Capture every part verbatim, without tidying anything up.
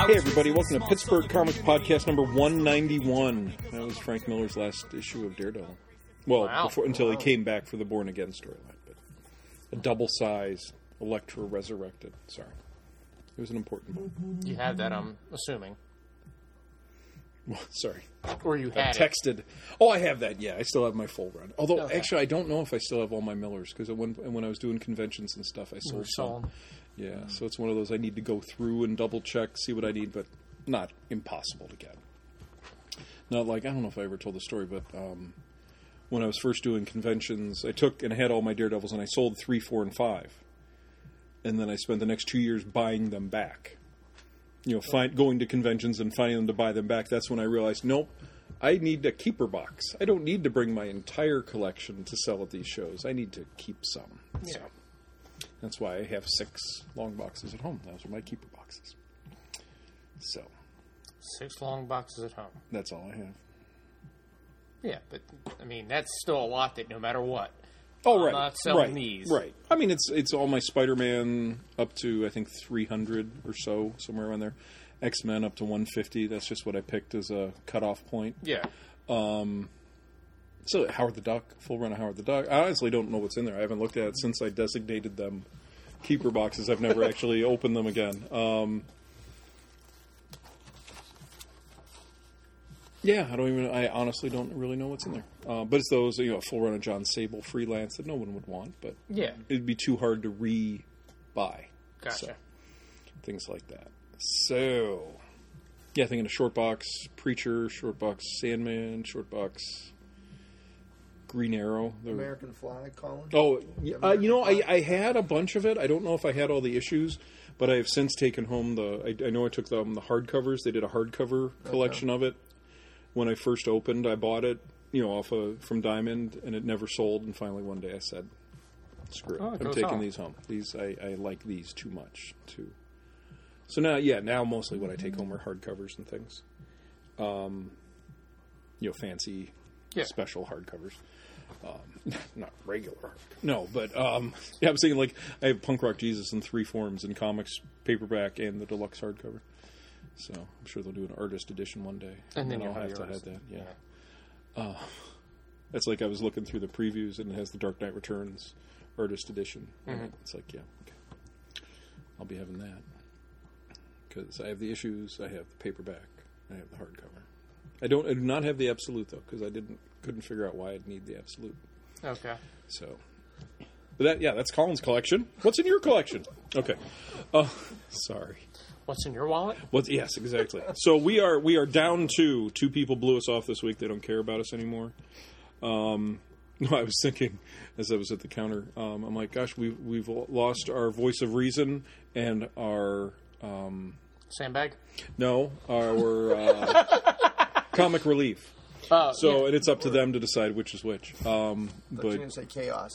Hey everybody, welcome to Pittsburgh Comics Podcast number one ninety-one. That was Frank Miller's last issue of Daredevil. Well, Wow. before, until Wow. he came back for the Born Again storyline. But a double-size Elektra resurrected. Sorry. It was an important book. You had that, I'm assuming. Well, sorry. Or you I had it. texted. Oh, I have that, yeah. I still have my full run. Although, Okay. actually, I don't know if I still have all my Millers, because when, when I was doing conventions and stuff, I You were sold some. sold. Yeah, so it's one of those I need to go through and double-check, see what I need, but not impossible to get. Not like, I don't know if I ever told the story, but um, when I was first doing conventions, I took and I had all my Daredevils, and I sold three, four, and five. And then I spent the next two years buying them back. You know, find, going to conventions and finding them to buy them back. That's when I realized, nope, I need a keeper box. I don't need to bring my entire collection to sell at these shows. I need to keep some. Yeah. So that's why I have six long boxes at home. Those are my keeper boxes. So Six long boxes at home. that's all I have. Yeah, but, I mean, that's still a lot that no matter what. Oh, I'm right. not selling right, these. Right. I mean, it's it's all my Spider-Man up to, I think, three hundred or so, somewhere around there. X-Men up to one fifty. That's just what I picked as a cutoff point. Yeah. Um, so Howard the Duck, full run of Howard the Duck. I honestly don't know what's in there. I haven't looked at it since I designated them keeper boxes. I've never actually opened them again. Um, yeah, I don't even. I honestly don't really know what's in there. Uh, but it's those, you know, a full run of John Sable freelance that no one would want, but Yeah. it'd be too hard to re-buy. Gotcha. So, things like that. So, yeah, thinking of short box Preacher, short box Sandman, short box Green Arrow. The- American Flag, Colin? Oh, The uh, you know, I, American I had a bunch of it. I don't know if I had all the issues, but I have since taken home the. I, I know I took the, um, the hardcovers. They did a hardcover collection of it. When I first opened, I bought it, you know, off of from Diamond, and it never sold. And finally, one day, I said, "Screw it! Oh, it I'm goes taking home. these home. These I, I like these too much too." So now, yeah, now mostly what I take home are hardcovers and things. Um, you know, fancy, Yeah. special hardcovers. Um, not regular. No, but um, yeah, I'm saying like I have Punk Rock Jesus in three forms: in comics, paperback, and the deluxe hardcover. So I'm sure they'll do an artist edition one day, And then I'll you'll have have to yours. have that. Yeah. Uh, that's like I was looking through the previews, and it has the Dark Knight Returns artist edition. Mhm. It's like, yeah, okay, I'll be having that because I have the issues, I have the paperback, I have the hardcover. I don't, I do not have the Absolute though, because I didn't, couldn't figure out why I'd need the Absolute. Okay. So, but that, yeah, that's Colin's collection. What's in your collection? Okay, uh, sorry. What's in your wallet? What? Yes, exactly. So we are we are down to two people blew us off this week. They don't care about us anymore. Um, no, I was thinking as I was at the counter. Um, I'm like, gosh, we've we've lost our voice of reason and our um, Sandbag? no our uh, comic relief. Uh, So yeah. and it's up to them to decide which is which. Um, I thought you were but going to say chaos.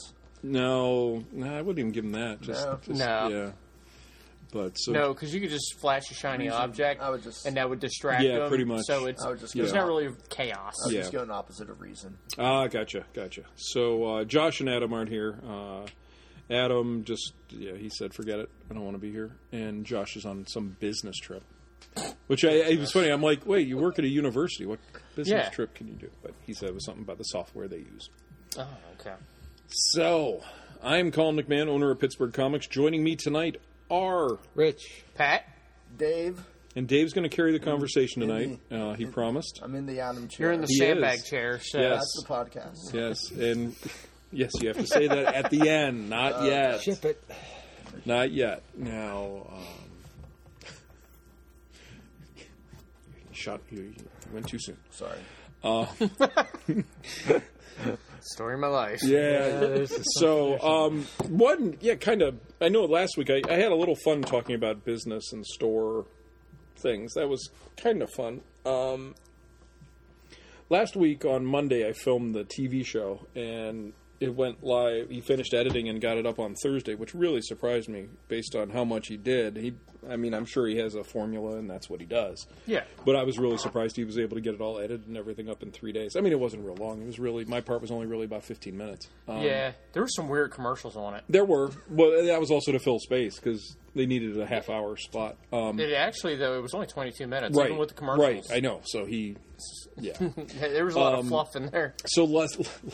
no, no, I wouldn't even give them that. Just, No. just No. yeah. But so No, because you could just flash a shiny Reason. object, I would just- and that would distract Yeah, them. pretty much. So it's, I would just it's go- not really chaos. I was Yeah. just going opposite of reason. Ah, gotcha, gotcha. So uh, Josh and Adam aren't here. Uh, Adam just, yeah, he said, forget it. I don't want to be here. And Josh is on some business trip. Which, I, it was funny. I'm like, wait, you work at a university. What business Yeah. trip can you do? But he said it was something about the software they use. Oh, okay. So, I'm Colin McMahon, owner of Pittsburgh Comics. Joining me tonight are... Rich. Pat? Dave, And Dave's going to carry the conversation tonight. Uh, he promised. I'm in the Adam chair. You're in the He sandbag is. chair, so Yes. That's the podcast. Yes, and... Yes, you have to say that at the end. Not yet. Ship it. Not yet. Now, um, you shot. You, you went too soon. Sorry. Uh, story of my life. yeah. there's some so, um, one, yeah, kind of. I know last week I, I had a little fun talking about business and store things. That was kind of fun. Um, last week on Monday, I filmed the T V show, and it went live. He finished editing and got it up on Thursday, which really surprised me based on how much he did. He, I mean, I'm sure he has a formula and that's what he does. Yeah. But I was really surprised he was able to get it all edited and everything up in three days. I mean, it wasn't real long. It was really, my part was only really about fifteen minutes. Um, Yeah, there were some weird commercials on it. There were. Well, that was also to fill space because they needed a half hour spot. Um, It actually, though, it was only twenty-two minutes, right. even with the commercials. Right, I know. So he, yeah. There was a lot Um, of fluff in there. So less,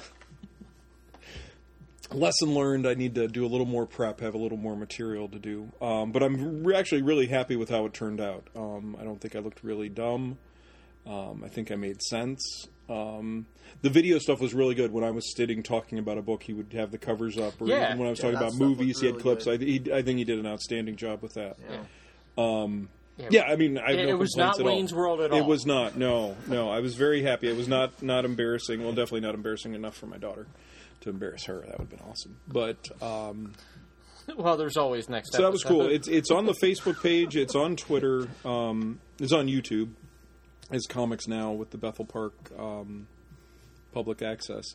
lesson learned, I need to do a little more prep, have a little more material to do. Um, but I'm re- actually really happy with how it turned out. Um, I don't think I looked really dumb. Um, I think I made sense. Um, the video stuff was really good. When I was sitting talking about a book, he would have the covers up. Or Yeah. even when I was Yeah, talking that about stuff looked movies, he had really clips. I, good. he, I think he did an outstanding job with that. Yeah. Um, Yeah, yeah, I mean, I have It- no it was complaints not at all. Wayne's World at It all. was not. No, no. I was very happy. It was not not embarrassing. Well, definitely not embarrassing enough for my daughter to embarrass her. That would have been awesome. But um, Well, there's always next so that was cool. episode. It's it's on the Facebook page. It's on Twitter. Um, it's on YouTube. It's Comics Now with the Bethel Park um, public access.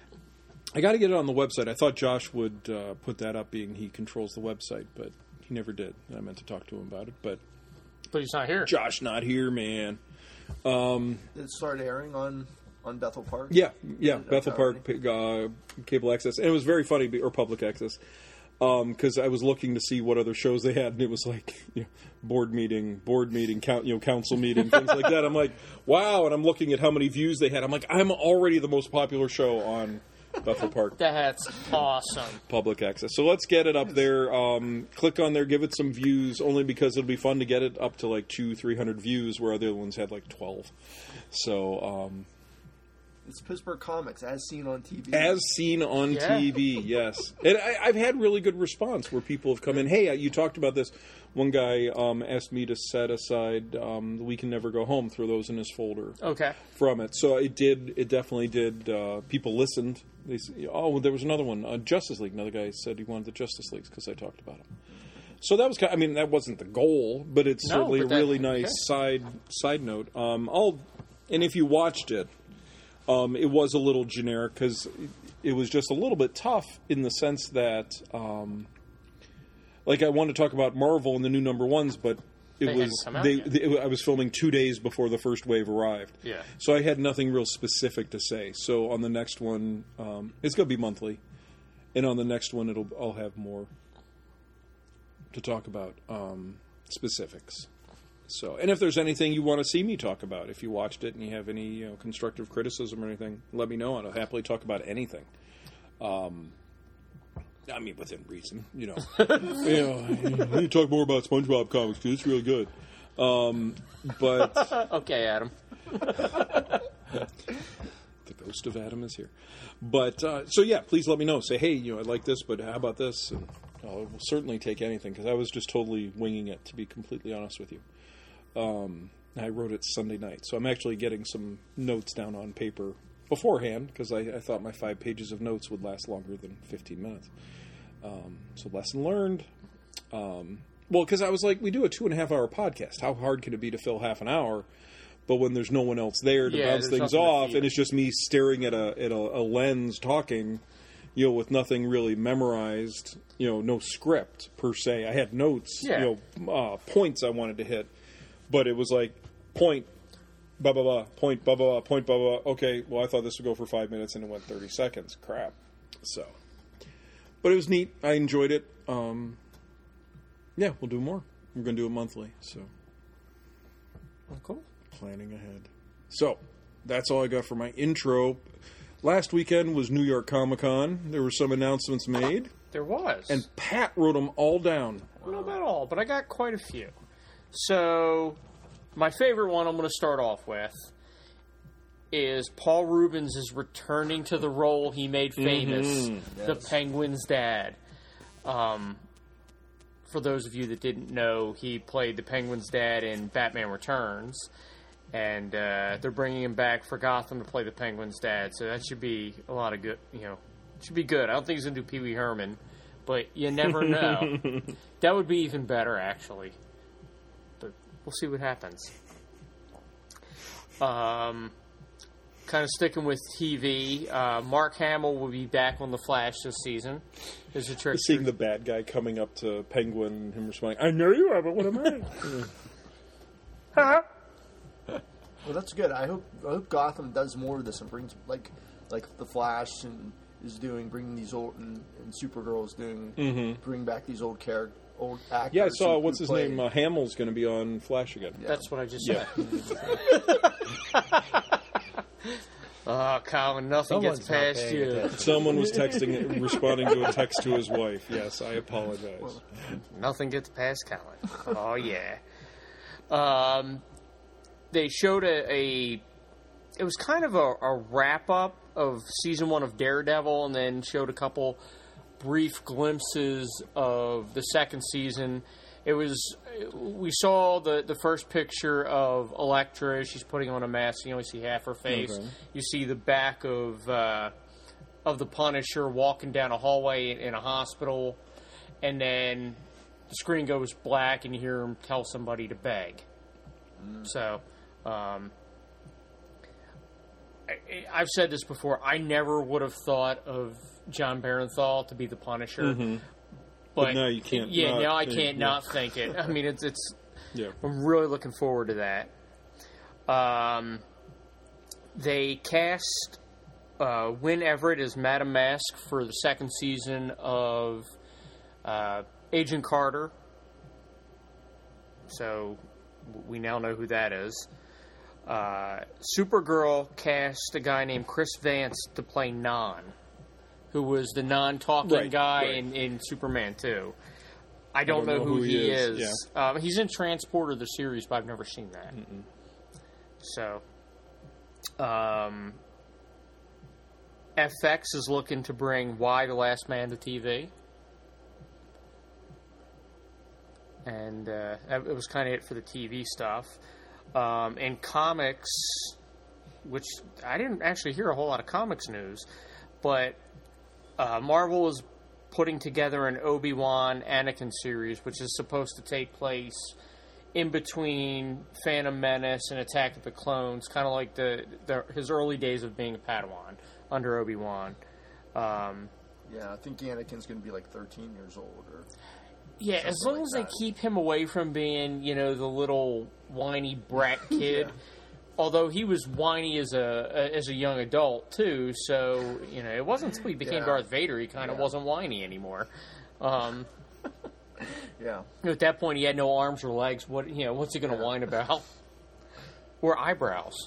I got to get it on the website. I thought Josh would uh, put that up, being he controls the website, but he never did. I meant to talk to him about it, but But he's not here. Josh not here, man. Um, Did it start airing on, on Bethel Park? Yeah, yeah, Okay. Bethel Park uh, cable access, and it was very funny, or public access, because I was looking to see what other shows they had, and it was like, you know, board meeting, board meeting, count, you know, council meeting, things like that. I'm like, wow, and I'm looking at how many views they had. I'm like, I'm already the most popular show on Bethel Park That's awesome. public access. So let's get it up there. Um, click on there, give it some views, only because it'll be fun to get it up to like two, three hundred views, where other ones had like twelve. So. Um, It's Pittsburgh Comics, as seen on T V. As seen on Yeah. T V, yes. And I, I've had really good response where people have come in, hey, you talked about this. One guy um, asked me to set aside um, The We Can Never Go Home, throw those in his folder Okay. from it. So it did, it definitely did. Uh, people listened. They said, oh, there was another one, uh, Justice League. Another guy said he wanted the Justice Leagues because I talked about them. So that was kind of, I mean, that wasn't the goal, but it's No, certainly but a that- really nice okay. side side note. Um, I'll, and if you watched it, Um, it was a little generic because it was just a little bit tough in the sense that, um, like, I wanted to talk about Marvel and the new number ones, but it They was hadn't come out they, yet. they- I was filming two days before the first wave arrived. Yeah. So I had nothing real specific to say. So on the next one, um, it's going to be monthly, and on the next one, it'll I'll have more to talk about um, specifics. So, and if there's anything you want to see me talk about, if you watched it and you have any you know, constructive criticism or anything, let me know, and I'll happily talk about anything. Um, I mean, within reason, you know. you know, you need to talk more about SpongeBob comics because it's really good. Um, but Okay, Adam. the ghost of Adam is here. But uh, so yeah, please let me know. Say, hey, you know, I like this, but how about this? And I'll certainly take anything because I was just totally winging it, to be completely honest with you. Um, I wrote it Sunday night, so I'm actually getting some notes down on paper beforehand because I, I thought my five pages of notes would last longer than fifteen minutes. Um, so lesson learned. Um, well, because I was like, we do a two and a half hour podcast. How hard can it be to fill half an hour? But when there's no one else there to Yeah, bounce there's things nothing to off, feed. and it's just me staring at a at a, a lens talking, you know, with nothing really memorized, you know, no script per se. I had notes, Yeah. you know, uh, points I wanted to hit, but it was like point, blah blah blah, point, blah blah blah, point, blah blah. blah. Okay, well, I thought this would go for five minutes, and it went thirty seconds. Crap. So, but it was neat. I enjoyed it. Um, yeah, we'll do more. We're going to do it monthly. So. Well, cool. Planning ahead. So, that's all I got for my intro. Last weekend was New York Comic Con. There were some announcements made, There was. and Pat wrote them all down. I don't know about all, but I got quite a few. So, my favorite one I'm going to start off with is Paul Rubens is returning to the role he made famous, the Yes. Penguin's dad. Um, for those of you that didn't know, he played the Penguin's dad in Batman Returns, and uh, they're bringing him back for Gotham to play the Penguin's dad. So that should be a lot of good. You know, should be good. I don't think he's going to do Pee Wee Herman, but you never know. That would be even better, actually. But we'll see what happens. Um, kind of sticking with T V, uh, Mark Hamill will be back on The Flash this season. There's a trick. Seeing the bad guy coming up to Penguin and him responding, I know you are, but what am I? Huh? Well, that's good. I hope I hope Gotham does more of this and brings like like the Flash and is doing bringing these old and, and Supergirl is doing Mm-hmm. bring back these old character old actors. Yeah, I saw, who- what's who his played- name? Uh, Hamill's going to be on Flash again. Yeah. That's what I just Yeah. said. Oh, Colin, nothing Someone's gets not past paying you. attention. Someone was texting, responding to a text to his wife. Yes, I apologize. Nothing gets past Colin. Oh, yeah. Um, they showed a, a... It was kind of a, a wrap-up of season one of Daredevil, and then showed a couple brief glimpses of the second season. It was... We saw the, the first picture of Elektra. She's putting on a mask. You only see half her face. Okay. You see the back of uh, of the Punisher walking down a hallway in, in a hospital. And then the screen goes black and you hear him tell somebody to beg. Mm. So, um, I, I've said this before. I never would have thought of John Barenthal to be the Punisher. Mm-hmm. But, But now you can't Yeah, not now I think- can't yeah. not think it. I mean, it's it's. Yeah. I'm really looking forward to that. Um, they cast uh, Wynn Everett as Madame Mask for the second season of uh, Agent Carter. So we now know who that is. Uh, Supergirl cast a guy named Chris Vance to play Non, who was the non-talking Right, guy right. in, in Superman two. I don't, don't know, know who, who he he is. is, Um, he's in Transporter, the series, but I've never seen that. Mm-mm. So, um, F X is looking to bring Y the Last Man to T V. And uh, it was kind of it for the T V stuff. Um, in comics, which I didn't actually hear a whole lot of comics news, but uh, Marvel is putting together an Obi-Wan Anakin series, which is supposed to take place in between Phantom Menace and Attack of the Clones, kind of like the, the his early days of being a Padawan under Obi-Wan. Um, Yeah, I think Anakin's going to be like thirteen years old. Or yeah, as Something long like as that. they keep him away from being, you know, the little whiny brat kid. Yeah. Although he was whiny as a as a young adult too, so you know it wasn't until he became Yeah. Darth Vader he kind of Yeah. wasn't whiny anymore. Um, yeah, at that point, he had no arms or legs. What you know? What's he going to Yeah. whine about? Or eyebrows?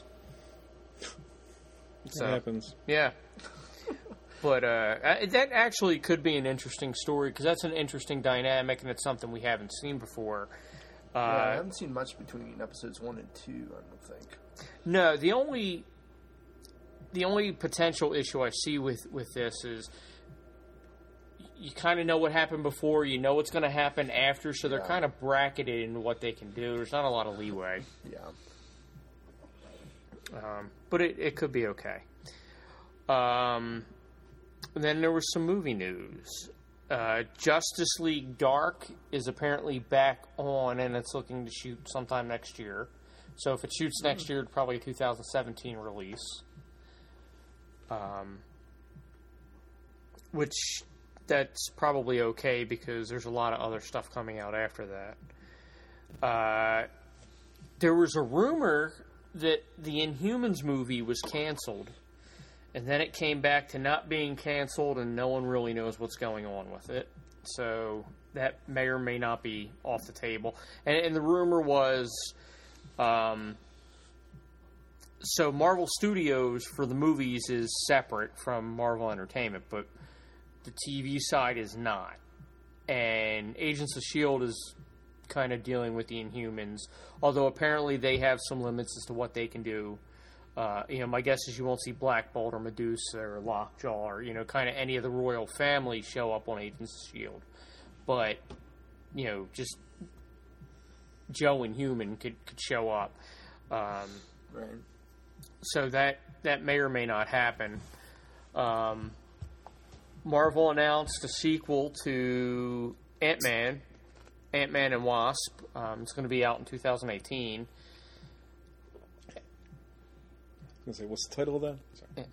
It So happens. yeah, but uh, uh, that actually could be an interesting story because that's an interesting dynamic and it's something we haven't seen before. Uh, yeah. I haven't seen much between episodes one and two. I don't think. No, the only the only potential issue I see with, with this is you kind of know what happened before, you know what's going to happen after, so they're Yeah. kind of bracketed in what they can do. There's not a lot of leeway, Yeah. um, but it, it could be okay. Um, then there was some movie news. Uh, Justice League Dark is apparently back on, and it's looking to shoot sometime next year. So if it shoots next year, probably a two thousand seventeen release. Um, which that's probably okay because there's a lot of other stuff coming out after that. Uh, there was a rumor that the Inhumans movie was canceled, and then it came back to not being canceled, and no one really knows what's going on with it. So that may or may not be off the table. And, and the rumor was... Um, so Marvel Studios for the movies is separate from Marvel Entertainment, but the T V side is not. And Agents of S H I E L D is kind of dealing with the Inhumans, although apparently they have some limits as to what they can do. Uh, you know, my guess is you won't see Black Bolt or Medusa or Lockjaw or, you know, kind of any of the royal family show up on Agents of S H I E L D. But, you know, just Joe Inhuman could, could show up. Um, Right. so that, that may or may not happen. Um, Marvel announced a sequel to Ant-Man, Ant-Man and Wasp. Um, it's going to be out in two thousand eighteen. I was gonna say, what's the title of that? Sorry.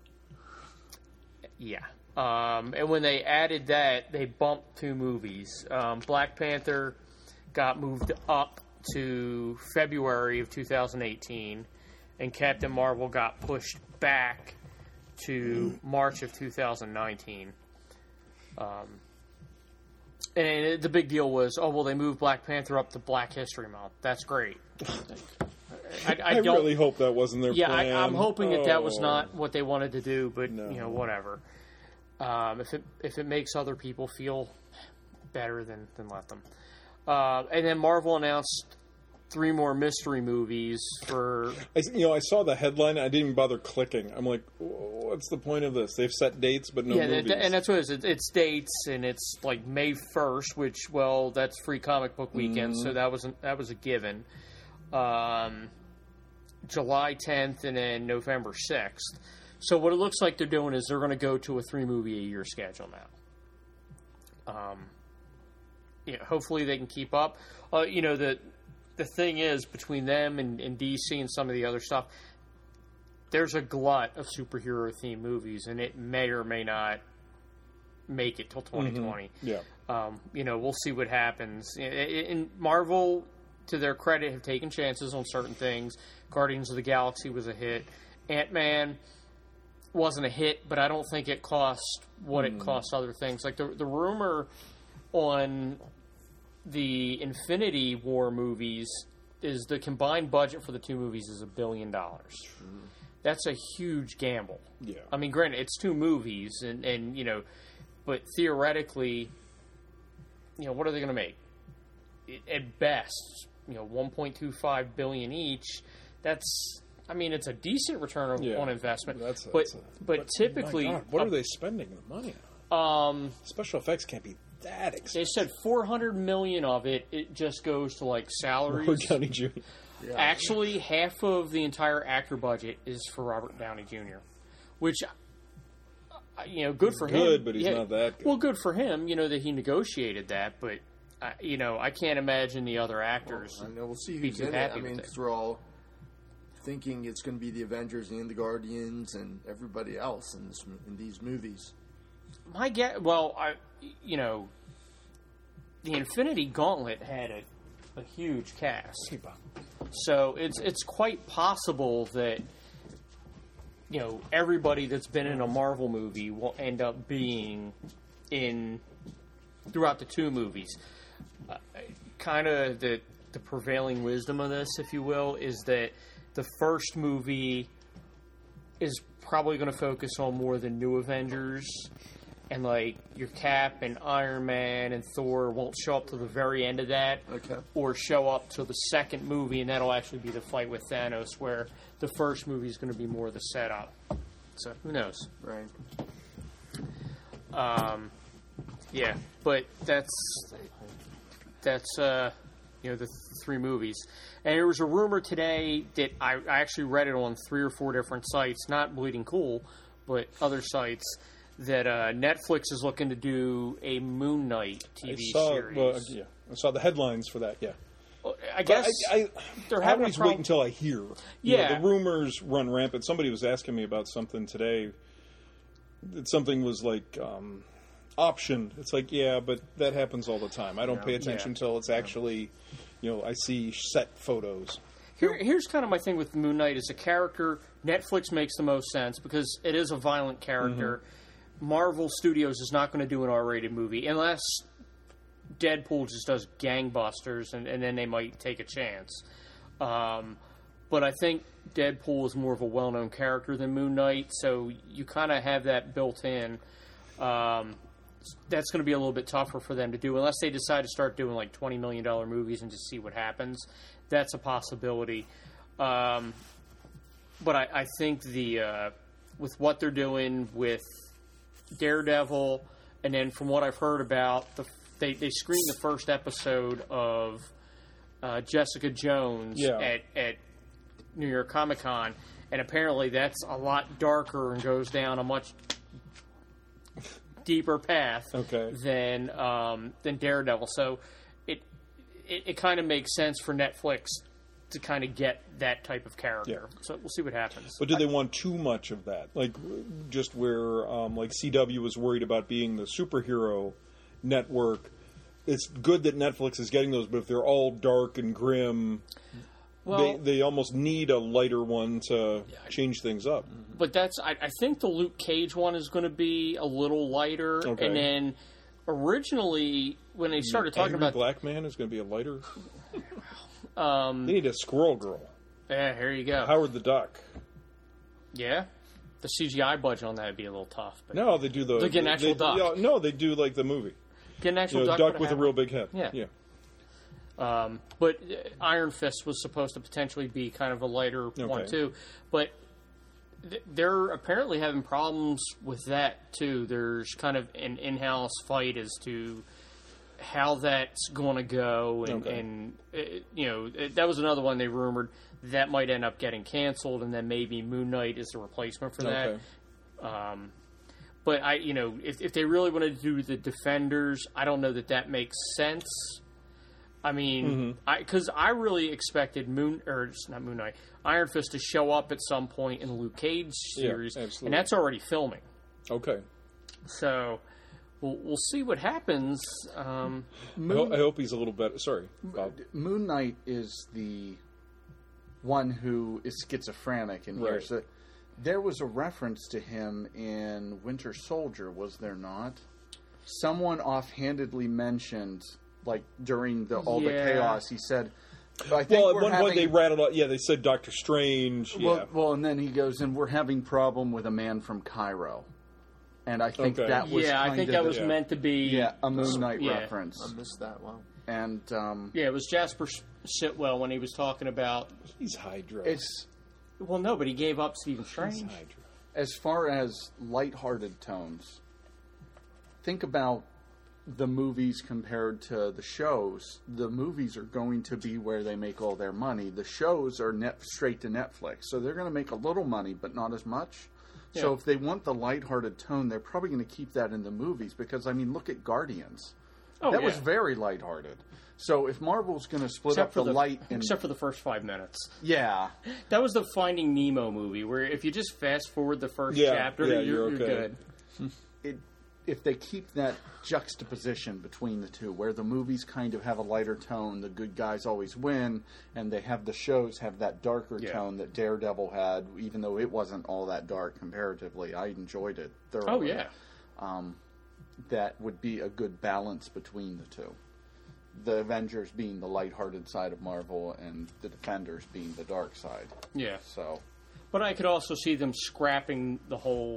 Yeah. Um, and when they added that, they bumped two movies. Um, Black Panther got moved up to February of two thousand eighteen, and Captain Marvel got pushed back to March of two thousand nineteen. Um, and the big deal was, oh, well, they moved Black Panther up to Black History Month. That's great. I, I, I don't, really hope that wasn't their yeah, plan. I, I'm hoping that that was Oh. not what they wanted to do, but, No. you know, whatever. Um, if it if it makes other people feel better, then, then let them. Uh, and then Marvel announced three more mystery movies for... I, you know, I saw the headline. I didn't even bother clicking. I'm like, what's the point of this? They've set dates, but no yeah, movies. that, and that's what it is. It, it's dates, and it's like May first, which, well, that's Free Comic Book Weekend, Mm-hmm. so that was, that was a given. Um, July tenth, and then November sixth. So what it looks like they're doing is they're going to go to a three-movie-a-year schedule now. Um, yeah, hopefully they can keep up. Uh, you know, the the thing is, between them and, and D C and some of the other stuff, there's a glut of superhero-themed movies, and it may or may not make it till twenty twenty. Mm-hmm. Yeah. Um, you know, we'll see what happens. And Marvel, to their credit, have taken chances on certain things. Guardians of the Galaxy was a hit. Ant-Man wasn't a hit, but I don't think it cost what it cost other things. Like the the rumor on the Infinity War movies is the combined budget for the two movies is a billion dollars. That's a huge gamble. Yeah. I mean, granted, it's two movies, and, and you know, but theoretically, you know, what are they going to make? At best, you know, one point two five billion each. That's, I mean, it's a decent return on, Yeah. on investment. That's a- but that's a- but My typically, God, what uh, are they spending the money on? um, Special effects can't be that they expensive. said four hundred million of it. It just goes to like salaries. Robert Downey Junior Yeah. Actually, half of the entire actor budget is for Robert Downey Junior, which, uh, you know, good for him. good, but he's Yeah, not that good. Well, good for him, you know, that he negotiated that, but, uh, you know, I can't imagine the other actors. I know. We'll see be who's too in it. happy I mean, with it. because we're all thinking it's going to be the Avengers and the Guardians and everybody else in this in these movies. My guess, well, I, you know, the Infinity Gauntlet had a, a huge cast. So it's it's quite possible that, you know, everybody that's been in a Marvel movie will end up being in throughout the two movies. Uh, kind of the the prevailing wisdom of this, if you will, is that the first movie is probably going to focus on more the new Avengers, and like your Cap and Iron Man and Thor won't show up to the very end of that, Okay. or show up to the second movie, and that'll actually be the fight with Thanos, where the first movie is going to be more the setup. So who knows? Right. Um, yeah, but that's that's uh, you know, the th- three movies. And there was a rumor today that I, I actually read it on three or four different sites, not Bleeding Cool, but other sites, that uh, Netflix is looking to do a Moon Knight T I V saw, series. well, yeah, I saw the headlines for that. Yeah, Well, I but guess I, I, they're I having a always prob- wait until I hear. You Yeah. know, the rumors run rampant. Somebody was asking me about something today. That something was like um, option. It's like, yeah, but that happens all the time. I don't pay attention Yeah. until it's actually, you know, I see set photos. Here, here's kind of my thing with Moon Knight as a character. Netflix makes the most sense because it is a violent character. Marvel Studios is not going to do an R-rated movie unless Deadpool just does gangbusters, and, and then they might take a chance. Um, but I think Deadpool is more of a well-known character than Moon Knight, so you kind of have that built in. Um, that's going to be a little bit tougher for them to do unless they decide to start doing like twenty million dollars movies and just see what happens. That's a possibility. Um, but I, I think the uh, with what they're doing with Daredevil, and then from what I've heard about, the, they, they screened the first episode of uh, Jessica Jones Yeah. at, at New York Comic Con, and apparently that's a lot darker and goes down a much deeper path Okay. than um, than Daredevil. So it it, it kind of makes sense for Netflix to kind of get that type of character. Yeah. So we'll see what happens. But do they want too much of that? Like, just where, um, like, C W was worried about being the superhero network. It's good that Netflix is getting those, but if they're all dark and grim, well, they, they almost need a lighter one to change things up. But that's, I, I think the Luke Cage one is going to be a little lighter. Okay. And then originally, when they started talking Angry about... Black Man is going to be a lighter. Um, they need a Squirrel Girl. Yeah, here you go. Howard the Duck. Yeah. The C G I budget on that would be a little tough. But No, they do the... They get an actual they, duck. Yeah, no, they do like the movie. Get an actual You know, duck, duck put with a hat real on. big head. Yeah. Yeah. Um, but uh, Iron Fist was supposed to potentially be kind of a lighter one Okay. too. But th- they're apparently having problems with that too. There's kind of an in-house fight as to how that's going to go, and, Okay. and uh, you know it, that was another one they rumored that might end up getting canceled, and then maybe Moon Knight is the replacement for that. Okay. Um, but I, you know, if, if they really want to do the Defenders, I don't know that that makes sense. I mean, Mm-hmm. I because I really expected Moon or it's not Moon Knight, Iron Fist to show up at some point in the Luke Cage Yeah, series, absolutely. and that's already filming. Okay. So we'll we'll see what happens. Um, I, ho- I hope he's a little better. Sorry, Bob. Moon Knight is the one who is schizophrenic in here. Right. So there was a reference to him in Winter Soldier, was there not? Someone offhandedly mentioned, like during the all the Yeah. chaos, he said, "I think Well, at we're one point they having- rattled out. Yeah, they said Doctor Strange. Yeah. Well, well, and then he goes, and we're having problem with a man from Cairo." And I think Okay. that was yeah, I kind think of that the- was yeah. meant to be yeah, a Moon Knight Yeah. reference. I missed that. Wow. And um, Yeah, it was Jasper Sitwell when he was talking about. he's Hydra. it's Well, no, but he gave up Stephen he's Strange. Hydra. as far as lighthearted tones, think about the movies compared to the shows. The movies are going to be where they make all their money. The shows are net straight to Netflix, so they're going to make a little money, but not as much. So Yeah. if they want the lighthearted tone, they're probably going to keep that in the movies because, I mean, look at Guardians. Oh, that yeah. was very lighthearted. So if Marvel's going to split Except up for the, the light and except for the first five minutes. yeah, That was the Finding Nemo movie, where if you just fast forward the first Yeah, chapter, yeah, you're, you're you're okay. good. it, if they keep that juxtaposition between the two, where the movies kind of have a lighter tone, the good guys always win, and they have the shows have that darker Yeah. tone that Daredevil had, even though it wasn't all that dark comparatively. I enjoyed it thoroughly. Oh yeah, Um, that would be a good balance between the two. The Avengers being the lighthearted side of Marvel, and the Defenders being the dark side. yeah. So, But I could also see them scrapping the whole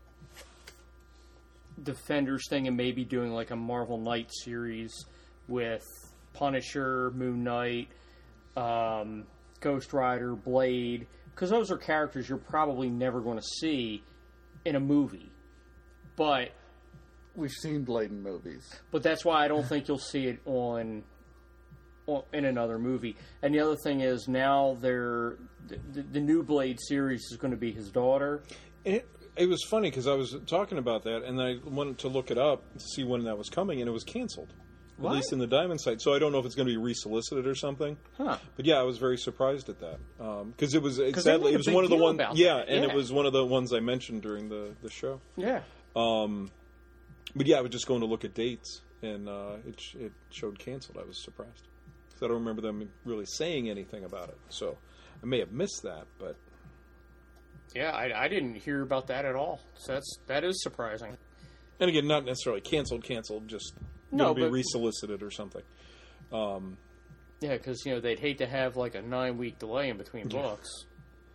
Defenders thing and maybe doing like a Marvel Knight series with Punisher, Moon Knight, um, Ghost Rider, Blade, because those are characters you're probably never going to see in a movie. But we've seen Blade in movies. But that's why I don't think you'll see it on, on in another movie. And the other thing is now they're the, the new Blade series is going to be his daughter. It, it was funny because I was talking about that, and I wanted to look it up to see when that was coming, and it was canceled. At What? least in the Diamond site. So I don't know if it's going to be resolicited or something. Huh. But yeah, I was very surprised at that because it was it, 'Cause they sadly made a it was big one of the deal ones. about Yeah, that. and Yeah. it was one of the ones I mentioned during the the show. Yeah. Um, but yeah, I was just going to look at dates, and uh, it sh- it showed canceled. I was surprised because I don't remember them really saying anything about it. So I may have missed that, but Yeah, I, I didn't hear about that at all. So that's that is surprising. and again, not necessarily canceled, canceled, just No, going to be but- resolicited or something. Um, Yeah, because you know they'd hate to have like a nine week delay in between books.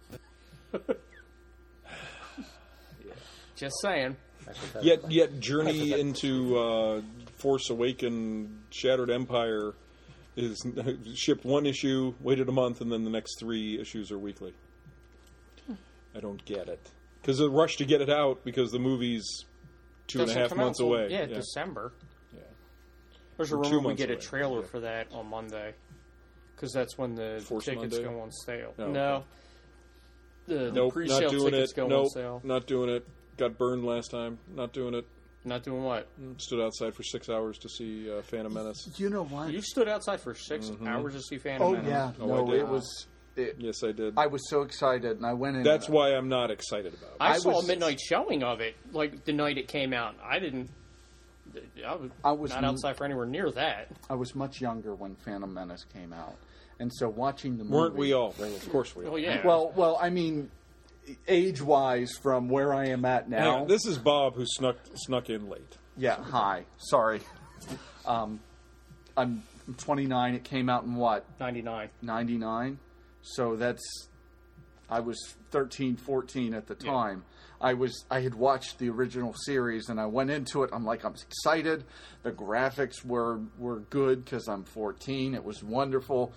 Just saying. Yet, yet, Journey into uh, Force Awaken, Shattered Empire is shipped one issue, waited a month, and then the next three issues are weekly. I don't get it because the rush to get it out because the movie's two and a Doesn't half come out months till- away. Yeah, December. Yeah. There's a Or two rumor we months get a away. trailer Yeah. for that on Monday, because that's when the Force tickets Monday? go on sale. Oh, no, okay. the, the Nope, pre-sale not doing tickets it. go on Nope, sale. not doing it. Got burned last time. Not doing it. Not doing what? Stood outside for six hours to see uh, Phantom Menace. You know what? You stood outside for six Mm-hmm. hours to see Phantom oh Menace. yeah, Oh, no, I did. it was. It, Yes, I did. I was so excited, and I went in. That's why I'm not excited about it. I, I saw was- a midnight showing of it, like the night it came out. I didn't. I was, I was not m- outside for anywhere near that. I was much younger when Phantom Menace came out, and so watching the movie. Weren't we all? Of course we all. Oh yeah. Well, well, I mean, age-wise, from where I am at Hang now. on, this is Bob who snuck snuck in late. Yeah, hi. Sorry. Um, I'm twenty-nine. It came out in what? ninety-nine. ninety-nine. So that's I was thirteen, fourteen at the time. I was I had watched the original series and I went into it. I'm like I'm excited. The graphics were were good because I'm fourteen. It was wonderful.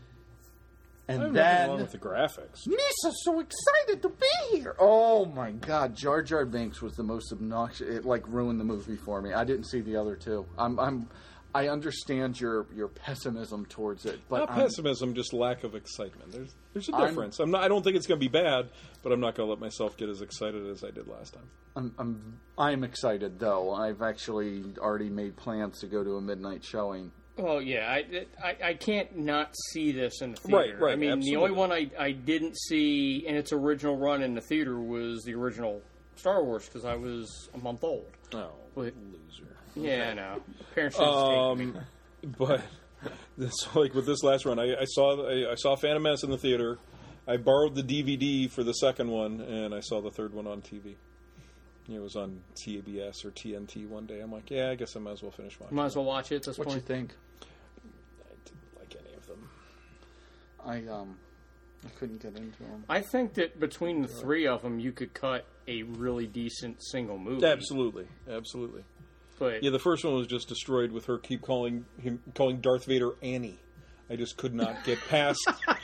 And Nothing then wrong with the graphics. Misa's so excited to be here. Oh my God, Jar Jar Binks was the most obnoxious. It like ruined the movie for me. I didn't see the other two. I'm, I'm, I understand your your pessimism towards it, but Not I'm, pessimism, just lack of excitement. There's there's a I'm- difference. I'm, not. I don't think it's going to be bad, but I'm not going to let myself get as excited as I did last time. I'm, I'm, I'm excited though. I've actually already made plans to go to a midnight showing. Well, yeah, I, I, I can't not see this in the theater. Right, right, I mean, absolutely. the only one I, I didn't see in its original run in the theater was the original Star Wars because I was a month old. Oh, Wait. loser. Yeah, I know. Parents should have taken me. Um, but this, like with this last run, I, I saw I, I saw Phantom Menace in the theater. I borrowed the D V D for the second one, and I saw the third one on T V. It was on T B S or T N T one day. I'm like, yeah, I guess I might as well finish watching. Might as well watch it at this What you point. think? I didn't like any of them. I um, I couldn't get into them. I think that between the three of them, you could cut a really decent single movie. Absolutely, absolutely. But Yeah, the first one was just destroyed with her keep calling him calling Darth Vader Annie. I just could not get past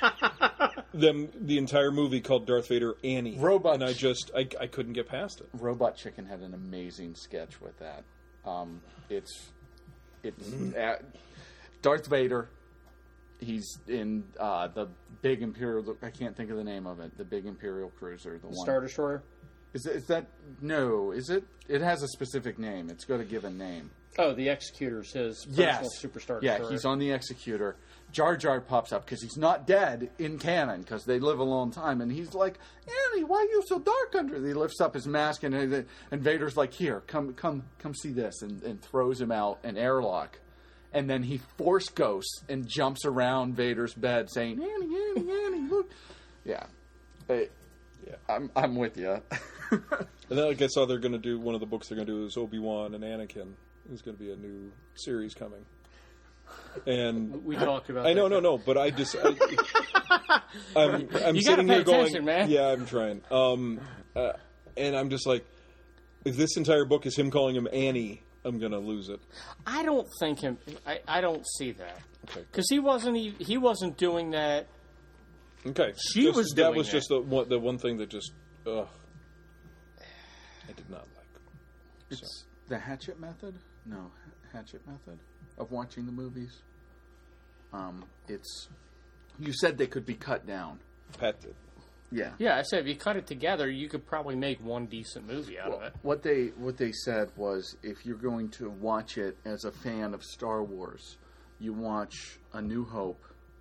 them. The entire movie called Darth Vader Annie, Robot. and I just I, I couldn't get past it. Robot Chicken had an amazing sketch with that. Um, it's it's uh, Darth Vader. He's in uh, the big Imperial. I can't think of the name of it. The big Imperial cruiser. The, one. Star Destroyer? Is, is that no? Is it? It has a specific name. It's got a given name. Oh, the Executor's his personal Yes. superstar Yeah, destroyer. he's on the Executor. Jar Jar pops up because he's not dead in canon because they live a long time, and he's like, Annie, why are you so dark under? He lifts up his mask, and and Vader's like, here, come, come, come see this, and, and throws him out an airlock, and then he force ghosts and jumps around Vader's bed, saying, Annie, Annie, Annie, look, yeah, Hey, Yeah. I'm, I'm with you. And then, like I saw, they're going to do one of the books. They're going to do is Obi-Wan and Anakin. There's going to be a new series coming. And We talked about I that. know, no, no, but I just I, I'm I'm You gotta sitting pay here going, attention, man. yeah, I'm trying. Um, uh, and I'm just like, if this entire book is him calling him Annie, I'm going to lose it. I don't think him. I, I don't see that Okay. because he wasn't. He, he wasn't doing that. Okay, She Just- was that doing was it. just the one, the one thing that just, ugh, I did not like. It's the Hatchet method? No, Hatchet method of watching the movies. Um, it's you said they could be cut down. Pat did. Yeah. Yeah, I said if you cut it together, you could probably make one decent movie out Well, of it. what they what they said was if you're going to watch it as a fan of Star Wars, you watch A New Hope,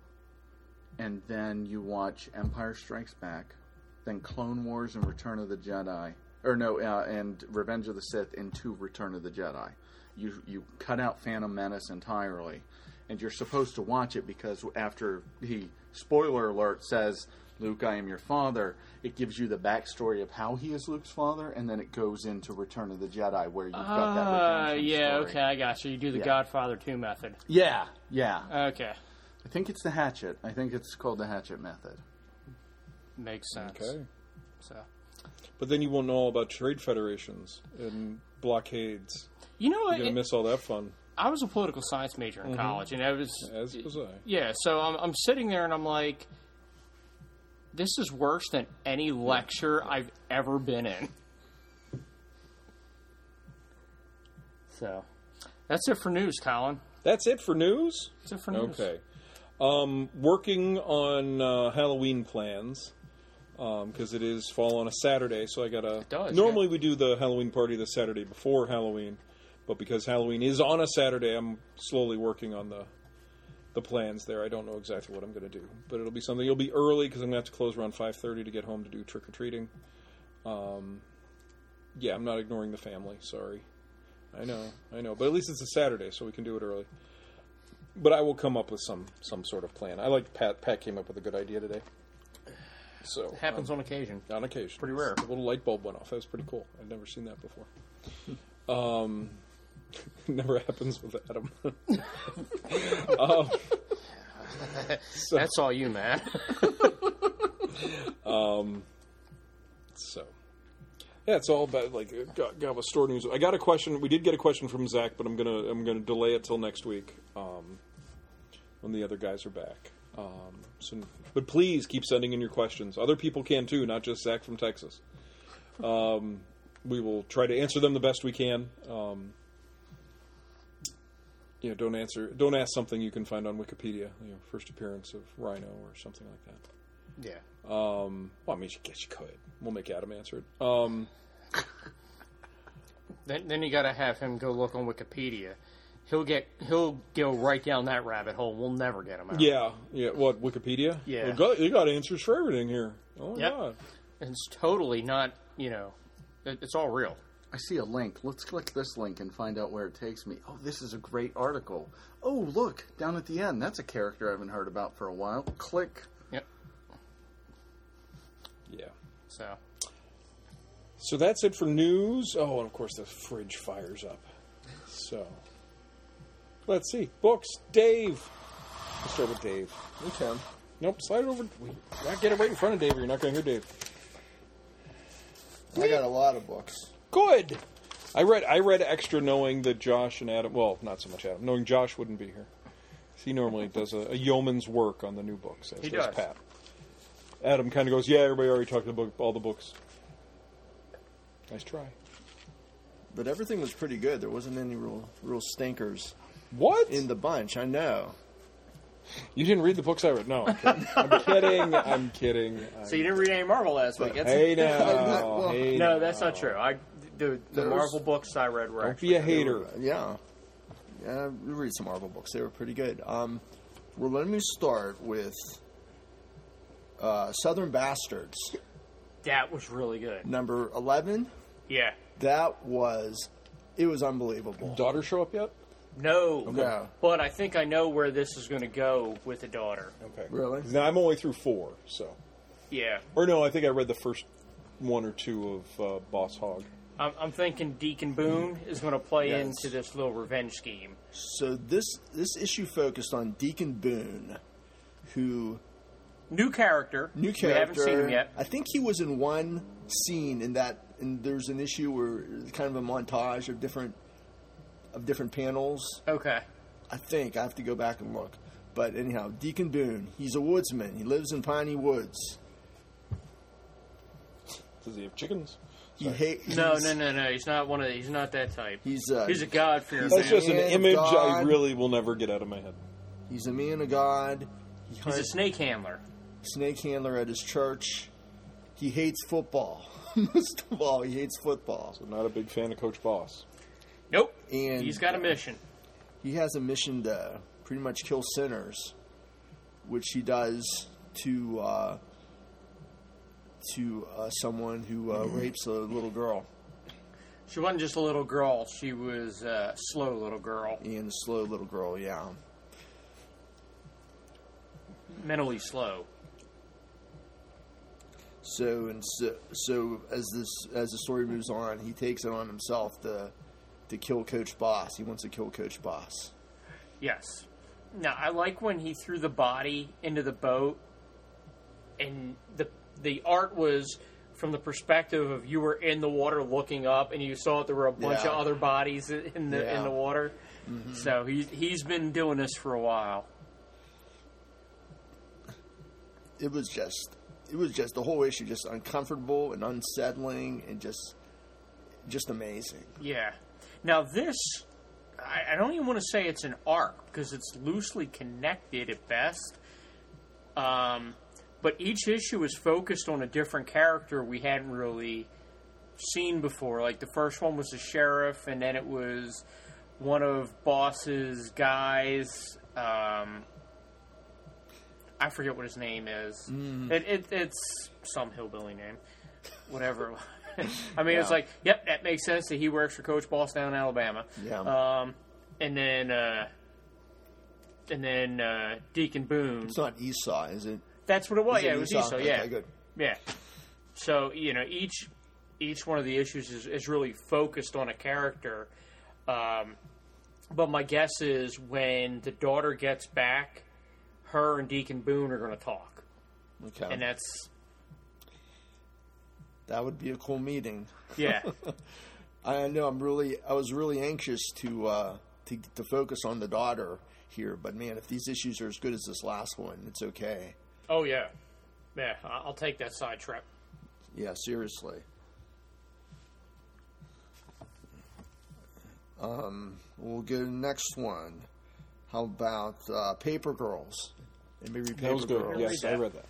and then you watch Empire Strikes Back, then Clone Wars and Return of the Jedi, or no, uh, and Revenge of the Sith into Return of the Jedi. You you cut out Phantom Menace entirely, and you're supposed to watch it because after he, spoiler alert, says, Luke, I am your father, it gives you the backstory of how he is Luke's father, and then it goes into Return of the Jedi where you've got that Uh, redemption yeah, story. okay, I got you. You do the Yeah. Godfather two method. Yeah, yeah. Okay, I think it's the Hatchet. I think it's called the Hatchet method. makes sense. Okay. So, But then you won't know all about trade federations and blockades. you know You're what? going to miss all that fun, I was a political science major in college, and I was as was I. yeah. So I'm, I'm sitting there, and I'm like, this is worse than any lecture I've ever been in. So, that's it for news, Colin. That's it for news? That's it for news. Okay. Um, working on uh, Halloween plans. because it is fall on a Saturday. So I gotta. does, normally yeah. we do the Halloween party the Saturday before Halloween, but because Halloween is on a Saturday, I'm slowly working on the the plans there. I don't know exactly what I'm going to do, but it'll be something. It'll be early because I'm going to have to close around five thirty to get home to do trick or treating. Um, yeah, I'm not ignoring the family. Sorry, I know, I know, but at least it's a Saturday, so we can do it early. But I will come up with some some sort of plan. I like Pat. Pat came up with a good idea today. So It happens um, on occasion. on occasion. Pretty rare. A little light bulb went off. That was pretty cool. I'd never seen that before. Um, never happens with Adam. um, so, That's all you, Matt. um, so yeah, it's all about like got, got a store news. I got a question. We did get a question from Zach, but I'm gonna I'm gonna delay it till next week um, when the other guys are back. Um, so, but please keep sending in your questions. Other people can too, not just Zach from Texas. Um, we will try to answer them the best we can. Um, you know, don't answer, don't ask something you can find on Wikipedia. You know, first appearance of Rhino or something like that. Yeah. Um, well, I mean, I guess you could. We'll make Adam answer it. Um, Then, then you got to have him go look on Wikipedia. He'll get he'll go right down that rabbit hole. We'll never get him out. yeah, yeah. What Wikipedia? Yeah. you got, you got answers for everything here. Oh my Yep. god. It's totally not. You know, it, it's all real. I see a link. Let's click this link and find out where it takes me. Oh, this is a great article. Oh, look, down at the end. That's a character I haven't heard about for a while. Click. Yep. Yeah. So So that's it for news. Oh, and of course the fridge fires up. So let's see. Books. Dave. Let's start with Dave. Okay. Nope, slide it over. Not get it right in front of Dave or you're not going to hear Dave. I got a lot of books. Good. I read I read extra knowing that Josh and Adam, well, not so much Adam, knowing Josh wouldn't be here. He normally does a, a yeoman's work on the new books, as He does does. Pat. Adam kind of goes, yeah, everybody already talked about all the books. Nice try. But everything was pretty good. There wasn't any real real stinkers What? in the bunch. I know. You didn't read the books I read? No, I'm kidding. I'm kidding. I'm kidding. I'm So you didn't read any Marvel last week? That's, Hey now. Well, hey no, now. that's not true. I the the There's- Marvel books I read were Don't actually be a good. hater. Yeah. Yeah, we read some Marvel books. They were pretty good. Um, well, let me start with uh, Southern Bastards, That was really good. number eleven. Yeah. That was, it was unbelievable. Daughter show up yet? No. No. But I think I know where this is going to go with the daughter. Okay. Really? Now I'm only through four, so. Yeah. Or no, I think I read the first one or two of uh, Boss Hog. I'm, I'm thinking Deacon Boone is going to play Yes. into this little revenge scheme. So this this issue focused on Deacon Boone, who New character. new character. We haven't seen him yet. I think he was in one scene in that. And there's an issue where kind of a montage of different of different panels. Okay. I think I have to go back and look. But anyhow, Deacon Boone, he's a woodsman. He lives in piney woods. Does he have chickens? He hates. No, no, no, no. He's not one of. He's not that type. He's uh, He's a God fearing That's man. just an Man of image I God. really will never get out of my head. He's a man of God. He He's a hunts snake handler. snake handler at his church. He hates football. Most of all, he hates football. So not a big fan of Coach Boss. Nope. And He's got a mission. he has a mission to pretty much kill sinners, which he does to uh, to uh, someone who uh, rapes a little girl. She wasn't just a little girl. She was a slow little girl. And a slow little girl, yeah. Mentally slow. So and so, so as this as the story moves on, he takes it on himself to to kill Coach Boss. He wants to kill Coach Boss. Yes. Now, I like when he threw the body into the boat, and the the art was from the perspective of you were in the water looking up, and you saw that there were a bunch Yeah. of other bodies in the Yeah. in the water. Mm-hmm. So he he's been doing this for a while. It was just, it was just the whole issue, just uncomfortable and unsettling, and just, just amazing. Yeah. Now this, I, I don't even want to say it's an arc because it's loosely connected at best. Um, but each issue was focused on a different character we hadn't really seen before. Like the first one was the sheriff, and then it was one of Boss's guys. Um, I forget what his name is. Mm. It, it, it's some hillbilly name, whatever. I mean, yeah. It's like, yep, that makes sense that he works for Coach Boss down in Alabama. Yeah. Um, and then, uh, and then uh, Deacon Boone. It's not Esau, is it? That's what it was. Is yeah, it it was Esau? Esau. Yeah. Okay, good. Yeah. So you know, each each one of the issues is, is really focused on a character. Um, but my guess is when the daughter gets back, her and Deacon Boone are going to talk. Okay. And that's that would be a cool meeting. Yeah. I know. I'm really. I was really anxious to uh, to to focus on the daughter here, but man, if these issues are as good as this last one, it's okay. Oh yeah, yeah. I'll take that side trip. Yeah, seriously. Um, we'll get to the next one. How about uh, Paper Girls? Anybody read Paper That was good. Girls? Yes, I read that.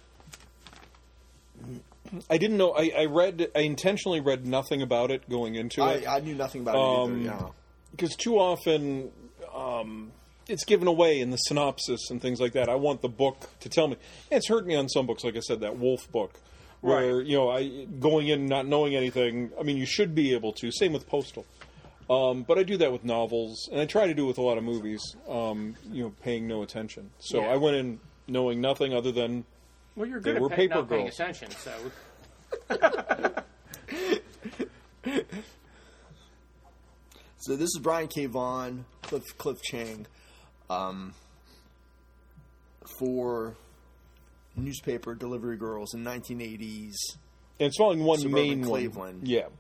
I didn't know. I, I read. I intentionally read nothing about it going into it. I, I knew nothing about um, it either. Yeah, because too often um, it's given away in the synopsis and things like that. I want the book to tell me. And it's hurt me on some books, like I said, that Wolf book, where Right. you know, I going in not knowing anything. I mean, you should be able to. Same with Postal. Um, but I do that with novels, and I try to do it with a lot of movies. Um, you know, paying no attention. So Yeah. I went in knowing nothing other than. Well, you're They good were at pay, Paper not paying Girls. attention, so. So this is Brian K. Vaughan, Cliff Cliff Chang, um, for newspaper Delivery Girls in nineteen eighties, And it's following one Suburban main Cleveland. one. Yeah.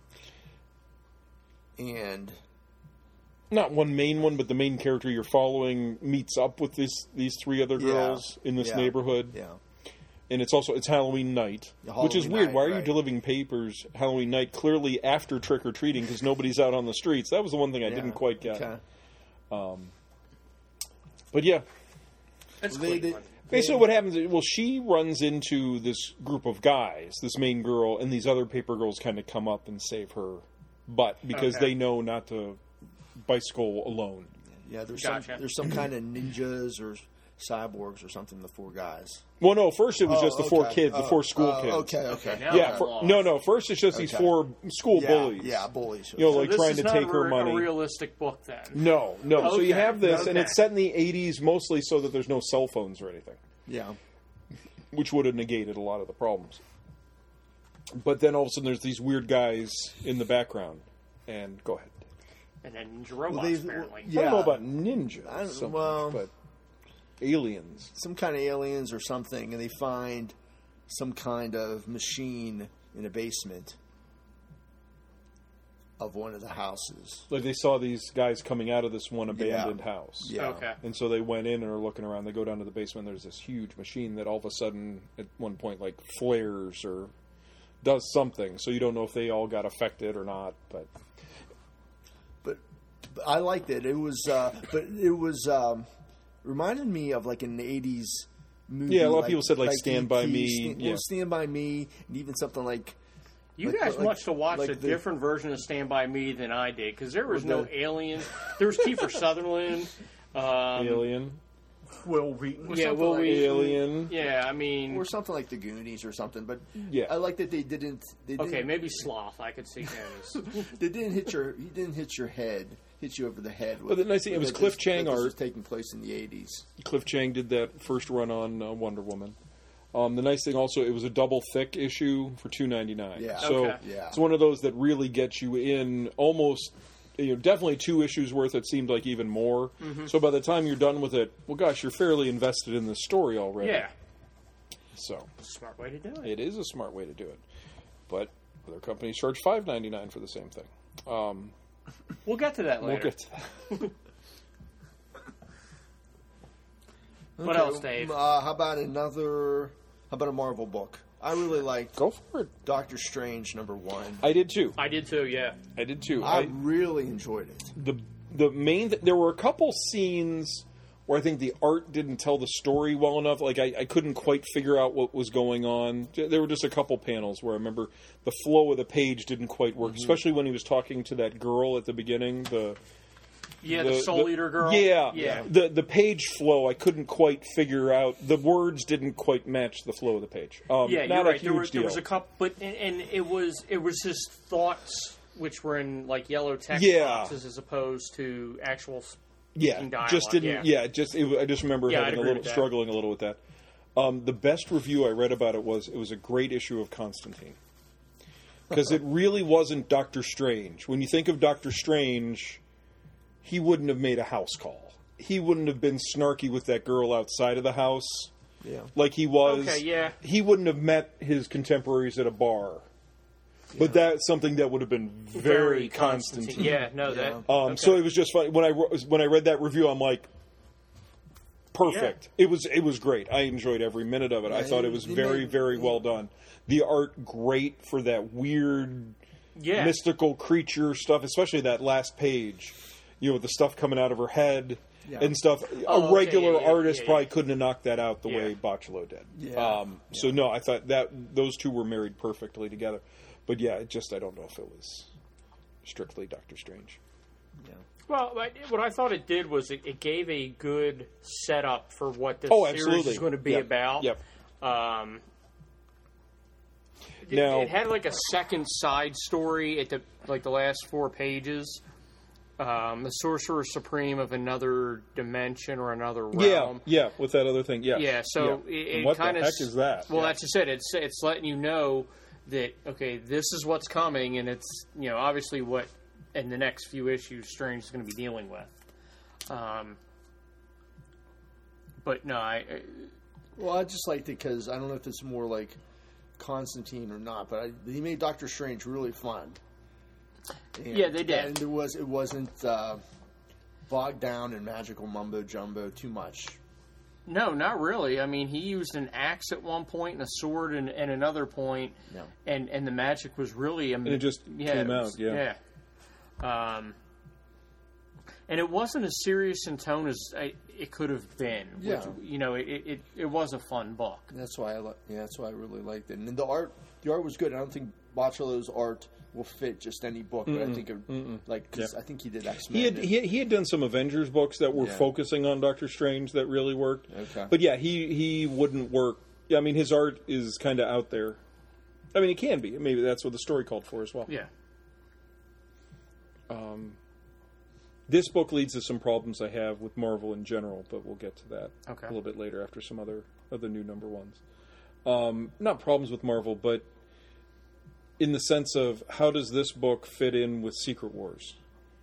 and Not one main one, but the main character you're following meets up with these these three other Yeah. girls in this Yeah. neighborhood. yeah, And it's also it's Halloween night, Yeah, which is Halloween weird. night, Why are you right. delivering papers Halloween night? Clearly after trick or treating, because nobody's out on the streets. That was the one thing I yeah. didn't quite get. Okay. But yeah, It's They- they- Cleveland. basically what happens is, well, she runs into this group of guys, this main girl, and these other paper girls kind of come up and save her butt because Okay. they know not to bicycle alone. Yeah, there's Gotcha. some there's some kind of ninjas or cyborgs or something. The four guys. Well, no, first it was just the Oh, four okay. kids, the Oh, four school oh, kids. Okay, okay. Okay, now Yeah, I'm for, lost. no, no. First, it's just these Okay. four school yeah, bullies. Yeah, bullies. You know, So like this trying is to not take a, her re- money. a realistic book, then. No, no. So you Okay, have this, and okay. it's set in the eighties, mostly so that there's no cell phones or anything, yeah. which would have negated a lot of the problems. But then all of a sudden, there's these weird guys in the background, and go ahead. And then Ninja Robots, they- apparently. I don't know Yeah. about ninjas, I don't- so well- much, but aliens. Some kind of aliens or something, and they find some kind of machine in a basement of one of the houses. Like they saw these guys coming out of this one abandoned house. Yeah. Okay. And so they went in and are looking around. They go down to the basement. There's this huge machine that all of a sudden, at one point, like flares or does something. So you don't know if they all got affected or not. But But, but I liked it. It was, uh, but it was um, reminded me of like an eighties movie. Yeah, a lot of like- people said, like, Stand By E T, Me, Stand, yeah. well, Stand by Me, and even something like. You Like- guys like- must have watched like a the- different version of Stand By Me than I did, because there was no the- aliens. There was Kiefer Sutherland. Um, Alien, Will Wheaton. Yeah, something Will like- Wheaton. Alien. Yeah, I mean, Or something like the Goonies or something. But Yeah. I like that they didn't. They didn't okay, maybe Sloth. I could see him as. They didn't hit your. He didn't hit your head. Hit you over the head. With, But the nice thing- it was that Cliff this- Chang that this art. was taking place in the eighties. Cliff Chang did that first run on uh, Wonder Woman. Um, the nice thing also, it was a double thick issue for two ninety-nine. Yeah. So Okay. Yeah. it's one of those that really gets you in almost, you know, definitely two issues worth. It seemed like even more. Mm-hmm. So by the time you're done with it, well, gosh, you're fairly invested in the story already. Yeah, So smart way to do it. it is a smart way to do it. But other companies charge five ninety-nine for the same thing. Um, We'll get to that we'll later. get to that. What else, Dave? Uh, how about another? How about a Marvel book? I really liked Go for it. Doctor Strange number one. I did too. I did too. Yeah. I did too. I I, really enjoyed it. the the main th- there were a couple scenes where I think the art didn't tell the story well enough. Like, I, I couldn't quite figure out what was going on. There were just a couple panels where I remember the flow of the page didn't quite work, mm-hmm. especially when he was talking to that girl at the beginning. The Yeah, the, the Soul Eater girl. Yeah, yeah. The the page flow, I couldn't quite figure out. The words didn't quite match the flow of the page. Um, yeah, not you're a right. huge There was, deal. there was a couple, but and, and it was it was his thoughts, which were in like yellow text Yeah. boxes, as opposed to actual. Yeah, dialogue. just didn't. Yeah, yeah just it, I just remember Yeah, I'd having a agree little with that. struggling a little with that. Um, the best review I read about it was it was a great issue of Constantine because it really wasn't Doctor Strange. When you think of Doctor Strange, he wouldn't have made a house call. He wouldn't have been snarky with that girl outside of the house. Yeah. Like he was. Okay, yeah. He wouldn't have met his contemporaries at a bar. But that's something that would have been very, Constantine. Yeah, no, Yeah. that. Um, okay. So it was just funny when I wro- when I read that review. I'm like, perfect. It was it was great. I enjoyed every minute of it. I Yeah, thought he- it was he very made- very well done. The art great for that weird yeah. mystical creature stuff, especially that last page. You know, with the stuff coming out of her head Yeah. and stuff. Oh, a okay, regular yeah, yeah, artist yeah, yeah. probably couldn't have knocked that out the Yeah. way Bocciolo did. Yeah. Um, So no, I thought that those two were married perfectly together. But yeah, it just I don't know if it was strictly Doctor Strange. Yeah. Well, I- what I thought it did was it, it gave a good setup for what this Oh, series absolutely. is going to be Yep. about. Yep. Um, it, Now- it had like a second side story at the like the last four pages. Um, the Sorcerer Supreme of another dimension or another realm. Yeah, yeah, with that other thing, yeah. Yeah, so Yeah. it, And it what kind the of heck is that? Well, Yeah. that's just it. It's it's letting you know that okay, this is what's coming, and it's you know obviously what in the next few issues Strange is going to be dealing with. Um, but no, I, I Well, I just liked it because I don't know if it's more like Constantine or not, but I, he made Doctor Strange really fun. And, Yeah, they did. And it was it wasn't uh, bogged down in magical mumbo jumbo too much. no, not really. I mean, he used an axe at one point and a sword and, and another point, Yeah. and and the magic was really and it just came out, yeah. yeah. Um, and it wasn't as serious in tone as I, it could have been. Yeah. Which, you know, it, it it was a fun book. That's why I li- yeah, that's why I really liked it. And the art, the art was good. I don't think Bocciolo's art will fit just any book, but I think it, like cause Yeah. I think he did X Men. He had, he, he had done some Avengers books that were Yeah. focusing on Doctor Strange that really worked. Okay. But yeah, he, he wouldn't work. Yeah, I mean, his art is kind of out there. I mean, it can be. Maybe that's what the story called for as well. Yeah. This book leads to some problems I have with Marvel in general, but we'll get to that Okay. a little bit later after some other other new number ones. Um, not problems with Marvel, but in the sense of how does this book fit in with Secret Wars?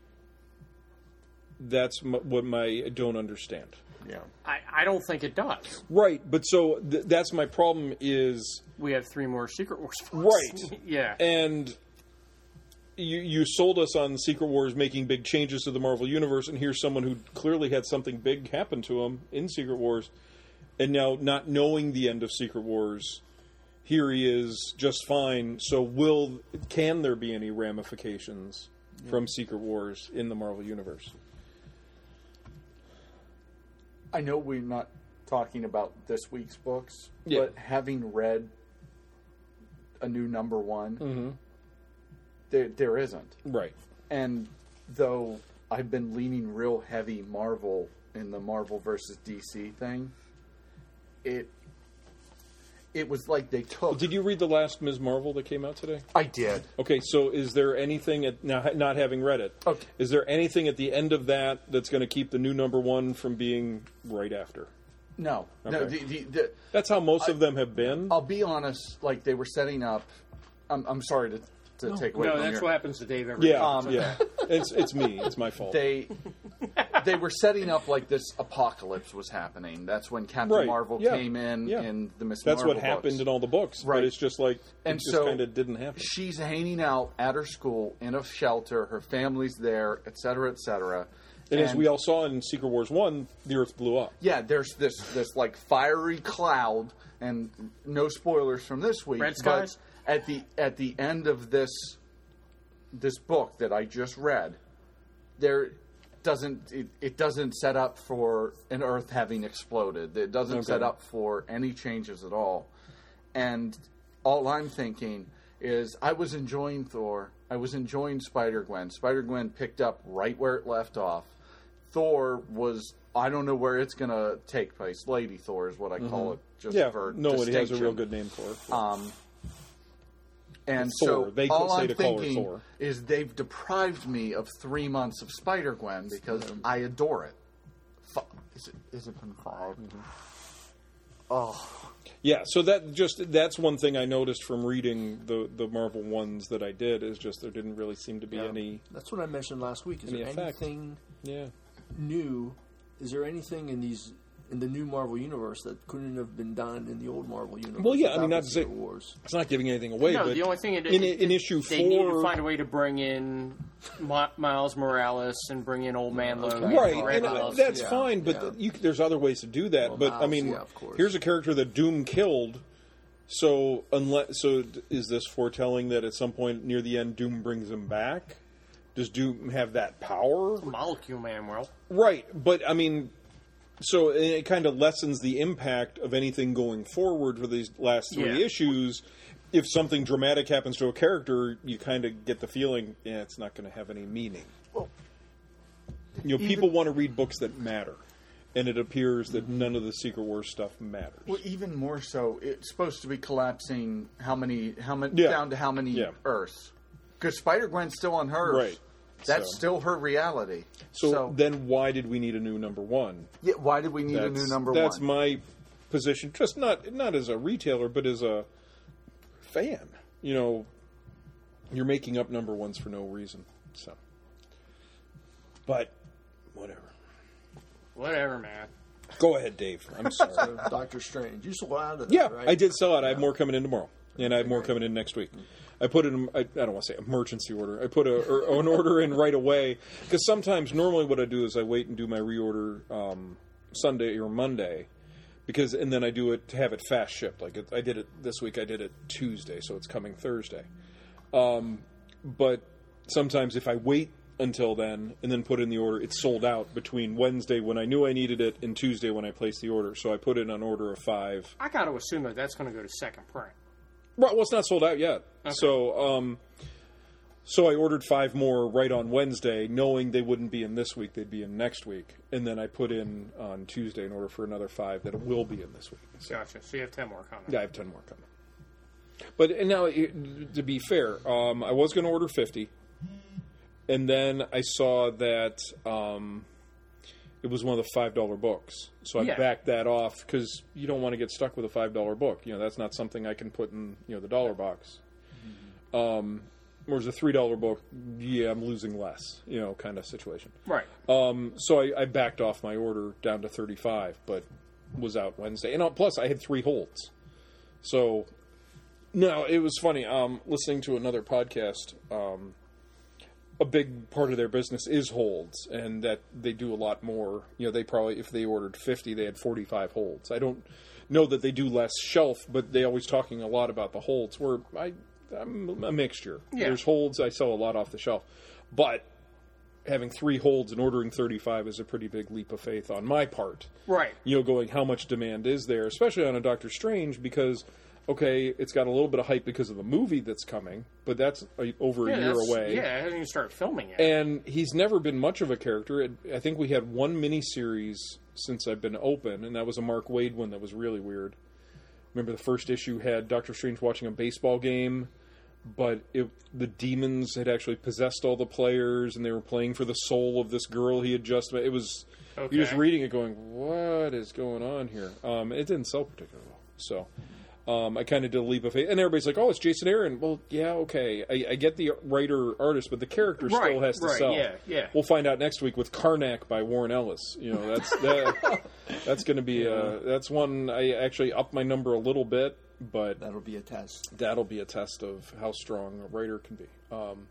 That's m- what my I don't understand. yeah. I, I don't think it does. Right, but so th- that's my problem is We have three more Secret Wars books. right, yeah. and you you sold us on Secret Wars making big changes to the Marvel Universe, and here's someone who clearly had something big happen to him in Secret Wars, and now not knowing the end of Secret Wars, here he is just fine. So will can there be any ramifications from Secret Wars in the Marvel Universe? I know we're not talking about this week's books, Yeah. but having read a new number one, Mm-hmm. there there isn't. Right. And though I've been leaning real heavy Marvel in the Marvel versus D C thing, it it was like they took. Did you read the last Miz Marvel that came out today? I did. Okay, so is there anything at now not having read it? Okay. Is there anything at the end of that that's going to keep the new number one from being right after? No, no. Okay. The, the, the, That's how most of them have been. I'll be honest. Like they were setting up. I'm, I'm sorry to, to take away No, from that's your, what happens to Dave every yeah, day. Um, yeah. It's it's me. It's my fault. They they were setting up like this apocalypse was happening. That's when Captain Right, Marvel yeah, came in yeah. in the Miss That's Marvel what happened books. in all the books. Right. But it's just like And it just so kind of didn't happen. She's hanging out at her school in a shelter. Her family's there, et cetera, et cetera. And, as we all saw in Secret Wars one, the Earth blew up. Yeah, there's this this like fiery cloud, and no spoilers from this week. Red skies? But at the at the end of this this book that I just read, there doesn't it, it doesn't set up for an Earth having exploded. It doesn't Okay. set up for any changes at all. And all I'm thinking is I was enjoying Thor. I was enjoying Spider-Gwen. Spider-Gwen picked up right where it left off. Thor was, I don't know where it's going to take place. Lady Thor is what I call it. Just Yeah, for nobody has a real distinction. good name for it. Um, and Thor. so They all say I'm to call her thinking Thor. is they've deprived me of three months of Spider-Gwen because I adore it. F- is it is it been five? Oh, Yeah, so that just that's one thing I noticed from reading the the Marvel ones that I did is just there didn't really seem to be Yeah. any. That's what I mentioned last week. Is Any there effect. anything Yeah, new? Is there anything in these in the new Marvel universe that couldn't have been done in the old Marvel universe? Well, yeah, I without mean, not the to say- Secret Wars. it's not giving anything away. No, but the only thing it, in, it, in it- issue they need to four, find a way to bring in Mi- Miles Morales and bring in Old Man Logan. right, and and Red uh, Gloves. that's Yeah, fine. But yeah. the, you, there's other ways to do that. Well, but I Miles, mean, yeah, of course. here's a character that Doom killed. So unless so, d- is this foretelling that at some point near the end Doom brings him back? Does Doom have that power? Molecule Man will. Right, but I mean, so it kind of lessens the impact of anything going forward for these last three Yeah. issues. If something dramatic happens to a character, you kind of get the feeling, yeah, it's not going to have any meaning. You know, people want to read books that matter, and it appears that none of the Secret Wars stuff matters. well, even more so, it's supposed to be collapsing how many, how many, Yeah. down to how many Yeah. Earths? Because Spider-Gwen's still on hers. Right. That's So- still her reality. So, So, then, why did we need a new number one? yeah, why did we need a That's, new number that's one? my position. Just not not as a retailer, but as a fan. You know, you're making up number ones for no reason. So, but whatever. Whatever, man. Go ahead, Dave. I'm sorry. So, Doctor Strange. You sold out of that, yeah, right? I did sell it. I have more coming in tomorrow, and I have more coming in next week. I put it in, I, I don't want to say emergency order. I put a, or, an order in right away because sometimes normally what I do is I wait and do my reorder um, Sunday or Monday because and then I do it to have it fast shipped. Like it, I did it this week. I did it Tuesday, so it's coming Thursday. Um, but sometimes if I wait until then and then put in the order, it's sold out between Wednesday when I knew I needed it and Tuesday when I placed the order. So I put in an order of five. I got to assume that that's going to go to second print. Right, well, it's not sold out yet. So, um, so I ordered five more right on Wednesday, knowing they wouldn't be in this week; they'd be in next week. And then I put in on Tuesday an order for another five that will be in this week. So, Gotcha. So you have ten more coming. yeah, I have ten more coming. But and now, it- to be fair, um, I was going to order fifty, and then I saw that um, it was one of the five dollar books, so I Yeah. backed that off because you don't want to get stuck with a five dollar book. You know, that's not something I can put in you know the dollar box. Um, whereas a three dollar book, yeah, I'm losing less. You know, kind of situation. Right. Um, so I, I backed off my order down to thirty-five, but was out Wednesday. And uh, plus, I had three holds. So, no, it was funny. Um, listening to another podcast, um, a big part of their business is holds, and that they do a lot more. You know, they probably, if they ordered fifty, they had forty-five holds. I don't know that they do less shelf, but they always talking a lot about the holds, where I, I'm a mixture. Yeah. There's holds, I sell a lot off the shelf. But having three holds and ordering thirty-five is a pretty big leap of faith on my part. Right. You know, going, how much demand is there, especially on a Doctor Strange, because, okay, it's got a little bit of hype because of the movie that's coming, but that's a, over Yeah, a year that's- away. Yeah, I haven't even started filming yet. And he's never been much of a character. It, I think we had one miniseries since I've been open, and that was a Mark Waid one that was really weird. Remember the first issue had Doctor Strange watching a baseball game, but it, the demons had actually possessed all the players, and they were playing for the soul of this girl he had just met. It was, Okay. you're just reading it going, what is going on here? Um, it didn't sell particularly well. So um, I kind of did a leap of faith. And everybody's like, oh, it's Jason Aaron. Well, yeah, okay. I, I get the writer, artist, but the character Right, still has to right, sell. yeah, yeah. We'll find out next week with Karnak by Warren Ellis. You know, that's that, that's going to be uh, that's one I actually upped my number a little bit, but That'll be a test. that'll be a test of how strong a writer can be. Um,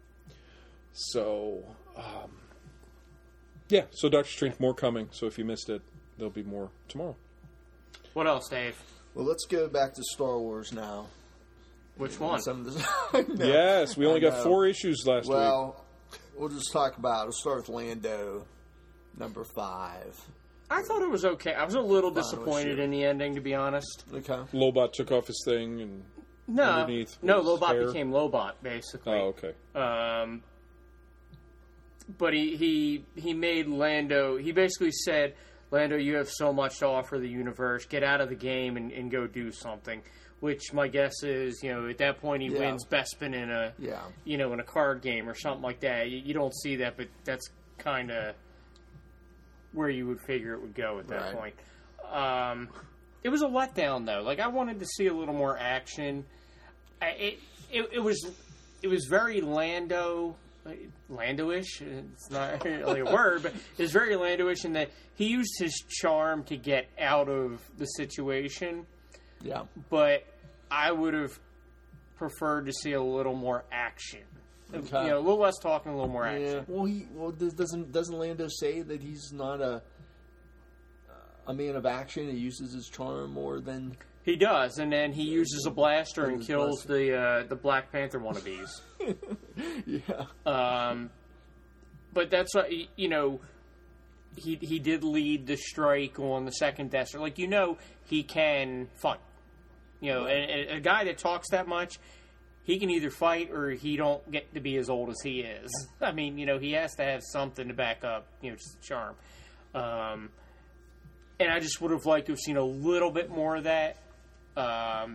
so, um, yeah. So Doctor Strange, more coming. So if you missed it, there'll be more tomorrow. What else, Dave? Well, let's go back to Star Wars now. Which one? Some of this, I know. Yes, we only I got know. four issues last week. Well, we'll just talk about. We'll start with Lando. number five. I thought it was okay. I was a little Final disappointed issue. in the ending, to be honest. Okay. Lobot took off his thing and No, underneath no, was Lobot hair. became Lobot, basically. Oh, okay. Um, but he, he he made Lando. He basically said, "Lando, you have so much to offer the universe. Get out of the game and, and go do something." Which my guess is, you know, at that point he Yeah. wins Bespin in a, Yeah. you know, in a card game or something like that. You, you don't see that, but that's kind of where you would figure it would go at that Right. point. Um, it was a letdown, though. Like, I wanted to see a little more action. I, it, it it was it was very Lando. Lando-ish. It's not really a word, but it's very Lando-ish in that he used his charm to get out of the situation. Yeah. But I would have preferred to see a little more action. Okay. You know, a little less talking, a little more action. Yeah. Well, he well does- doesn't doesn't Lando say that he's not a a man of action? He uses his charm more than. He does, and then he uses a blaster and His kills the uh, the Black Panther wannabes. Yeah. Um, but that's what, you know, he he did lead the strike on the second Death Star. Like, you know, he can fight. You know, and, and a guy that talks that much, he can either fight or he don't get to be as old as he is. I mean, you know, he has to have something to back up, you know, just the charm. Um, and I just would have liked to have seen a little bit more of that. Um,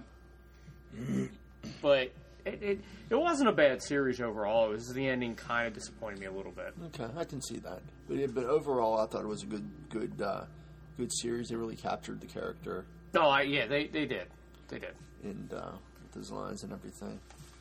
but it, it it wasn't a bad series overall. It was the ending kind of disappointed me a little bit. Okay, I can see that. But yeah, but overall, I thought it was a good good uh, good series. They really captured the character No, I yeah, they they did, they did. and uh, with his lines and everything.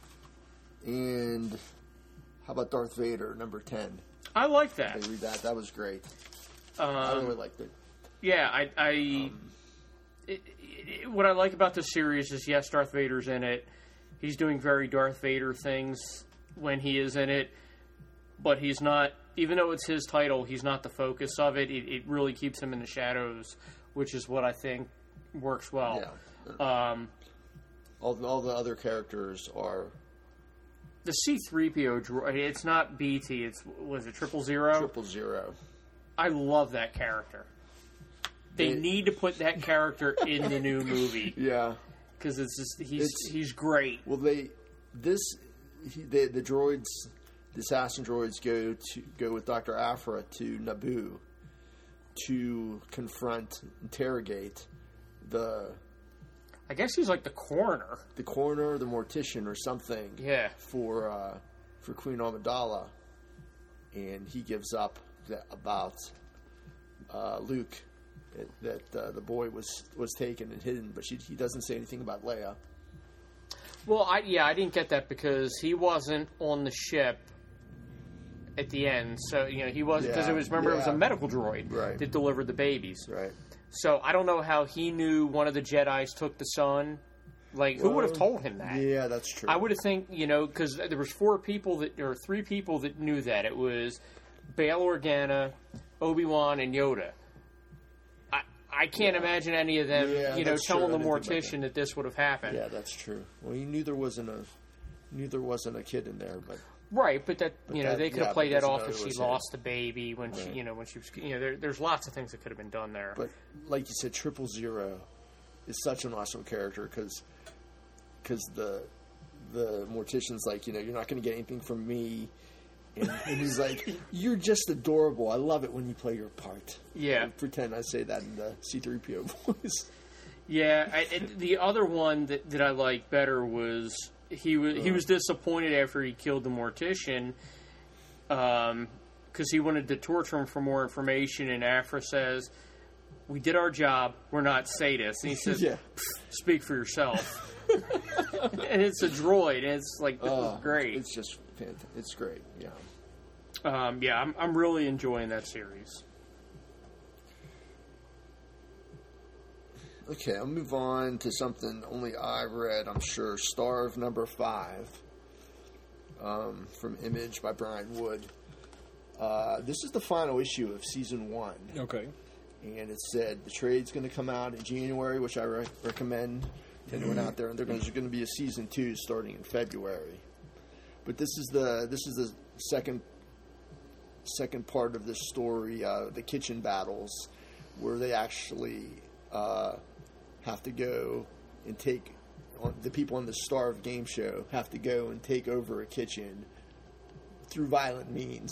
And how about Darth Vader, number ten? I like that. They read that. That was great. I Um, really liked it. yeah, I. I it, it, what I like about this series is, yes, Darth Vader's in it. He's doing very Darth Vader things when he is in it, but he's not. Even though it's his title, he's not the focus of it. It, it really keeps him in the shadows, which is what I think works well. Yeah. Um, All all the other characters are the C three P O droid. It's not B T. It's was it Triple Zero? triple zero. I love that character. They They- need to put that character in the new movie Yeah. because it's just he's It's- he's great. Well, they this he, the the droids, the assassin droids go to go with Doctor Aphra to Naboo to confront, interrogate the I guess he's like the coroner. the coroner, the mortician, or something. Yeah. For uh, for Queen Amidala, and he gives up that, about uh, Luke. That, that uh, the boy was was taken and hidden, but she, he doesn't say anything about Leia. Well, I yeah, I didn't get that because he wasn't on the ship at the end. So you know he was because Yeah, it was remember it was yeah. a medical droid Right. that delivered the babies. Right. So I don't know how he knew one of the Jedis took the son. Like who would have Well, told him that? Yeah, that's true. I would have think, you know, because there was four people that, or three people that knew that. It was Bail Organa, Obi-Wan, and Yoda. I I can't imagine any of them, Yeah, you know, that's true. telling I the didn't think about mortician that. this would have happened. Yeah, that's true. Well, he knew there wasn't a knew there wasn't a kid in there, but Right, but that, you know, that- they could yeah, have played but that doesn't off know if it she was him. lost the baby when she, Right. you know, when she was, you know, there, there's lots of things that could have been done there. but like you said, Triple Zero is such an awesome character because the the mortician's like, you know, you're not going to get anything from me. And, and he's like, "You're just adorable. I love it when you play your part." Yeah. I pretend I say that in the C three P O voice. Yeah, I, and the other one that, that I liked better was he was he was disappointed after he killed the mortician, um, because he wanted to torture him for more information. And Aphra says, "We did our job. We're not sadists." And he says, Yeah. "Speak for yourself." And it's a droid, and it's like this Oh, is great. It's just fantastic. It's great. Yeah. Um, yeah, I'm I'm really enjoying that series. Okay, I'll move on to something only I've read, I'm sure. Starve number five, um, from Image by Brian Wood. Uh, this is the final issue of season one. Okay. And it said the trade's going to come out in January, which I re- recommend to anyone out there. And there's going to be a season two starting in February. But this is the this is the second second part of this story, uh, the kitchen battles, where they actually uh, have to go and take on, the people on the Starve game show have to go and take over a kitchen through violent means.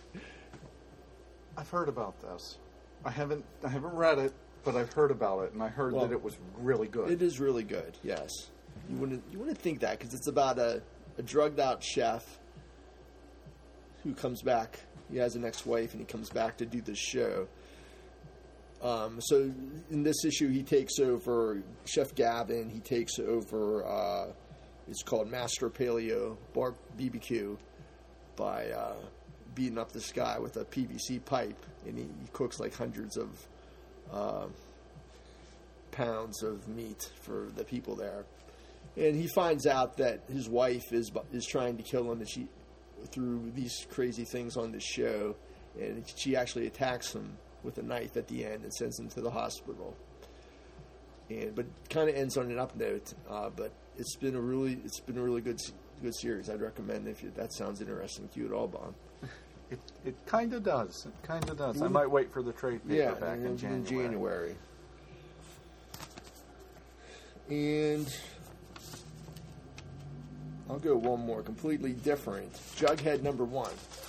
I've heard about this. I haven't I haven't read it, but I've heard about it, and I heard Well, that it was really good. It is really good. Yes, you wouldn't you wouldn't think that because it's about a, a drugged out chef who comes back. He has an ex-wife, and he comes back to do this show. Um, so in this issue, he takes over Chef Gavin. He takes over. Uh, it's called Master Paleo Bar B B Q by uh, beating up this guy with a P V C pipe, and he, he cooks like hundreds of uh, pounds of meat for the people there. And he finds out that his wife is is trying to kill him, and she through these crazy things on this show, and she actually attacks him with a knife at the end and sends him to the hospital. And but kind of ends on an up note. Uh, but it's been a really it's been a really good good series. I'd recommend if you, that sounds interesting to you at all, Bob. It it kind of does. It kind of does. I might wait for the trade paper Yeah, back in, in, January. in January. And I'll go one more, completely different. Jughead number one.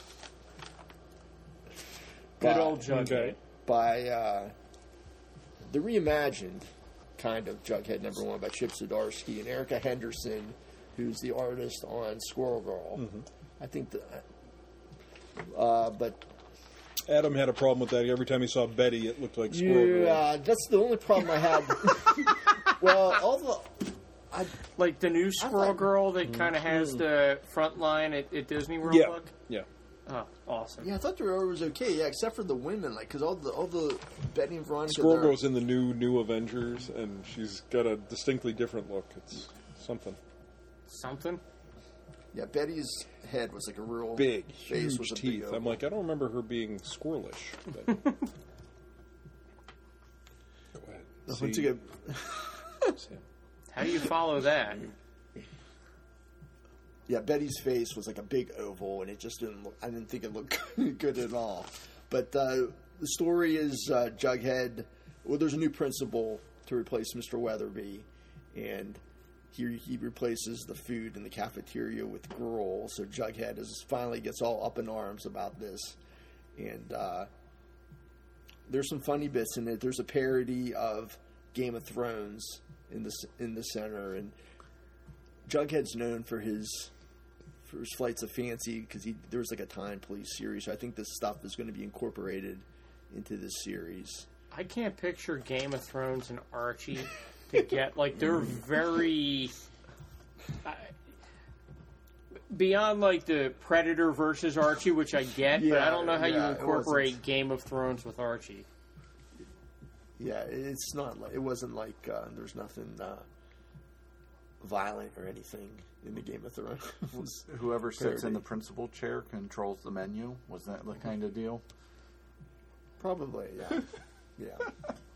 Good By- old Jughead. Okay. By uh, the reimagined kind of Jughead number one by Chip Zdarsky and Erica Henderson, who's the artist on Squirrel Girl. Mm-hmm. I think that. Uh, but Adam had a problem with that. Every time he saw Betty, it looked like Squirrel Girl. yeah, that's the only problem I had. Well, all the. I, Like the new Squirrel thought- Girl that kind of has the front line at, at Disney World Yeah, look. yeah. Oh, awesome. Yeah, I thought the Rover was okay. Yeah, except for the women, like because all the all the Betty and Veronica. Squirrel they're- Girl's in the new New Avengers, and she's got a distinctly different look. It's something Something. Yeah, Betty's head was like a real big, face huge was a big teeth. I'm oval. like, I don't remember her being squirrelish. But... Go ahead. Nothing to See? get. See? How do you follow that? Yeah, Betty's face was like a big oval, and it just didn't look. I didn't think it looked good at all. But uh, the story is uh, Jughead. Well, there's a new principal to replace Mister Weatherby, and he he replaces the food in the cafeteria with gruel. So Jughead is finally gets all up in arms about this, and uh, there's some funny bits in it. There's a parody of Game of Thrones in the in the center, and Jughead's known for his for his flights of fancy because he there was like a Time Police series. So I think this stuff is going to be incorporated into this series. I can't picture Game of Thrones and Archie to get like they're very I, beyond like the Predator versus Archie, which I get, but I Yeah, don't know how yeah, you it incorporate wasn't- Game of Thrones with Archie. Yeah, it's not like it wasn't like uh, there's nothing uh, violent or anything in the Game of Thrones. Whoever sits in Parody. the principal chair controls the menu. Was that the kind of deal? Probably, yeah, yeah.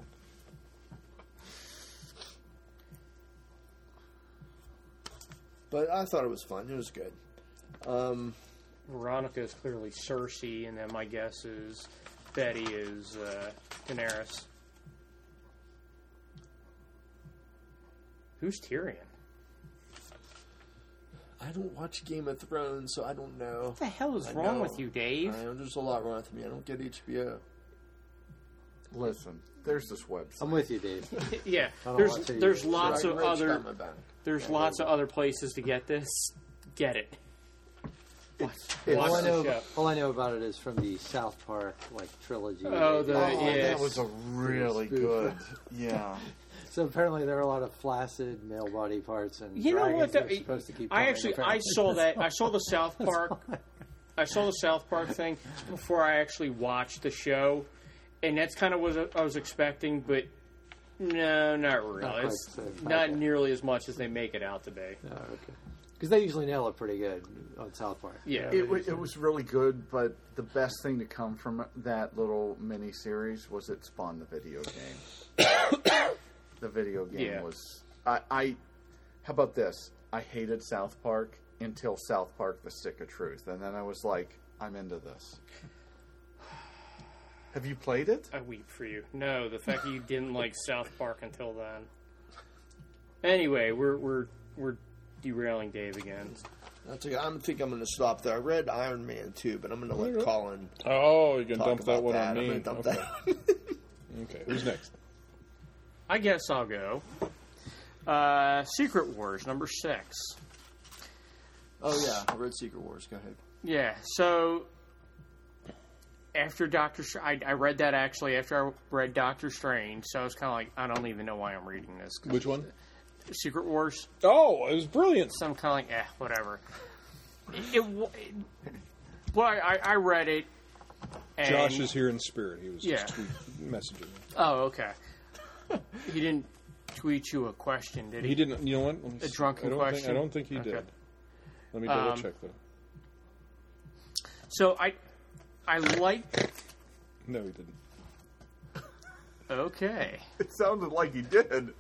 But I thought it was fun. It was good. Um, Veronica is clearly Cersei, and then my guess is Betty is uh, Daenerys. Who's Tyrion? I don't watch Game of Thrones, so I don't know. What the hell is I wrong know. with you, Dave? I know there's a lot wrong with me. I don't get H B O. Listen, there's this website. I'm with you, Dave. Yeah, I don't there's watch it there's either. lots Right, of Rich other got my back. there's lots of other places to get this. Get it. Watch, All watch I the know, show. all I know about it is from the South Park like trilogy. Oh, the- Oh, yeah. that was a really Spoof. good. Yeah. So apparently there are a lot of flaccid male body parts and You know dragons what? that are The, supposed to keep. I coming, actually I apparently. saw that I saw the South Park I saw the South Park thing before I actually watched the show, and that's kind of what I was expecting, but no, not really. Not quite It's the same. not Okay. nearly as much as they make it out to be. Oh, okay. Because they usually nail it pretty good on South Park. Yeah. It, wa- it was really good, but the best thing to come from that little mini series was it spawned the video game. The video game Yeah. was. I, I. How about this? I hated South Park until South Park: The Stick of Truth, and then I was like, I'm into this. Have you played it? I weep for you. No, the fact that you didn't like South Park until then. Anyway, we're we're we're derailing Dave again. That's okay. I think I'm going to stop there. I read Iron Man two, but I'm going to let Colin. Oh, you're going to talk dump that about one that. on I'm me? going to dump Okay. that. Okay, who's next? I guess I'll go. Uh, Secret Wars number six. Oh yeah, I read Secret Wars. Go ahead. Yeah, so after Doctor, Str- I, I read that actually after I read Doctor Strange. So I was kind of like, I don't even know why I'm reading this. Which one? Secret Wars. Oh, it was brilliant. So I'm kind of like, eh, whatever. It, it, it well, I, I read it. And, Josh is here in spirit. He was Yeah. just tweet, messaging me. Oh, okay. He didn't tweet you a question, did he? He didn't. You know what? Let me A see. drunken I don't question? Think, I don't think he Okay. did. Let me double Um, check though. So I, I like. No, he didn't. Okay. It sounded like he did.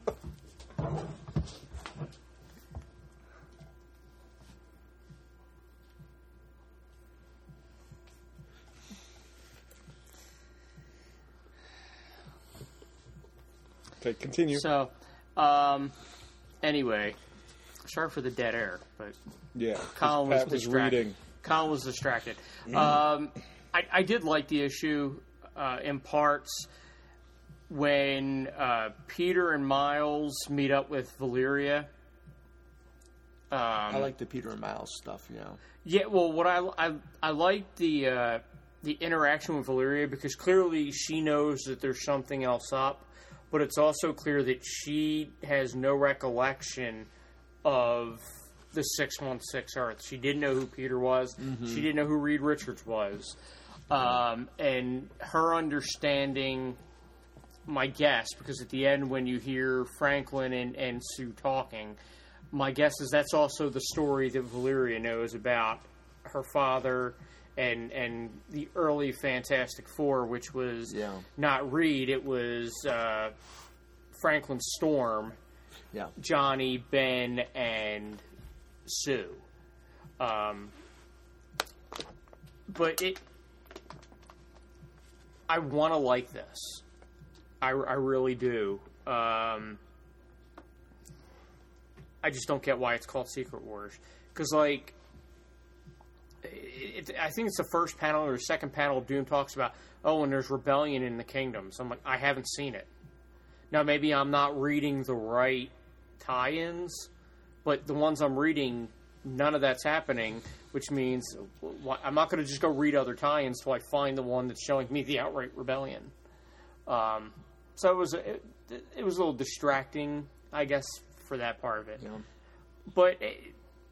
Okay, continue. So, um, anyway, sorry for the dead air, but yeah, Colin was Pat was distracted. reading. Colin was distracted. Um, I, I did like the issue uh, in parts when uh, Peter and Miles meet up with Valeria. Um, I like the Peter and Miles stuff. You know. Yeah, well, what I I, I like the uh, the interaction with Valeria because clearly she knows that there's something else up, but it's also clear that she has no recollection of the six one six Earth. She didn't know who Peter was. She didn't know who Reed Richards was, um, and her understanding. My guess, because at the end when you hear Franklin and, and Sue talking, my guess is that's also the story that Valeria knows about her father and and the early Fantastic Four, which was Yeah. not Reed, it was uh, Franklin Storm, Yeah. Johnny, Ben, and Sue. Um, but it, I want to like this. I, I really do. Um, I just don't get why it's called Secret Wars. Because, like, it, I think it's the first panel or the second panel Doom talks about, oh, and there's rebellion in the kingdoms. I'm like, I haven't seen it. Now, maybe I'm not reading the right tie-ins, but the ones I'm reading, none of that's happening, which means I'm not going to just go read other tie-ins till I find the one that's showing me the outright rebellion. Um... So it was it, it was a little distracting, I guess, for that part of it. Yeah. But it,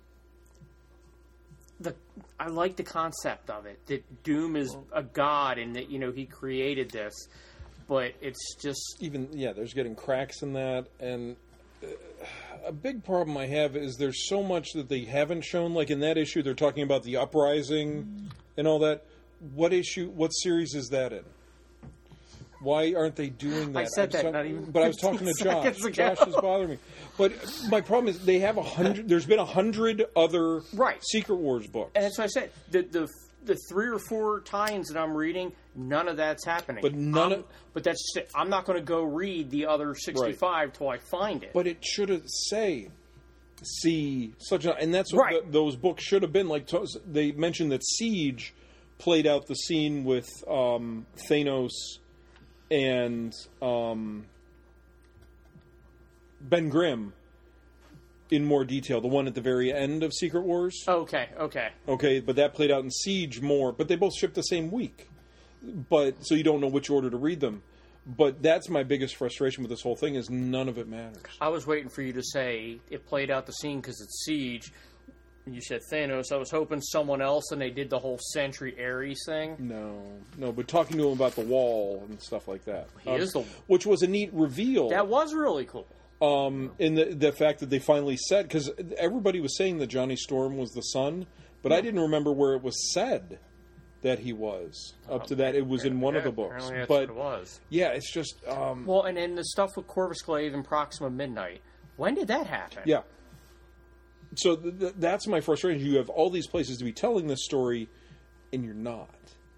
the I like the concept of it that Doom is a god and that you know he created this, but it's just Even yeah, there's getting cracks in that, and uh, a big problem I have is there's so much that they haven't shown. Like in that issue, they're talking about the uprising and all that. What issue? What series is that in? Why aren't they doing that? I said I'm that so- not even But I was talking to Josh. seconds ago. Josh is bothering me. But my problem is they have a hundred. There's been a hundred other Right. Secret Wars books. and that's what I said. The the the three or four tie-ins that I'm reading, none of that's happening. But none I'm- of- but that's just it. I'm not going to go read the other sixty-five till I find it. But it should have say see such a, and that's what Right. the, those books should have been. Like to- they mentioned that Siege played out the scene with um, Thanos and um, Ben Grimm in more detail. The one at the very end of Secret Wars. okay, okay. Okay, but that played out in Siege more. But they both shipped the same week. But so you don't know which order to read them. But that's my biggest frustration with this whole thing is none of it matters. I was waiting for you to say it played out the scene because it's Siege. You said Thanos. I was hoping someone else, and they did the whole Sentry Ares thing. No, no, but talking to him about the wall and stuff like that. He is the- which was a neat reveal. That was really cool. Um, in the the fact that they finally said, because everybody was saying that Johnny Storm was the son, but I didn't remember where it was said that he was. Up to that, it was in one of the books. Apparently that's But what it was. yeah, it's just um, Well, and then the stuff with Corvus Glaive and Proxima Midnight. When did that happen? yeah. So th- th- that's my frustration. You have all these places to be telling this story, and you're not.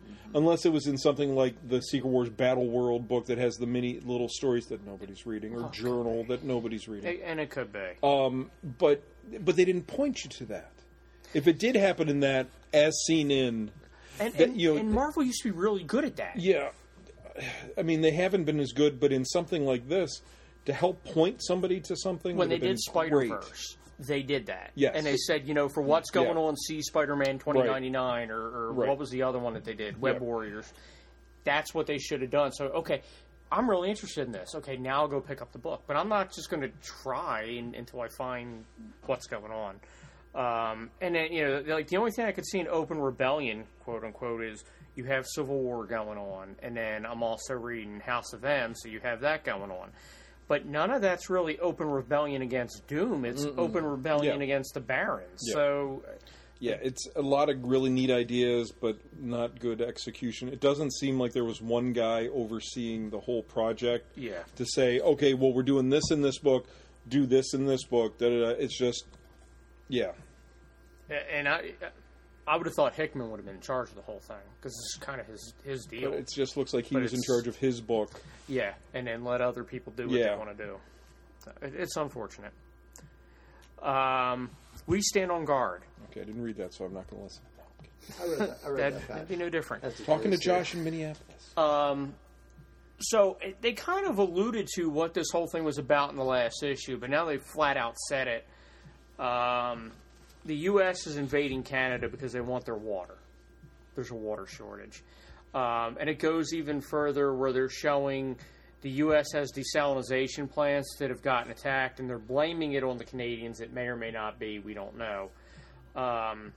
unless it was in something like the Secret Wars Battle World book that has the mini little stories that nobody's reading, or Oh, journal that nobody's reading. It- and it could be. Um, but but they didn't point you to that. If it did happen in that, as seen in, and, that, and, you know, and Marvel used to be really good at that. yeah, I mean they haven't been as good, but in something like this, to help point somebody to something When would they have been did Spider great. Verse, they did that. Yes. And they said, you know, for what's going Yeah. on, see Spider-Man twenty ninety-nine, or, or Right. what was the other one that they did? Web Yep. Warriors. That's what they should have done. So, okay, I'm really interested in this. Okay, now I'll go pick up the book. But I'm not just going to try in, until I find what's going on. Um, and then, you know, like the only thing I could see in Open Rebellion, quote unquote, is you have Civil War going on. And then I'm also reading House of M, so you have that going on. But none of that's really open rebellion against Doom. It's Mm-mm. open rebellion Yeah. against the Barons. Yeah. So, Yeah, it's a lot of really neat ideas, but not good execution. It doesn't seem like there was one guy overseeing the whole project yeah. to say, okay, well, we're doing this in this book, do this in this book. Da, da, da. It's just, yeah. And I I would have thought Hickman would have been in charge of the whole thing, because this is kind of his, his deal. But it just looks like he But was in it's- charge of his book. Yeah, and then let other people do what Yeah. they want to do. So it, it's unfortunate. Um, we stand on guard. Okay, I didn't read that, so I'm not going to listen. I read that. I read That, that that'd back. be no different. That's a Talking to great story. Josh in Minneapolis. Um, so it, they kind of alluded to what this whole thing was about in the last issue, but now they flat out said it. Um, the U S is invading Canada because they want their water. There's a water shortage. Um, and it goes even further where they're showing the U S has desalinization plants that have gotten attacked, and they're blaming it on the Canadians. It may or may not be. We don't know. Um,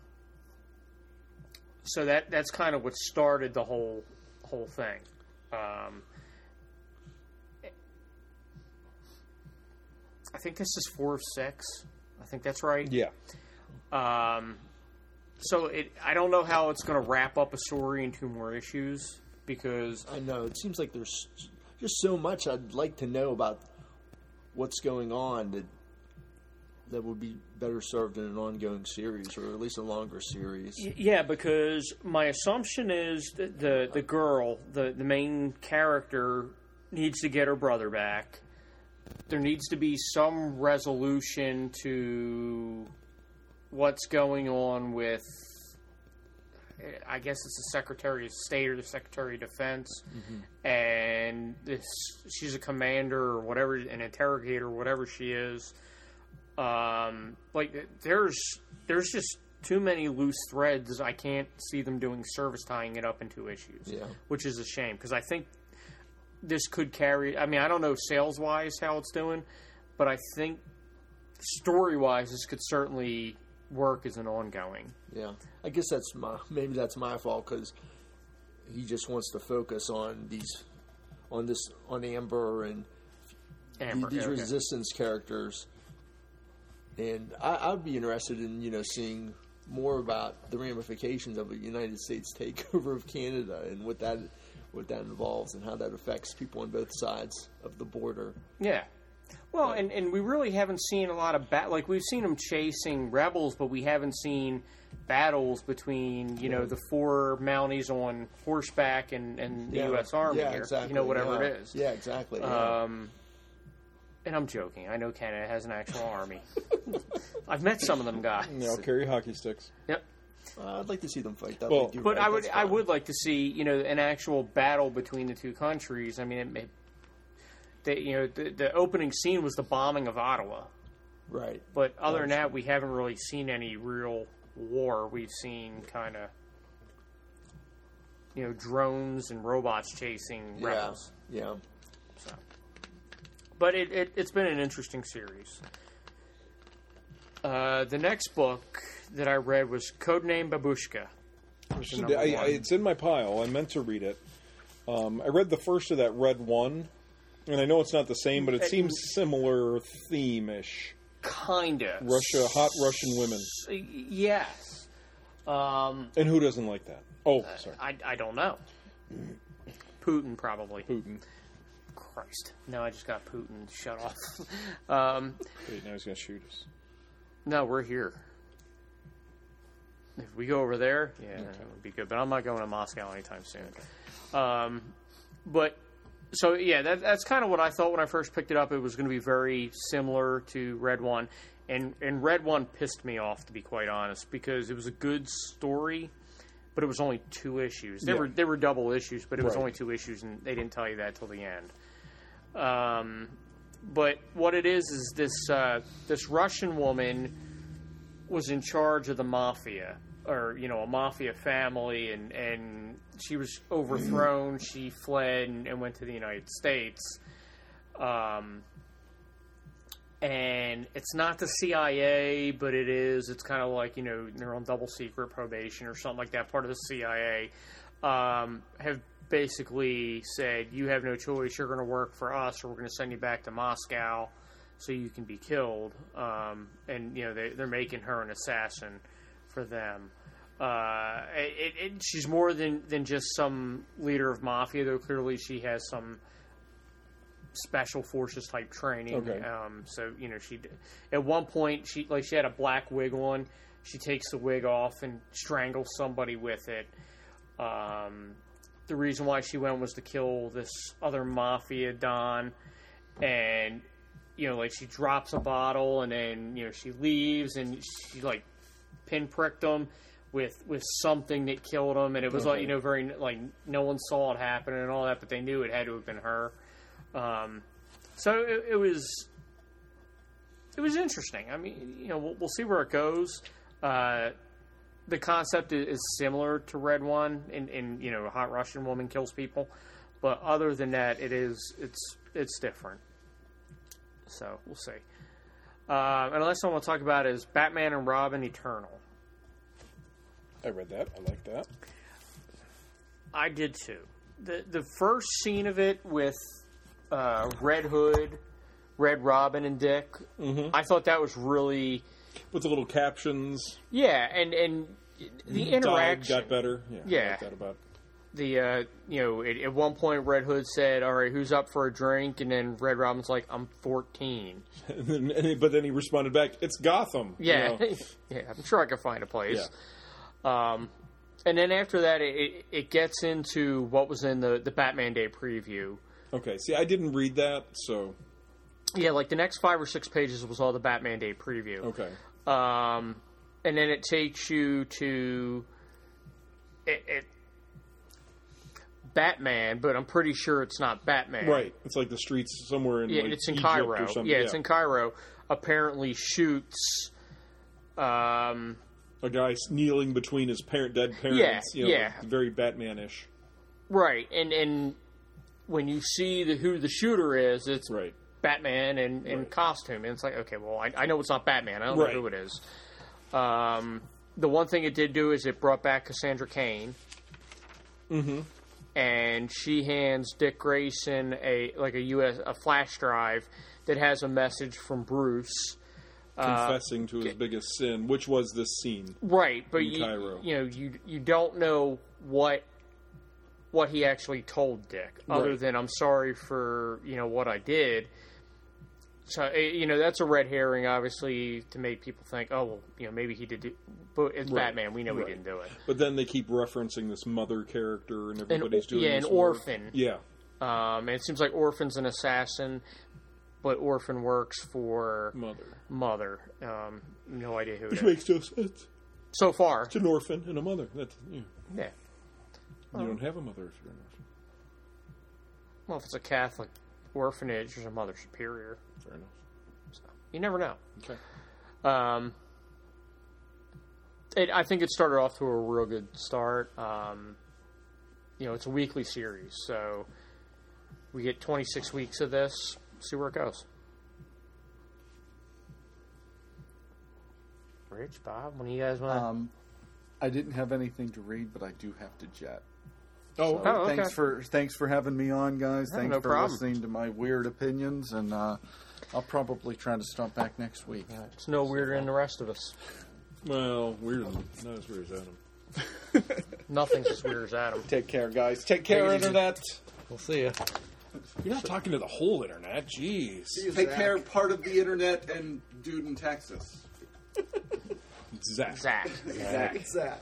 so that that's kind of what started the whole whole thing. Um, I think this is four of six. I think that's right. Yeah. Um, so it, I don't know how it's going to wrap up a story in two more issues, because I know. It seems like there's just so much I'd like to know about what's going on that that would be better served in an ongoing series, or at least a longer series. Y- yeah, because my assumption is that the the girl, the the main character, needs to get her brother back. There needs to be some resolution to what's going on with, I guess it's the Secretary of State or the Secretary of Defense, Mm-hmm. and this she's a commander or whatever, an interrogator, whatever she is. Um, like there's there's just too many loose threads. I can't see them doing service tying it up into issues, Yeah. which is a shame, because I think this could carry. I mean, I don't know sales wise how it's doing, but I think story wise this could certainly work as an ongoing. Yeah, I guess that's my maybe that's my fault, because he just wants to focus on these, on this, on Amber and Amber, these okay. resistance characters, and I, I'd be interested in you know seeing more about the ramifications of a United States takeover of Canada and what that what that involves and how that affects people on both sides of the border. Yeah. Well, and, and we really haven't seen a lot of bat. Like we've seen them chasing rebels, but we haven't seen battles between you know the four Mounties on horseback and, and the Yeah. U S Army. Yeah, or, exactly. You know, whatever yeah. it is. Yeah, exactly. Yeah. Um, and I'm joking. I know Canada has an actual army. I've met some of them guys. You know, carry hockey sticks. Yep. Uh, I'd like to see them fight. That Well, would do But right. I would That's I fine. would like to see you know an actual battle between the two countries. I mean, it may, the, you know the, the opening scene was the bombing of Ottawa. Right. But other than that, we haven't really seen any real war. We've seen kind of, you know, drones and robots chasing Yeah. rebels. Yeah. So. But it, it, it's been an interesting series. Uh, the next book that I read was Codename Babushka. was the number I, I, one. it's in my pile. I meant to read it. Um, I read the first of that Red One, and I know it's not the same, but it It- seems similar theme-ish. Kinda. Russia, hot Russian women. S- Yes. Um, And who doesn't like that? Oh, sorry. I, I don't know. Putin, probably. Putin. Christ. No, I just got Putin shut off. um, Wait, now he's going to shoot us. no, we're here. if we go over there, yeah, okay. It would be good. But I'm not going to Moscow anytime soon. Okay. Um, but so yeah, that, that's kind of what I thought when I first picked it up. It was going to be very similar to Red One, and and Red One pissed me off, to be quite honest, because it was a good story, but it was only two issues. There yeah. were there were double issues, but it was right. only two issues, and they didn't tell you that till the end. Um, but what it is is this uh, this Russian woman was in charge of the mafia, or you know, a mafia family, and, and she was overthrown. She fled and, and went to the United States. Um, and it's not the C I A, but it is. It's kind of like, you know, they're on double secret probation or something like that. Part of the C I A um, have basically said, you have no choice. You're going to work for us, or we're going to send you back to Moscow so you can be killed. Um, and, you know, they, they're making her an assassin for them. Uh, it, it, she's more than, than just some leader of mafia, though clearly she has some special forces type training. Okay. Um, so, you know, she at one point, she like she had a black wig on. She takes the wig off and strangles somebody with it. Um, the reason why she went was to kill this other mafia don, and you know, like she drops a bottle and then, you know, she leaves and she like pinpricked him with with something that killed him, and it was okay. like, you know, very like no one saw it happen and all that, but they knew it had to have been her. Um, so it, it was it was interesting. I mean, you know, we'll, we'll see where it goes. Uh, the concept is, is similar to Red One, in, in you know, a hot Russian woman kills people, but other than that, it is it's it's different. So we'll see. Uh, and the last one I want to talk about is Batman and Robin Eternal. I read that. I like that. I did too. The the first scene of it with uh, Red Hood, Red Robin, and Dick, mm-hmm. I thought that was really... With the little captions. Yeah, and, and the interaction... got better. Yeah, yeah. I like that about The, uh, you know, at, at one point Red Hood said, all right, who's up for a drink? And then Red Robin's like, I'm fourteen. and then, and he, but then he responded back, it's Gotham. Yeah, you know? yeah, I'm sure I could find a place. Yeah. Um, and then after that, it, it, it gets into what was in the, the Batman Day preview. Okay, see, I didn't read that, so... Yeah, like the next five or six pages was all the Batman Day preview. Okay. Um, and then it takes you to... It, it Batman, but I'm pretty sure it's not Batman. Right. It's like the streets somewhere in yeah, like it's in Egypt Cairo. or something. Yeah, yeah, it's in Cairo. Apparently shoots... Um... A guy kneeling between his parent, dead parents. Yeah, you know, yeah. Very Batman-ish. Right, and and when you see the, who the shooter is, it's right. Batman in, in right. costume. And it's like, okay, well, I, I know it's not Batman. I don't right. know who it is. Um, the one thing it did do is it brought back Cassandra Cain. Mm-hmm. And she hands Dick Grayson a like a U S a flash drive that has a message from Bruce. Confessing uh, to his biggest sin, which was this scene. Right, but in you, Cairo. you know, you you don't know what what he actually told Dick, other right. than I'm sorry for, you know, what I did. So, you know, that's a red herring, obviously, to make people think, oh, well, you know, maybe he did do, but it's right. Batman, we know right. he didn't do it. But then they keep referencing this mother character, and everybody's an, doing yeah, this an work. orphan. Yeah. Um, and it seems like Orphan's an assassin, but Orphan works for Mother. Mother. Um, no idea who it Which is. makes no sense. So far. It's an orphan and a mother. That's, yeah. Yeah. You well, don't have a mother if you're an orphan. Well, if it's a Catholic orphanage, there's a Mother Superior. Fair enough. So, you never know. Okay. Um, it, I think it started off to a real good start. Um, you know, it's a weekly series, so we get twenty-six weeks of this. See where it goes. Rich, Bob, when do you guys want to... Um, I didn't have anything to read, but I do have to jet. Oh, So oh okay. Thanks for thanks for having me on, guys. No, thanks no for problem. listening to my weird opinions, and uh, I'll probably try to stop back next week. It's no weirder than the rest of us. well, weird. Not as weird as Adam. Nothing's as weird as Adam. Take care, guys. Take care, Take it easy. Internet. We'll see you. You're not talking to the whole internet. Jeez. Take care, part of the Internet and dude in Texas. Zach. Zach. Zach. Zach.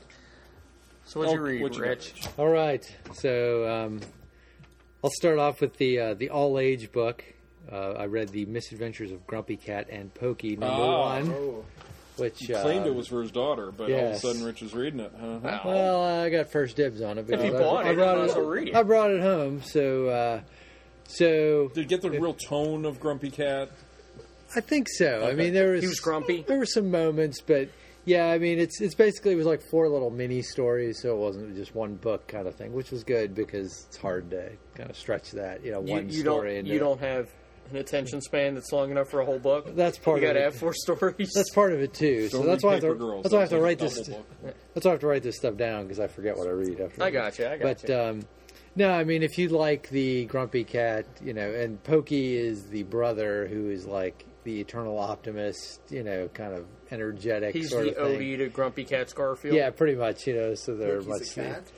So what'd you Oh, read, what you got, Rich? Rich? All right, so um, I'll start off with the uh, the all age book. Uh, I read The Misadventures of Grumpy Cat and Pokey number Ah. one, Oh. which He claimed uh, it was for his daughter, but yes. all of a sudden Rich is reading it. Huh? Wow. Well, I got first dibs on it. If he because bought I, it, I brought you might it. as well read it. I brought it home, so uh, so Did it get the real tone of Grumpy Cat? I think so. I mean, there was He was grumpy. There were some moments, but yeah, I mean, it's it's basically it was like four little mini stories, so it wasn't just one book kind of thing, which was good because it's hard to kind of stretch that, you know, You, one you don't. story. into You it. don't have an attention span that's long enough for a whole book. That's part You of got to it. have four stories. That's part of it too. So Don't that's read why I have to, Paper Girls. that's why I have to That's write like a this. double book. That's why I have to write this stuff down because I forget what I read after. I got you. I got But you. um, no, I mean, if you like the Grumpy Cat, you know, and Pokey is the brother who is like the eternal optimist, you know, kind of energetic He's sort the of thing. Odie to Grumpy Cat Scarfield. Yeah, pretty much, you know. So they're Pokey's much. a cat?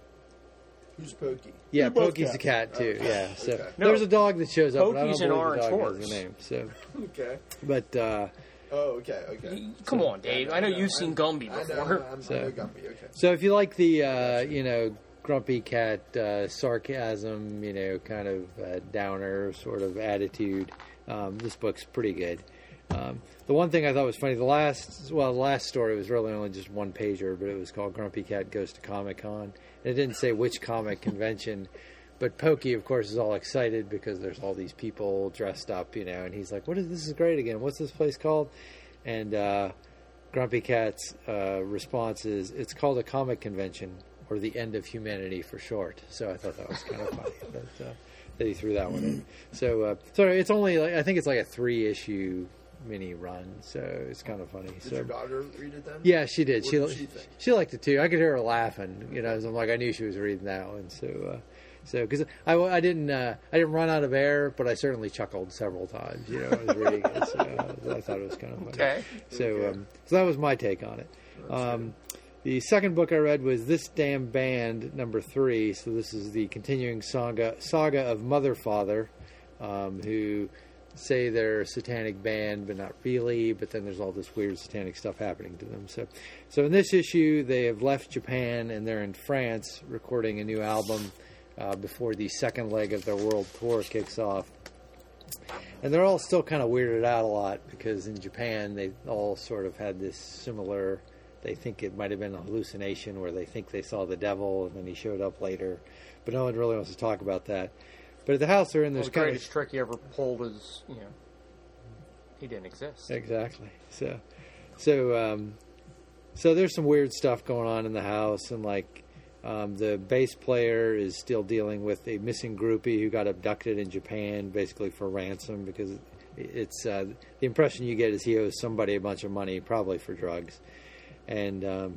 Who's Pokey? Yeah, They're both Pokey's a cat cats. too. Okay. Yeah, so Okay. No. there's a dog that shows up. but I don't Pokey's an believe orange the dog horse. has a name. So, Okay. but uh, Oh, okay, okay. Come on, Dave. I know you've seen Gumby I know, before. I'm, So- I know Gumby, okay. so if you like the uh, you know Grumpy Cat uh, sarcasm, you know, kind of uh, downer sort of attitude, um, this book's pretty good. Um, the one thing I thought was funny, the last, well, the last story was really only just one pager, but it was called Grumpy Cat Goes to Comic Con. And it didn't say which comic convention, but Pokey, of course, is all excited because there's all these people dressed up, you know, and he's like, "What is this? Is great again? What's this place called?" And uh, Grumpy Cat's uh, response is, "It's called a comic convention, or the end of humanity for short." So I thought that was kind of funny that, uh, that he threw that one in. So, uh, so it's only, like, I think it's like a three issue mini run, so it's kind of funny. Did so your daughter read it then? yeah, she did. What She did li- she think? she liked it too. I could hear her laughing. You know, so I'm like, I knew she was reading that one. So, uh, so because I, I didn't uh, I didn't run out of air, but I certainly chuckled several times. You know, I was reading it, so uh, I thought it was kind of funny. Okay. So, um, so that was my take on it. Um, the second book I read was This Damn Band, number three. So this is the continuing saga saga of Mother Father, um, who say they're a satanic band, but not really. But then there's all this weird satanic stuff happening to them. So, so in this issue, they have left Japan and they're in France recording a new album uh, before the second leg of their world tour kicks off. And they're all still kind of weirded out a lot because in Japan they all sort of had this similar. They think it might have been a hallucination where they think they saw the devil and then he showed up later, but no one really wants to talk about that. But at the house they're in, Well, there's the kind greatest trick he ever pulled is, you know, he didn't exist. of exactly so, so um, so there's some weird stuff going on in the house, and like um, the bass player is still dealing with a missing groupie who got abducted in Japan, basically for ransom because it's uh, the impression you get is he owes somebody a bunch of money, probably for drugs. And um,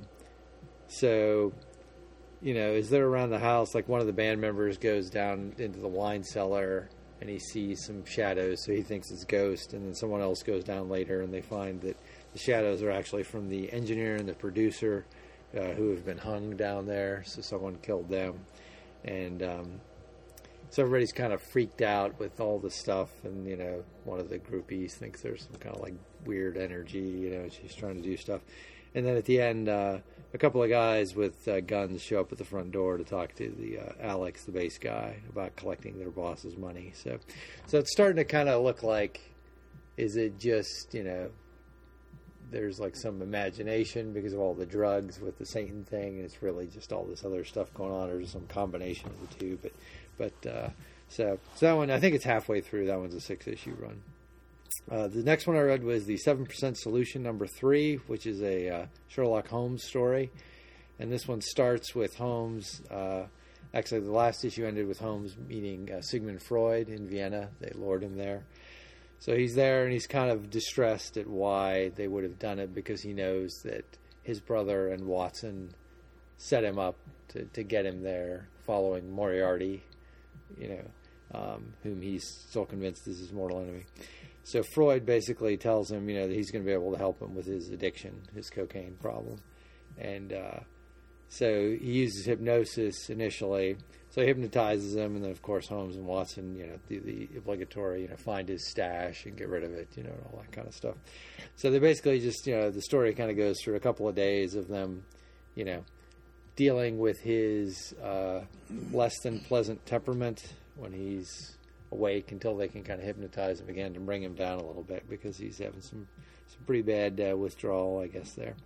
so, you know, as they're around the house, like one of the band members goes down into the wine cellar and he sees some shadows, so he thinks it's Ghost. And then someone else goes down later and they find that the shadows are actually from the engineer and the producer uh, who have been hung down there. So someone killed them. And um, so everybody's kind of freaked out with all the stuff. And, you know, one of the groupies thinks there's some kind of like weird energy, you know, she's trying to do stuff. And then at the end, uh, a couple of guys with uh, guns show up at the front door to talk to the uh, Alex, the bass guy, about collecting their boss's money. So, so it's starting to kind of look like, is it just, you know, there's like some imagination because of all the drugs with the Satan thing, and it's really just all this other stuff going on, or just some combination of the two. But, but uh, so so that one, I think it's halfway through. That one's a six issue run. Uh, the next one I read was the seven percent Solution number three, which is a uh, Sherlock Holmes story. And this one starts with Holmes. Uh, actually, the last issue ended with Holmes meeting uh, Sigmund Freud in Vienna. They lured him there. So he's there and he's kind of distressed at why they would have done it because he knows that his brother and Watson set him up to, to get him there following Moriarty, you know, um, whom he's still convinced is his mortal enemy. So Freud basically tells him, you know, that he's going to be able to help him with his addiction, his cocaine problem. And uh, So he uses hypnosis initially. So he hypnotizes him, and then of course Holmes and Watson, you know, the, the obligatory, you know, find his stash and get rid of it, you know, and all that kind of stuff. So they basically just, you know, the story kind of goes through a couple of days of them, you know, dealing with his uh, less than pleasant temperament when he's awake until they can kind of hypnotize him again and bring him down a little bit because he's having some some pretty bad uh, withdrawal, I guess, there.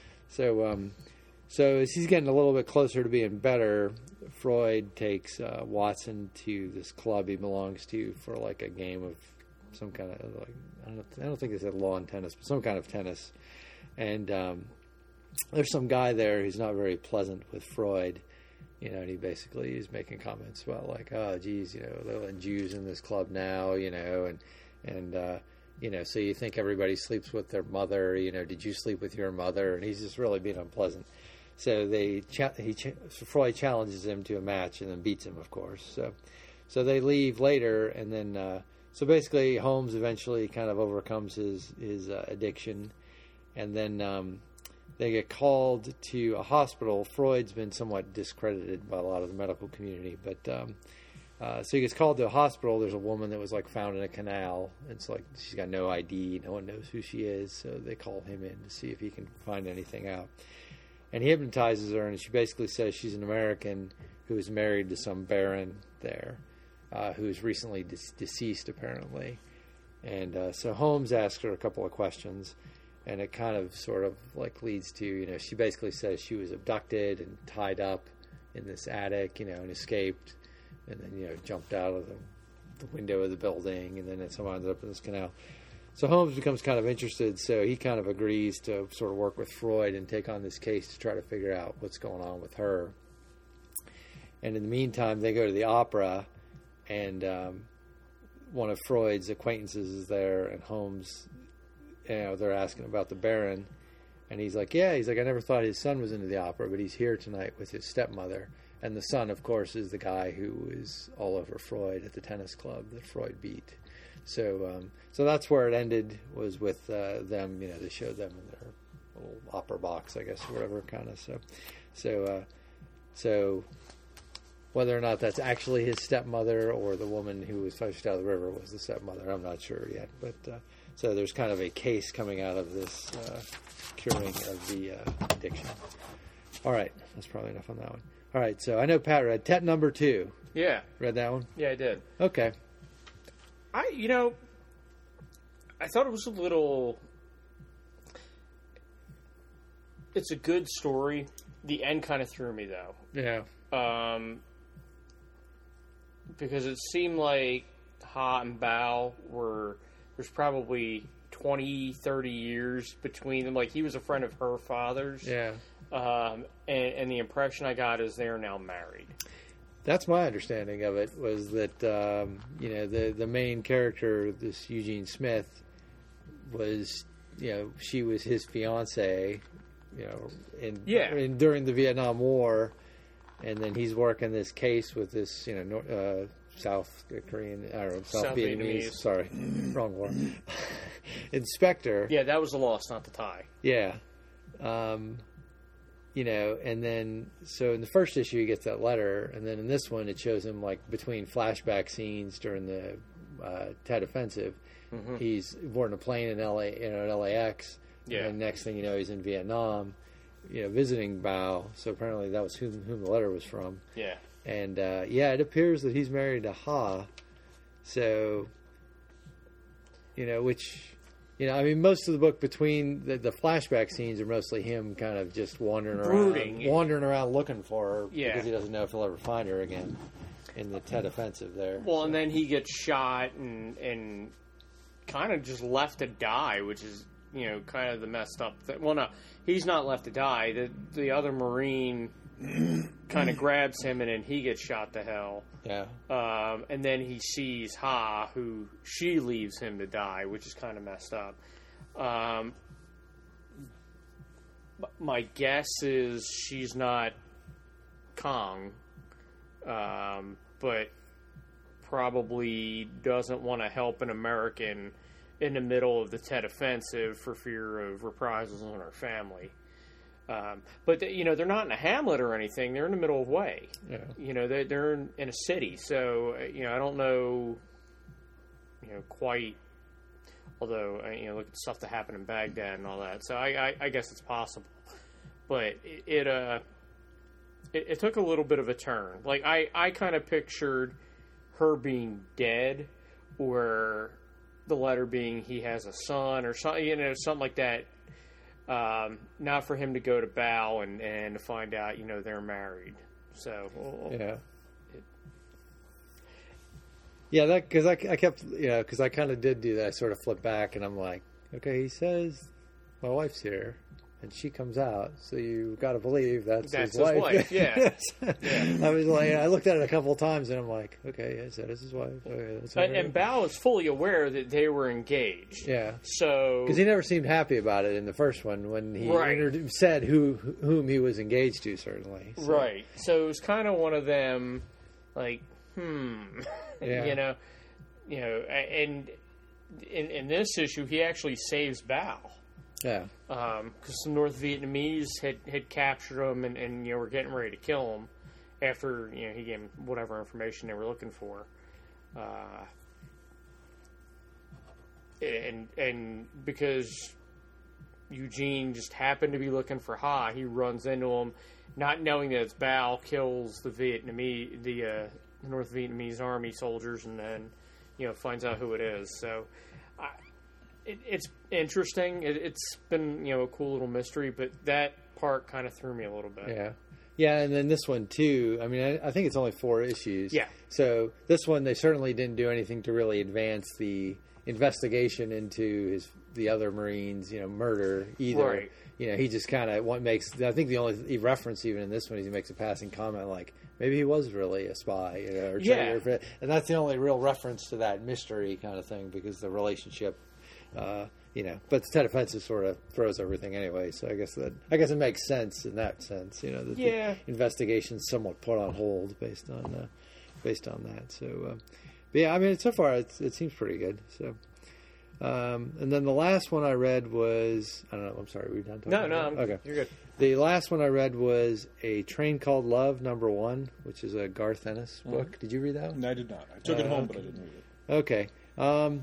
So, um, so as he's getting a little bit closer to being better, Freud takes uh, Watson to this club he belongs to for like a game of some kind of like I don't I don't think they said lawn tennis, but some kind of tennis. And um, there's some guy there who's not very pleasant with Freud, you know, and he basically is making comments about like, oh, geez, you know, they're letting Jews in this club now, you know, and and uh, you know, so you think everybody sleeps with their mother, you know, did you sleep with your mother? And he's just really being unpleasant. So they cha- he cha- so Freud challenges him to a match and then beats him, of course. So so they leave later, and then uh, so basically Holmes eventually kind of overcomes his his uh, addiction, and then um, they get called to a hospital. Freud's been somewhat discredited by a lot of the medical community, but um, uh, so he gets called to a hospital. There's a woman that was like found in a canal. It's like she's got no I D, no one knows who she is, so they call him in to see if he can find anything out. And he hypnotizes her, and she basically says she's an American who is married to some baron there, uh, who's recently de- deceased, apparently. And uh, so Holmes asks her a couple of questions, and it kind of sort of like leads to, you know, she basically says she was abducted and tied up in this attic, you know, and escaped, and then, you know, jumped out of the, the window of the building, and then it somehow ended up in this canal. So Holmes becomes kind of interested, so he kind of agrees to sort of work with Freud and take on this case to try to figure out what's going on with her. And in the meantime, they go to the opera, and um, one of Freud's acquaintances is there, and Holmes, you know, they're asking about the Baron, and he's like, yeah, he's like, I never thought his son was into the opera, but he's here tonight with his stepmother. And the son, of course, is the guy who was all over Freud at the tennis club that Freud beat. So, um, so that's where it ended, was with uh, them. You know, they showed them in their little opera box, I guess, or whatever kind of. So, so, uh, so, whether or not that's actually his stepmother or the woman who was flushed out of the river was the stepmother, I'm not sure yet. But uh, so there's kind of a case coming out of this uh, curing of the uh, addiction. All right, that's probably enough on that one. All right, so I know Pat read Tet number two. Yeah. Read that one? Yeah, I did. Okay. I, you know, I thought it was a little... It's a good story. The end kind of threw me, though. Yeah. Um, because it seemed like Ha and Bao were... There's probably twenty, thirty years between them. Like, he was a friend of her father's. Yeah. Um, and, and the impression I got is they're now married. That's my understanding of it, was that, um, you know, the, the main character, this Eugene Smith, was, you know, she was his fiancée, you know, in, yeah. in during the Vietnam War, and then he's working this case with this, you know, uh, South Korean, I don't know, South, South Vietnamese, Vietnamese. sorry, wrong war, inspector. Yeah, that was the loss, not the tie. Yeah. Um, you know, and then, so in the first issue, he gets that letter, and then in this one, it shows him, like, between flashback scenes during the uh, Tet Offensive, mm-hmm. he's boarding a plane in L A, you know, at L A X, yeah. and next thing you know, he's in Vietnam, you know, visiting Bao, so apparently that was whom, whom the letter was from. Yeah. And, uh, yeah, it appears that he's married to Ha, so, you know, which... You know, I mean, most of the book between the, the flashback scenes are mostly him kind of just wandering Brooding. around, wandering around looking for her Yeah. because he doesn't know if he'll ever find her again in the Tet Offensive there. Well, and then he gets shot and and kind of just left to die, which is, you know, kind of the messed up thing. Well, no, he's not left to die. The the other Marine kind of grabs him, and then he gets shot to hell. Yeah. Um, and then he sees Ha, who she leaves him to die, which is kind of messed up. Um, my guess is she's not Kong, um, but probably doesn't want to help an American in the middle of the Tet Offensive for fear of reprisals on her family. Um, but they, you know, they're not in a hamlet or anything. They're in the middle of way. Yeah. You know, they're, they're in, in a city. So uh, you know, I don't know. You know, quite. Although uh, you know, look at the stuff that happened in Baghdad and all that. So I, I, I guess it's possible. But it, it uh, it, it took a little bit of a turn. Like I, I kind of pictured her being dead, or the letter being he has a son, or something, you know, something like that. Um, not for him to go to Bao and, and to find out, you know, they're married. So Yeah. It, Yeah, that because I, I kept, you know, because I kind of did do that. I sort of flipped back, and I'm like, okay, he says my wife's here, and she comes out, so you got to believe that's, That's his, his wife. wife, yeah. yeah. I was like, I looked at it a couple of times, and I'm like, okay, yes, that is his wife. Okay, that's and, her. and Bao is fully aware that they were engaged. Yeah. So Because he never seemed happy about it in the first one when he Right. inter- said who whom he was engaged to, certainly. So, right. So it was kind of one of them, like, hmm, Yeah. you know, you know, a- and in in this issue, he actually saves Bao. Yeah. Because some North Vietnamese had, had captured him and, and you know were getting ready to kill him after you know he gave them whatever information they were looking for, uh, and and because Eugene just happened to be looking for Ha, he runs into him, not knowing that it's Bao, kills the Vietnamese the uh, North Vietnamese army soldiers, and then you know finds out who it is. So. I, It, it's interesting. It, it's been, you know, a cool little mystery, but that part kind of threw me a little bit. Yeah. Yeah, and then this one, too. I mean, I, I think it's only four issues. Yeah. So this one, they certainly didn't do anything to really advance the investigation into his the other Marines, you know, murder either. Right. You know, he just kind of what makes. I think the only he reference even in this one is he makes a passing comment like maybe he was really a spy, you know, or Yeah. traitor. And that's the only real reference to that mystery kind of thing because the relationship. Uh, you know, but the Tet Offensive sort of throws everything anyway. So I guess that I guess it makes sense in that sense. You know, that Yeah. the investigation's somewhat put on hold based on uh, based on that. So, uh, but yeah, I mean, so far it's, it seems pretty good. So, um, and then the last one I read was I don't know. I'm sorry, are we done talking? No, no, about I'm, it? Okay. you're good. The last one I read was A Train Called Love, number one, which is a Garth Ennis book. Mm-hmm. Did you read that one? No, I did not. I took it Uh, home, okay. but I didn't read it. Okay. Um,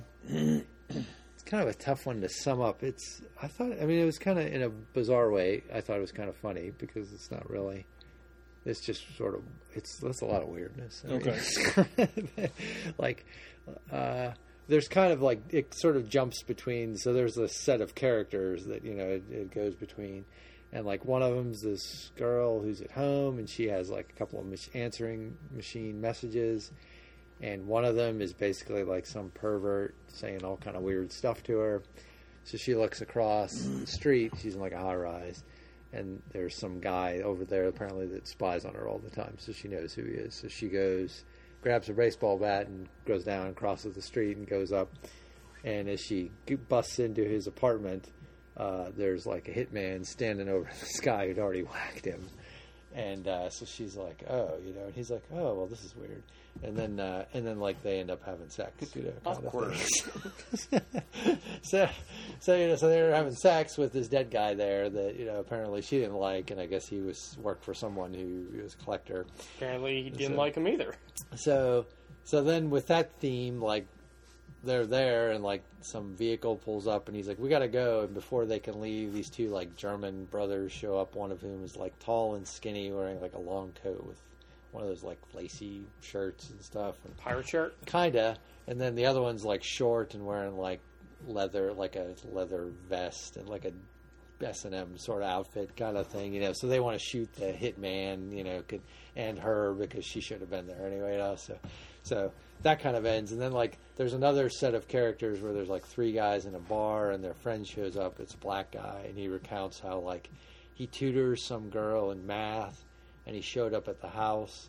it's kind of a tough one to sum up. It's I thought I mean it was kind of in a bizarre way. I thought it was kind of funny because it's not really. It's just sort of it's that's a lot of weirdness. I mean, Okay. like uh, there's kind of like it sort of jumps between. So there's a set of characters that you know it, it goes between. And like one of them's this girl who's at home, and she has like a couple of mach- answering machine messages, and one of them is basically like some pervert saying all kind of weird stuff to her. So she looks across the street. She's in like a high rise, and there's some guy over there apparently that spies on her all the time. So she knows who he is. So she goes, grabs her baseball bat, and goes down, crosses the street, and goes up. And as she busts into his apartment. Uh, there's like a hitman standing over this guy who'd already whacked him. And uh, so she's like, oh, you know, and he's like, oh, well, this is weird. And then, uh, and then like they end up having sex, you know. Kind Of course. thing. so, so, you know, so they're having sex with this dead guy there that, you know, apparently she didn't like. And I guess he was worked for someone who, who was a collector. Apparently, he didn't So- like him either. So, so then with that theme, like, they're there and like some vehicle pulls up and he's like, we gotta go. And before they can leave, these two like German brothers show up, one of whom is like tall and skinny, wearing like a long coat with one of those like lacy shirts and stuff, and Pirate shirt? kinda, and then the other one's like short and wearing like leather, like a leather vest and like a S and M sort of outfit kind of thing, you know. So they want to shoot the hitman, you know, could, and her because she should have been there anyway, you know. So, so that kind of ends, and then like there's another set of characters where there's like three guys in a bar, and their friend shows up. It's a black guy, and he recounts how like he tutors some girl in math, and he showed up at the house,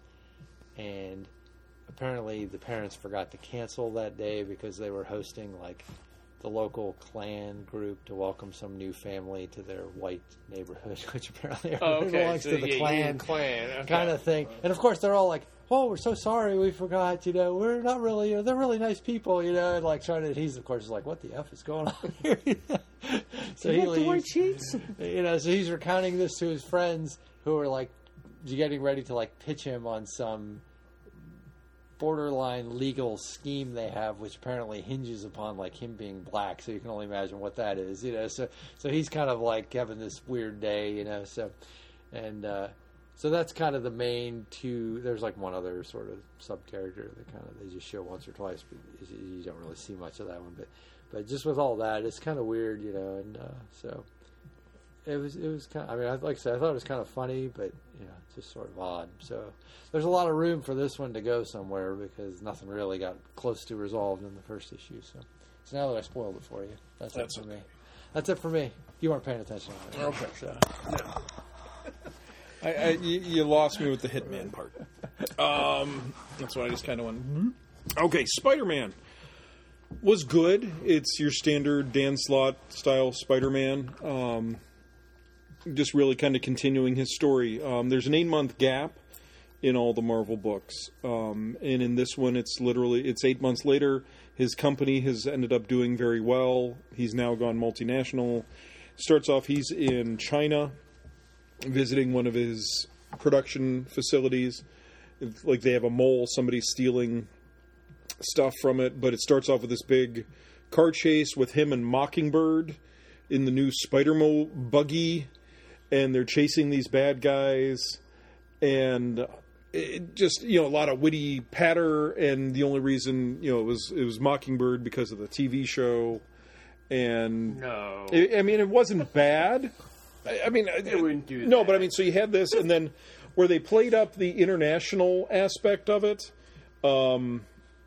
and apparently the parents forgot to cancel that day because they were hosting like the local Klan group to welcome some new family to their white neighborhood, which apparently Oh, okay. belongs So, to the yeah, Klan Union Klan. Okay. kind of thing. And of course, they're all like, oh, we're so sorry, we forgot, you know, we're not really, you know, they're really nice people, you know, and like trying to, he's of course like, what the F is going on here? So he leaves, you know, so he's recounting this to his friends who are like getting ready to like pitch him on some borderline legal scheme they have, which apparently hinges upon like him being black. So you can only imagine what that is, you know. So so he's kind of like having this weird day, you know. So and uh, so that's kind of the main two. There's like one other sort of sub character that kind of they just show once or twice, but you don't really see much of that one. But but just with all that, it's kind of weird, you know. And uh, so it was it was kind of, I mean, like I said, I thought it was kind of funny, but you know, just sort of odd. So there's a lot of room for this one to go somewhere because nothing really got close to resolved in the first issue. So, so now that I spoiled it for you, that's, that's it for okay. me. That's it for me. You weren't paying attention. Okay. So. I, I, you, you lost me with the Hitman part. Um, that's what I just kind of went. Hmm? Okay, Spider-Man was good. It's your standard Dan Slott style Spider-Man. Um, just really kind of continuing his story. Um, there's an eight month gap in all the Marvel books, um, and in this one, it's literally it's eight months later. His company has ended up doing very well. He's now gone multinational. Starts off, he's in China, visiting one of his production facilities. Like they have a mole, somebody's stealing stuff from it, but it starts off with this big car chase with him and Mockingbird in the new Spider-Mo buggy, and they're chasing these bad guys, and it just, you know, a lot of witty patter, and the only reason, you know, it was it was Mockingbird because of the T V show, and no, it, I mean, it wasn't bad. I, I mean, it wouldn't do that. No, but I mean, so you had this, and then where they played up the international aspect of it, um,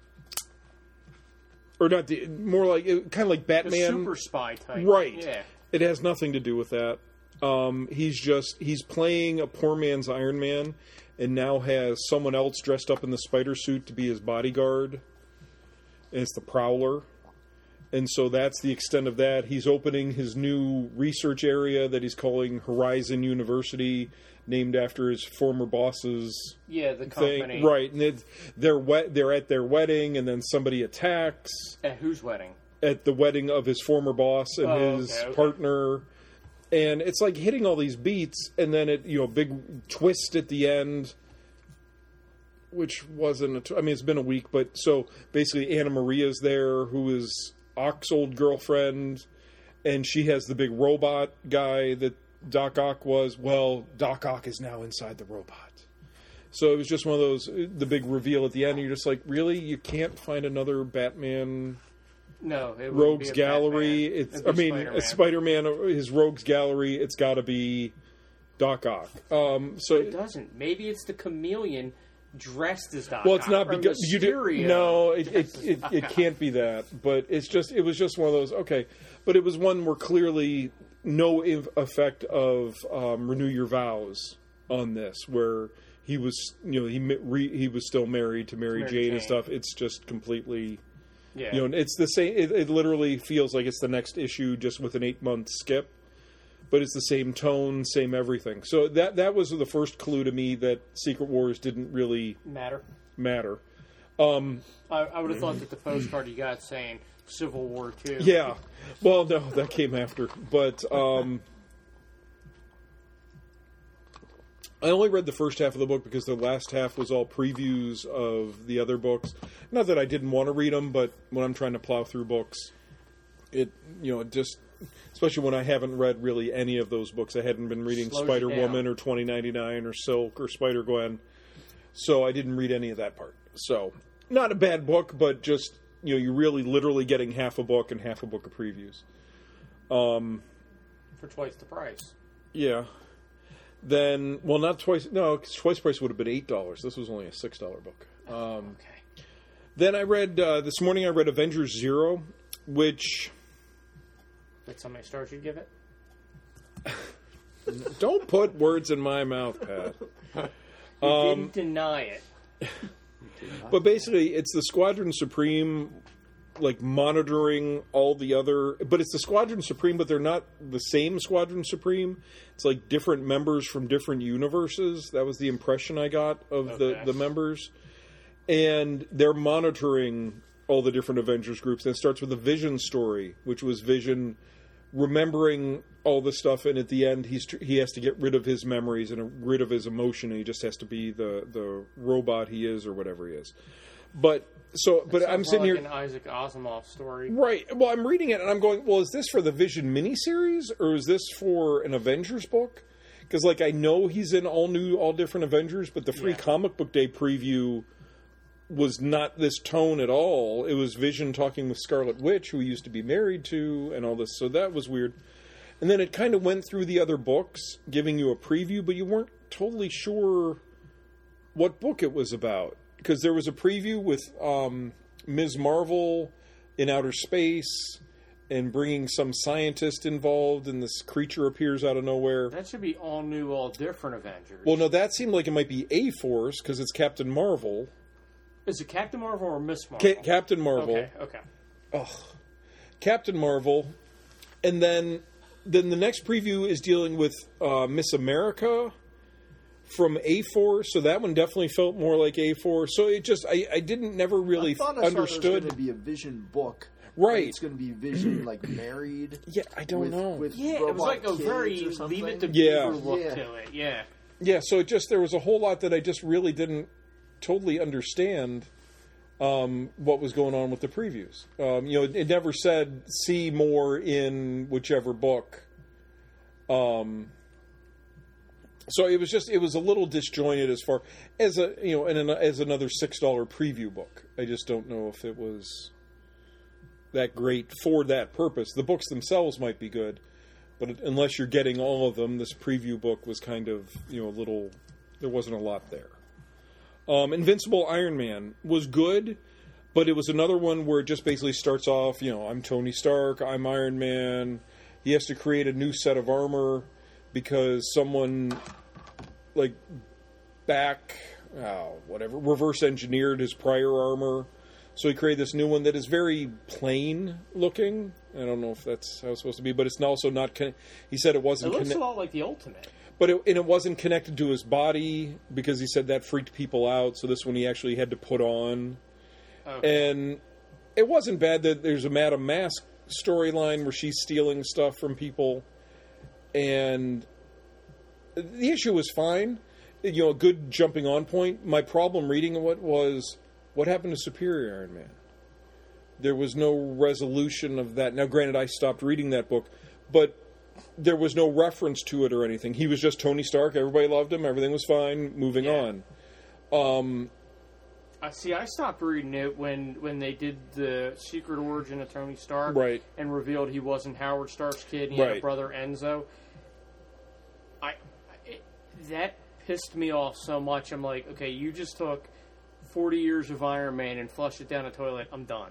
or not the more like kind of like Batman, the super spy type, right? Yeah, it has nothing to do with that. Um, he's just he's playing a poor man's Iron Man, and now has someone else dressed up in the spider suit to be his bodyguard, and it's the Prowler. And so that's the extent of that. He's opening his new research area that he's calling Horizon University, named after his former boss's yeah, the company, thing. Right? And it, they're wet. They're at their wedding, and then somebody attacks. At whose wedding? At the wedding of his former boss and oh, his okay, okay. partner. And it's like hitting all these beats, and then it, you know, big twist at the end, which wasn't. A t- I mean, it's been a week, but so basically, Anna Maria's there, who is Ock's old girlfriend, and she has the big robot guy that Doc Ock was. Well, Doc Ock is now inside the robot. So it was just one of those, the big reveal at the end. And you're just like, really, you can't find another Batman. No, it Rogues be Gallery. Batman. It's I mean, Spider-Man. a Spider-Man. His Rogues Gallery. It's got to be Doc Ock. Um, so but it doesn't. Maybe it's the Chameleon dressed as Doc Ock. Well, it's not because you do. No, it it, it, it can't be that. But it's just it was just one of those. Okay, but it was one where clearly no effect of um, Renew Your Vows on this, where he was you know he re, he was still married to Mary, Mary Jane, Jane and stuff. It's just completely. Yeah. You know, it's the same. It, it literally feels like it's the next issue, just with an eight-month skip. But it's the same tone, same everything. So that that was the first clue to me that Secret Wars didn't really matter. Matter. Um, I, I would have thought that the postcard you got saying Civil War Two. Yeah. Well, no, that came after. But um, I only read the first half of the book because the last half was all previews of the other books. Not that I didn't want to read them, but when I'm trying to plow through books, it, you know, it just, especially when I haven't read really any of those books. I hadn't been reading Slows Spider-Woman or twenty ninety-nine or Silk or Spider-Gwen. So I didn't read any of that part. So, not a bad book, but just, you know, you're really literally getting half a book and half a book of previews. Um, For twice the price. Yeah. Then, well, not twice. No, because twice price would have been eight dollars. This was only a six dollar book. Um, okay. Then I read uh, this morning. I read Avengers Zero, which. That's how many stars you'd give it? Don't put words in my mouth, Pat. You um, didn't deny it. But basically, it's the Squadron Supreme like monitoring all the other, but it's the Squadron Supreme, but they're not the same Squadron Supreme. It's like different members from different universes. That was the impression I got of Okay. the, the members. And they're monitoring all the different Avengers groups. And it starts with a Vision story, which was Vision remembering all the stuff, and at the end he's he has to get rid of his memories and rid of his emotion, and he just has to be the, the robot he is or whatever he is. But so, but I'm Sounds sitting more here, like an Isaac Asimov story. right? Well, I'm reading it and I'm going, well, is this for the Vision miniseries or is this for an Avengers book? Because like I know he's in all new, all different Avengers, but the free Yeah. comic book day preview was not this tone at all. It was Vision talking with Scarlet Witch, who he used to be married to, and all this. So that was weird. And then it kind of went through the other books, giving you a preview, but you weren't totally sure what book it was about. Because there was a preview with um, Miz Marvel in outer space and bringing some scientist involved, and this creature appears out of nowhere. That should be all new, all different Avengers. Well, no, that seemed like it might be A-Force, because it's Captain Marvel. Is it Captain Marvel or Miss Marvel? Ca- Captain Marvel. Okay, okay. Ugh. Captain Marvel. And then then the next preview is dealing with uh, Miss America from A-Force. So that one definitely felt more like A-Force. So it just, I, I didn't never really I thought I understood. saw there was going to be a Vision book. Right. But it's going to be Vision, like, married. Yeah, I don't with, know. With Yeah, it was robot like a kids very or something. Leave It to Yeah. Beaver look Yeah. to it. Yeah. Yeah, so it just, there was a whole lot that I just really didn't totally understand um, what was going on with the previews. Um, you know, it, it never said see more in whichever book. Um, so it was just, it was a little disjointed as far as a, you know, and an, as another six dollar preview book. I just don't know if it was that great for that purpose. The books themselves might be good, but unless you're getting all of them, this preview book was kind of, you know, a little, there wasn't a lot there. Um, Invincible Iron Man was good, but it was another one where it just basically starts off, you know, I'm Tony Stark, I'm Iron Man. He has to create a new set of armor because someone, like, back, oh, whatever, reverse engineered his prior armor. So he created this new one that is very plain looking. I don't know if that's how it's supposed to be, but it's also not. Con- he said it It wasn't. looks conne- a lot like the Ultimate. but it, and it wasn't connected to his body because he said that freaked people out. So this one he actually had to put on, Okay. and it wasn't bad. That there's a Madame Mask storyline where she's stealing stuff from people, and the issue was fine. You know, a good jumping on point. My problem reading it was, what happened to Superior Iron Man? There was no resolution of that. Now, granted, I stopped reading that book, but there was no reference to it or anything. He was just Tony Stark. Everybody loved him. Everything was fine. Moving Yeah. on. I see. I stopped reading it when, when they did the secret origin of Tony Stark, Right. and revealed he wasn't Howard Stark's kid. And he had a Right. brother Enzo. I it, that pissed me off so much. I'm like, okay, you just took forty years of Iron Man and flushed it down a toilet. I'm done.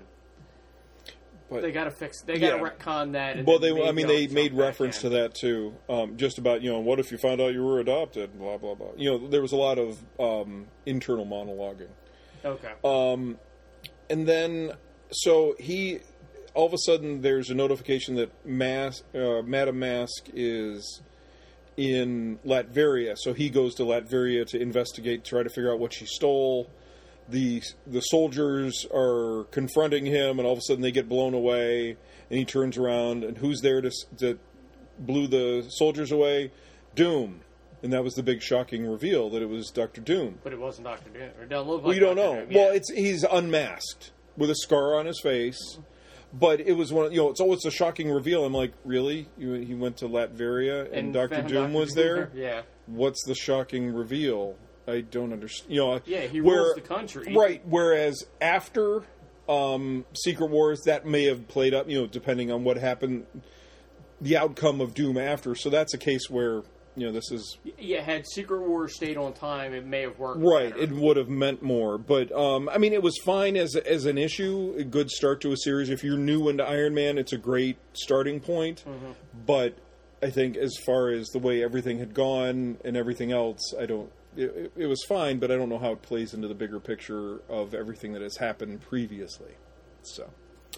But They got to fix. They got to Yeah. retcon that. And Well, then they, I maybe mean, I'll they jump made back reference in. to that too. Um, just about, you know, what if you found out you were adopted? Blah blah blah. You know, there was a lot of um, internal monologuing. Okay. Um, and then, so he, all of a sudden, there's a notification that Mas- uh, Madame Mask is in Latveria. So he goes to Latveria to investigate, try to figure out what she stole. The the soldiers are confronting him, and all of a sudden they get blown away. And he turns around, and who's there to that blew the soldiers away? Doom. And that was the big shocking reveal that it was Doctor Doom. But it wasn't Doctor Doom. It doesn't look like Well, you don't Doctor know. Doom, yeah. Well, it's he's unmasked with a scar on his face, but it was one. Of, you know, it's always a shocking reveal. I'm like, really? You, he went to Latveria and, Doctor found Doom Doctor was there. Yeah. What's the shocking reveal? I don't understand. You know, Yeah, he where- rules the country. right? Whereas after um, Secret Wars, that may have played up. You know, depending on what happened, the outcome of Doom after. So that's a case where you know this is Yeah, had Secret Wars stayed on time, it may have worked. right. better. It would have meant more, but um, I mean, it was fine as as an issue. A good start to a series. If you're new into Iron Man, it's a great starting point. Mm-hmm. But I think as far as the way everything had gone and everything else, I don't. It, it, it was fine, but I don't know how it plays into the bigger picture of everything that has happened previously. So,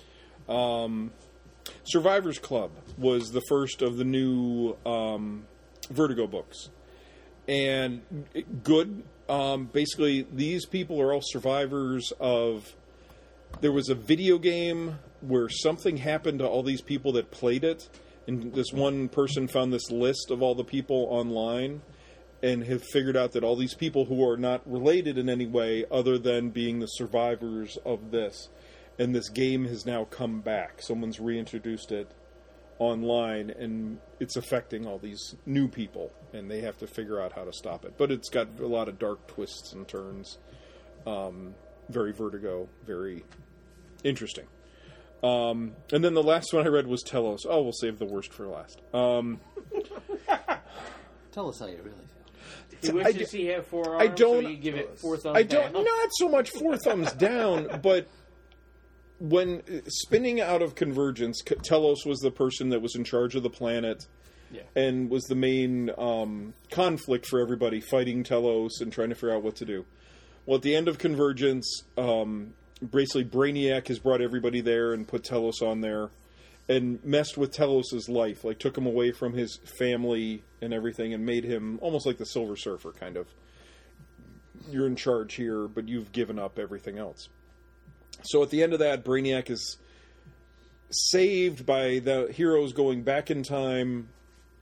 Um, Survivors Club was the first of the new um, Vertigo books. And good. Um, basically, these people are all survivors of... There was a video game where something happened to all these people that played it. And this one person found this list of all the people online and have figured out that all these people who are not related in any way other than being the survivors of this. And this game has now come back. Someone's reintroduced it online, and it's affecting all these new people, and they have to figure out how to stop it. But it's got a lot of dark twists and turns. Um, very Vertigo, very interesting. Um, and then the last one I read was Telos. Oh, we'll save the worst for last. Um, Tell us how you really He feel. wishes I, he had four arms, I don't, so you give it four thumbs I don't, down. not so much four thumbs down, but when spinning out of Convergence, Telos was the person that was in charge of the planet, Yeah. and was the main um, conflict for everybody, fighting Telos and trying to figure out what to do. Well, at the end of Convergence, um, basically Brainiac has brought everybody there and put Telos on there, and messed with Telos' life, like took him away from his family and everything, and made him almost like the Silver Surfer, kind of. You're in charge here, but you've given up everything else. So at the end of that, Brainiac is saved by the heroes going back in time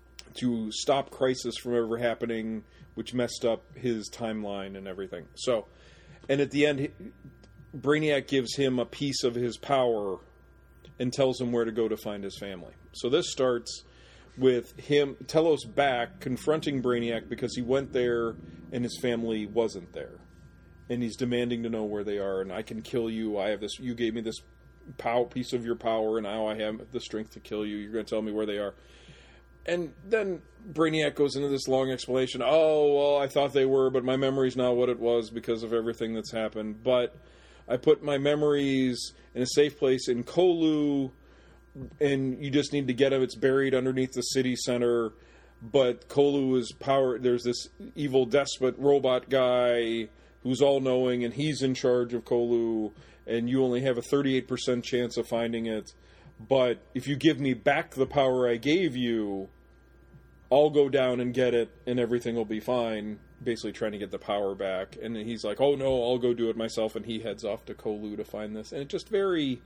to stop Crisis from ever happening, which messed up his timeline and everything. So, and at the end, Brainiac gives him a piece of his power and tells him where to go to find his family. So this starts with him, Telos back, confronting Brainiac because he went there and his family wasn't there. And he's demanding to know where they are, and I can kill you. I have this. You gave me this pow, piece of your power, and now I have the strength to kill you. You're going to tell me where they are. And then Brainiac goes into this long explanation. Oh, well, I thought they were, but my memory's not what it was because of everything that's happened. But I put my memories in a safe place in Kolu, and you just need to get them. It's buried underneath the city center. But Kolu is power. There's this evil despot robot guy who's all-knowing, and he's in charge of Kolu, and you only have a thirty-eight percent chance of finding it. But if you give me back the power I gave you, I'll go down and get it, and everything will be fine. Basically trying to get the power back. And he's like, oh no, I'll go do it myself, and he heads off to Kolu to find this. And it just very...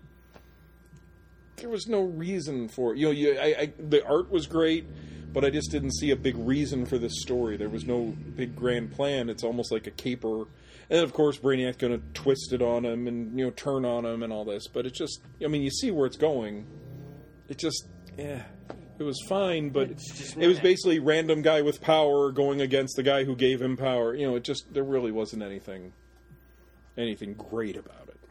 There was no reason for it. You know, you, I, I, the art was great, but I just didn't see a big reason for this story. There was no big grand plan. It's almost like a caper. And of course, Brainiac's going to twist it on him and, you know, turn on him and all this. But it just, I mean, you see where it's going. It just, yeah, it was fine, but it was basically random guy with power going against the guy who gave him power. You know, it just, there really wasn't anything, anything great about it.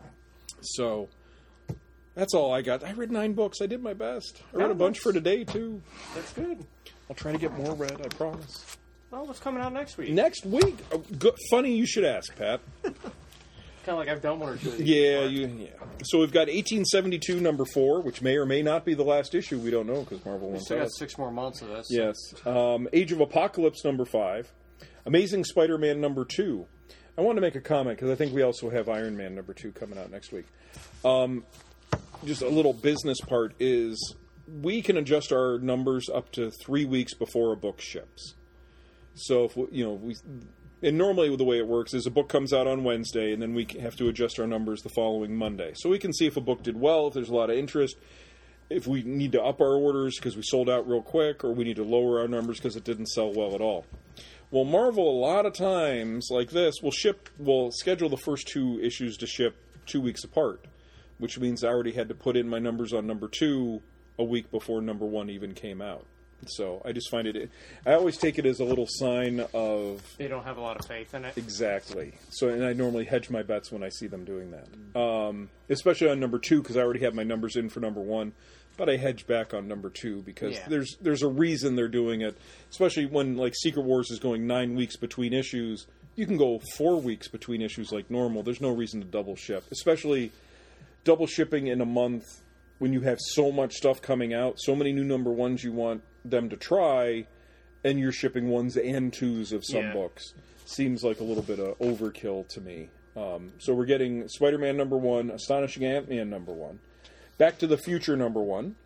So, that's all I got. I read nine books. I did my best. I read a bunch for today, too. That's good. I'll try to get more read, I promise. Well, what's coming out next week? Next week? Oh, good, funny you should ask, Pat. Kind of like I've done one or two of these Yeah, before. you, yeah. So we've got eighteen seventy-two, number four, which may or may not be the last issue. We don't know, because Marvel We won't still tell got us. six more months of this. Yes. Um, Age of Apocalypse, number five. Amazing Spider-Man, number two. I want to make a comment, because I think we also have Iron Man, number two, coming out next week. Um, just a little business part is we can adjust our numbers up to three weeks before a book ships. So, if we, you know, we... And normally the way it works is a book comes out on Wednesday, and then we have to adjust our numbers the following Monday. So we can see if a book did well, if there's a lot of interest, if we need to up our orders because we sold out real quick, or we need to lower our numbers because it didn't sell well at all. Well, Marvel, a lot of times, like this, will ship, will schedule the first two issues to ship two weeks apart, which means I already had to put in my numbers on number two a week before number one even came out. So I just find it, I always take it as a little sign of... They don't have a lot of faith in it. Exactly. So, and I normally hedge my bets when I see them doing that. Um, especially on number two, because I already have my numbers in for number one. But I hedge back on number two, because Yeah. there's there's a reason they're doing it. Especially when, like, Secret Wars is going nine weeks between issues. You can go four weeks between issues like normal. There's no reason to double ship. Especially double shipping in a month when you have so much stuff coming out, so many new number ones you want them to try, and you're shipping ones and twos of some Yeah. books. Seems like a little bit of overkill to me. Um, so we're getting Spider-Man number one, Astonishing Ant-Man number one, Back to the Future number one.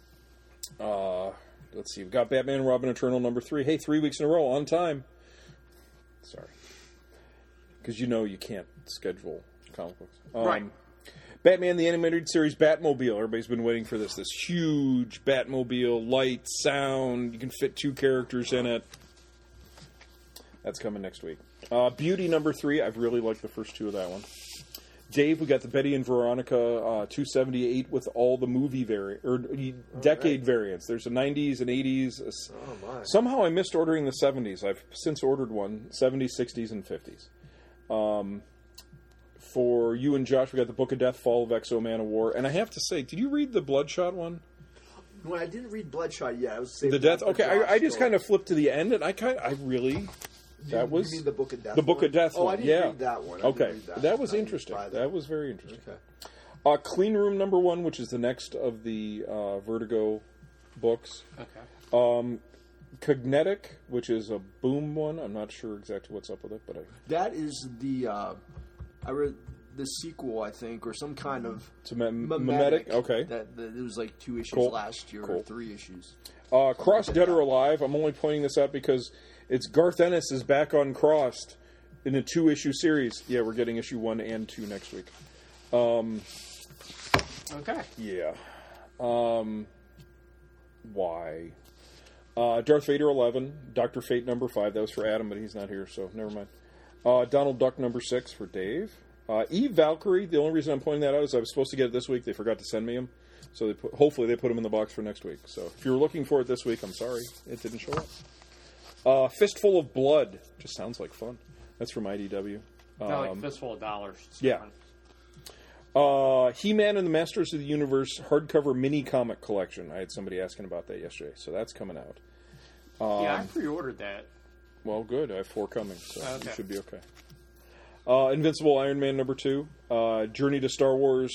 Uh, let's see. We've got Batman and Robin Eternal number three. Hey, three weeks in a row, on time. Sorry. Because you know you can't schedule comic books. Um, Right. Batman, the Animated Series Batmobile. Everybody's been waiting for this. This huge Batmobile, light, sound. You can fit two characters in it. That's coming next week. Uh, Beauty number three. I've really liked the first two of that one. Dave, we got the Betty and Veronica uh, two seventy-eight with all the movie vari- or decade right. variants. There's a nineties and eighties. A, Oh, my. somehow I missed ordering the seventies. I've since ordered one. seventies, sixties, and fifties. Um, for you and Josh, we got the Book of Death, Fall of Exo Man of War. And I have to say, did you read the Bloodshot one? Well, I didn't read Bloodshot yet. I was saving The Death? that for Okay, Josh, I, I just so- kind of flipped to the end, and I kind I really... That You was mean the Book of Death the Book one? of Death Oh, one. I didn't yeah. read that one. I didn't okay, read that. that was I didn't interesting. buy That. that. was very interesting. Okay. Uh, Clean Room number one, which is the next of the uh, Vertigo books. Okay. Um, Cognetic, which is a Boom one. I'm not sure exactly what's up with it, but I, That is the uh, I read the sequel, I think, or some kind of it's a mem- mimetic. mimetic. Okay. That, that it was like two issues Cool. last year, Cool. or three issues. Uh, Cross Dead or Alive. I'm only pointing this out because it's Garth Ennis is back on Crossed in a two issue series. Yeah, we're getting issue one and two next week. Um, Okay. yeah. Um, why? Uh, Darth Vader eleven, Doctor Fate number five. That was for Adam, but he's not here, so never mind. Uh, Donald Duck number six for Dave. Uh, Eve Valkyrie. The only reason I'm pointing that out is I was supposed to get it this week. They forgot to send me them, so they put, hopefully they put them in the box for next week. So if you're looking for it this week, I'm sorry it didn't show up. Uh, Fistful of Blood. Just sounds like fun. That's from I D W. Kind of like Um, Fistful of Dollars. It's yeah. different. Uh, He-Man and the Masters of the Universe hardcover mini comic collection. I had somebody asking about that yesterday, so that's coming out. yeah, I Um, pre-ordered that. Well, good. I have four coming, so Okay. you should be okay. Uh, Invincible Iron Man number two. Uh, Journey to Star Wars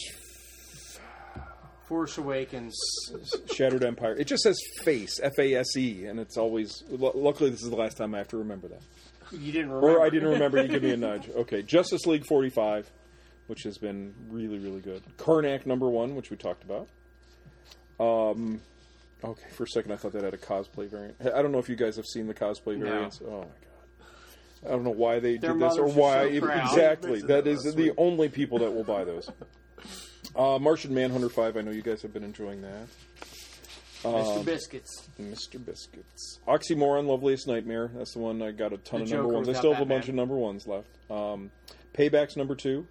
Force Awakens. Shattered Empire. It just says face, F A S E, and it's always... L- luckily, this is the last time I have to remember that. You didn't remember. Or I didn't remember. You give me a nudge. Okay, Justice League forty-five, which has been really, really good. Karnak number one, which we talked about. Um, okay, for a second I thought that had a cosplay variant. I don't know if you guys have seen the cosplay No. variants. Oh my god. I don't know why they Their did this or mothers are why. so it- proud. exactly. That is That's the sweet. only people that will buy those. Uh, Martian Manhunter five, I know you guys have been enjoying that. Mister Biscuits. Mister Biscuits. Oxymoron, Loveliest Nightmare. That's the one I got a ton The of number Joker ones. I without still have a Batman. bunch of number ones left. Um, Payback's number two.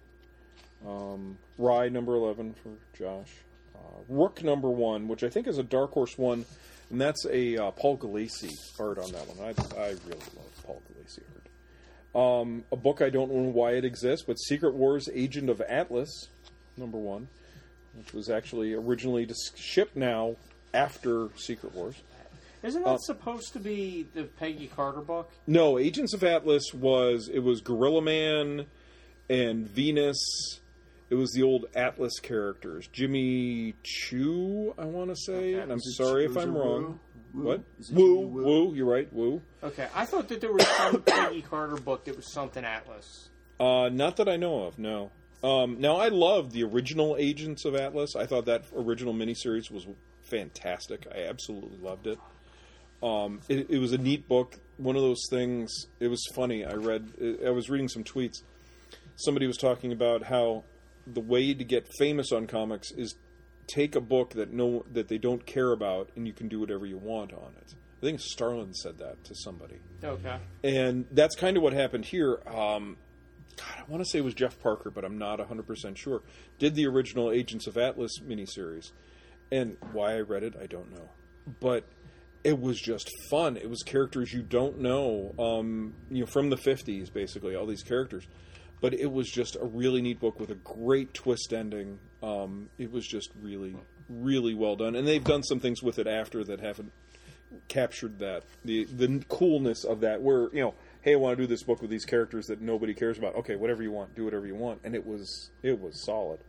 Um, Rye number eleven for Josh. Uh, Rook number one, which I think is a Dark Horse one, and that's a uh, Paul Galassi art on that one. I, I really love Paul Galassi art. Um, a book I don't know why it exists, but Secret Wars Agent of Atlas, number one, which was actually originally dis- shipped now after Secret Wars. Isn't that Uh, supposed to be the Peggy Carter book? No, Agents of Atlas was it was Gorilla Man and Venus. It was the old Atlas characters. Jimmy Choo, I want to say, Okay. and I'm Is it sorry Choo- if I'm is it wrong. Woo? What? Is it Woo, Jimmy Woo? Woo. You're right, Woo. Okay, I thought that there was some Peggy Carter book that was something Atlas. Uh, not that I know of. No. Um, now I loved the original Agents of Atlas. I thought that original miniseries was fantastic. I absolutely loved it. Um, it, it was a neat book. One of those things. It was funny. I read. I was reading some tweets. Somebody was talking about how the way to get famous on comics is take a book that no that they don't care about, and you can do whatever you want on it. I think Starlin said that to somebody, Okay. and that's kind of what happened here. Um, God, I want to say it was Jeff Parker, but I'm not one hundred percent sure. Did the original Agents of Atlas miniseries, and why I read it, I don't know, but it was just fun. It was characters you don't know, um, you know, from the fifties, basically, all these characters. But it was just a really neat book with a great twist ending. Um, it was just really, really well done. And they've done some things with it after that haven't captured that. The the coolness of that, where, you know, hey, I want to do this book with these characters that nobody cares about. Okay, whatever you want, do whatever you want. And it was it was solid.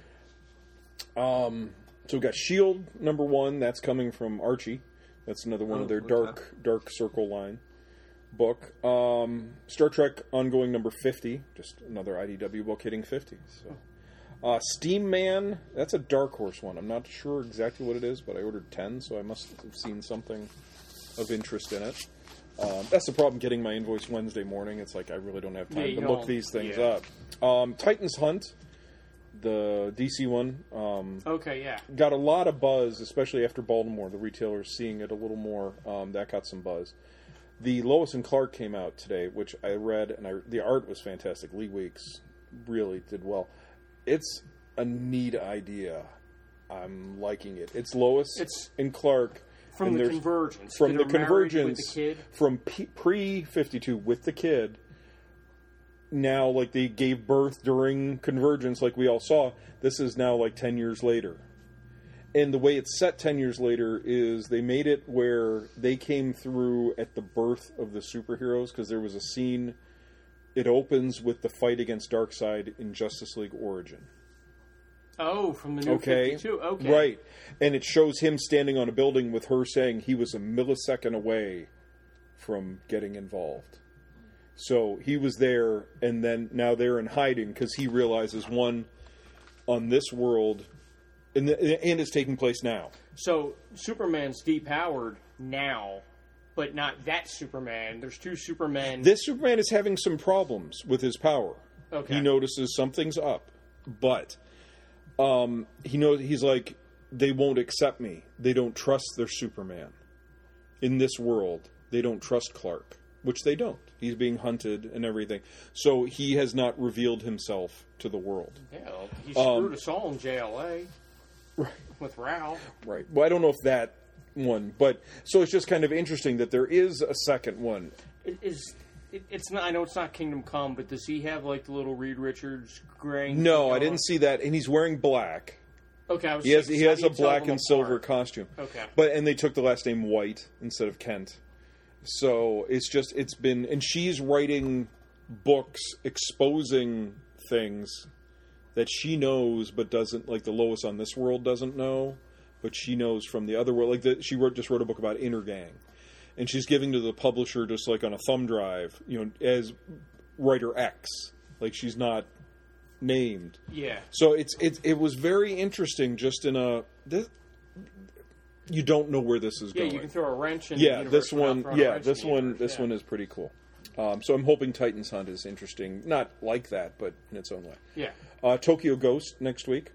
Um, so we've got Shield number one. That's coming from Archie. That's another one Oh, of their okay. dark dark circle line book. Um, Star Trek ongoing number fifty. Just another I D W book hitting fifty. So, Uh, Steam Man, that's a Dark Horse one. I'm not sure exactly what it is, but I ordered ten, so I must have seen something of interest in it. Um, that's the problem getting my invoice Wednesday morning. It's like I really don't have time Yeah, you to look don't- these things yeah. up. Um, Titans Hunt, the D C one, um, Okay, yeah. got a lot of buzz, especially after Baltimore. The retailers seeing it a little more. Um, that got some buzz. The Lois and Clark came out today, which I read, and I, the art was fantastic. Lee Weeks really did well. It's a neat idea. I'm liking it. It's Lois It's and Clark From and the there's- Convergence. From That the are married Convergence, with the kid. from P- pre fifty-two with the kid. Now, like they gave birth during Convergence, like we all saw. This is now like ten years later. And the way it's set ten years later is they made it where they came through at the birth of the superheroes, because there was a scene. It opens with the fight against Darkseid in Justice League Origin. Oh, from the new Okay. fifty-two. Okay. Right. And it shows him standing on a building with her saying he was a millisecond away from getting involved. So he was there, and then now they're in hiding because he realizes, one, on this world, and, the, and it's taking place now. So Superman's depowered now, but not that Superman. There's two Supermen. This Superman is having some problems with his power. Okay. He notices something's up, but um, he knows he's like, they won't accept me. They don't trust their Superman. In this world, they don't trust Clark, which they don't. He's being hunted and everything. So he has not revealed himself to the world. Yeah, well, he screwed Um, us all in J L A. Right. With Ralph. Right. Well, I don't know if that one, but so it's just kind of interesting that there is a second one. It is it, it's not. I know it's not Kingdom Come, but does he have like the little Reed Richards gray? No, I didn't see that, and he's wearing black. Okay, I was He has saying, he how has do a you tell black them and silver apart? costume. Okay. But and they took the last name White instead of Kent. So it's just it's been and she's writing books exposing things that she knows but doesn't, like the Lois on this world doesn't know, but she knows from the other world. Like the, she wrote just wrote a book about Intergang, and she's giving to the publisher just like on a thumb drive, you know, as writer X. Like she's not named. Yeah. So it's it it was very interesting. Just in a this, you don't know where this is Yeah, going. you can throw a wrench in. Yeah, the universe this without one. throwing a Yeah, wrench this in the one. universe, This yeah. one is pretty cool. Um, so I'm hoping Titans Hunt is interesting, not like that, but in its own way. Yeah. Uh, Tokyo Ghost next week.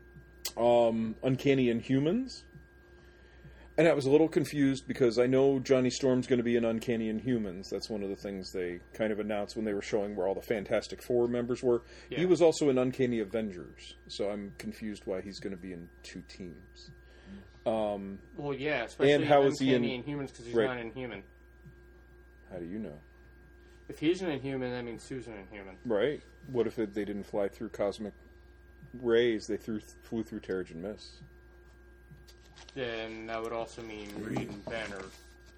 Um, Uncanny Inhumans. And I was a little confused because I know Johnny Storm's going to be in Uncanny Inhumans. That's one of the things they kind of announced when they were showing where all the Fantastic Four members were. Yeah. He was also in Uncanny Avengers, so I'm confused why he's going to be in two teams. Um, Well, yeah, especially And how is he Uncanny in- Inhumans because he's right. not Inhuman. how do you know? If he's an Inhuman, that means Sue's an Inhuman. Right. What if it, they didn't fly through cosmic rays? They threw, flew through Terrigen Mist. Then that would also mean Reed and Ben are.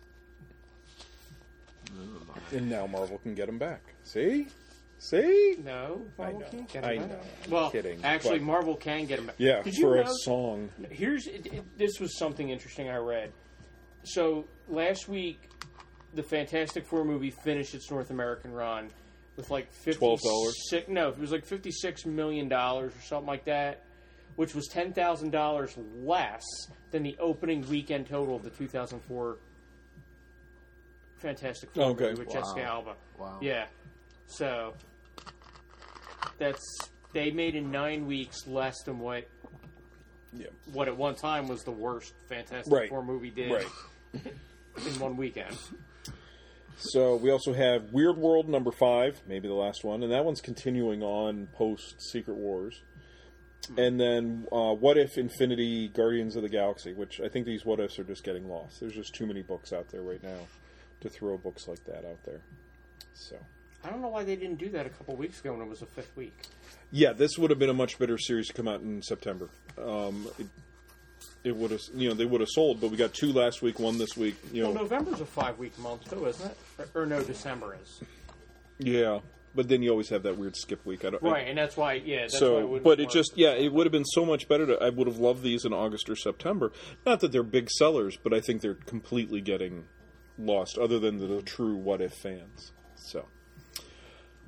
And now Marvel can get them back. See? See? No, Marvel know. can't get I him know. back. I'm Well, kidding, actually, but- Marvel can get him back. Yeah, Did you for a know- song. Here's it, it, this was something interesting I read. So last week, the Fantastic Four movie finished its North American run with like fifty twelve dollars? No, it was like fifty-six million dollars or something like that, which was ten thousand dollars less than the opening weekend total of the two thousand four Fantastic Four Okay. movie with Wow. Jessica Alba. Wow. Yeah, so that's they made in nine weeks less than what Yeah. what at one time was the worst Fantastic Right. Four movie did Right. in one weekend. So we also have Weird World number five, maybe the last one, and that one's continuing on post Secret Wars. And then uh, What If Infinity Guardians of the Galaxy, which I think these what ifs are just getting lost. There's just too many books out there right now to throw books like that out there. So I don't know why they didn't do that a couple weeks ago when it was the fifth week. yeah, this would have been a much better series to come out in September. Um, it, it would have, you know, they would have sold, but we got two last week, one this week. You know, Well, November's a five-week month too, isn't it? Or, or no, December is. yeah, but then you always have that weird skip week. I don't, I- Right, and that's why. Yeah, that's why. so, It wouldn't but it work. just, yeah, it would have been so much better. To, I would have loved these in August or September. Not that they're big sellers, but I think they're completely getting lost, other than the, the true What If fans. So,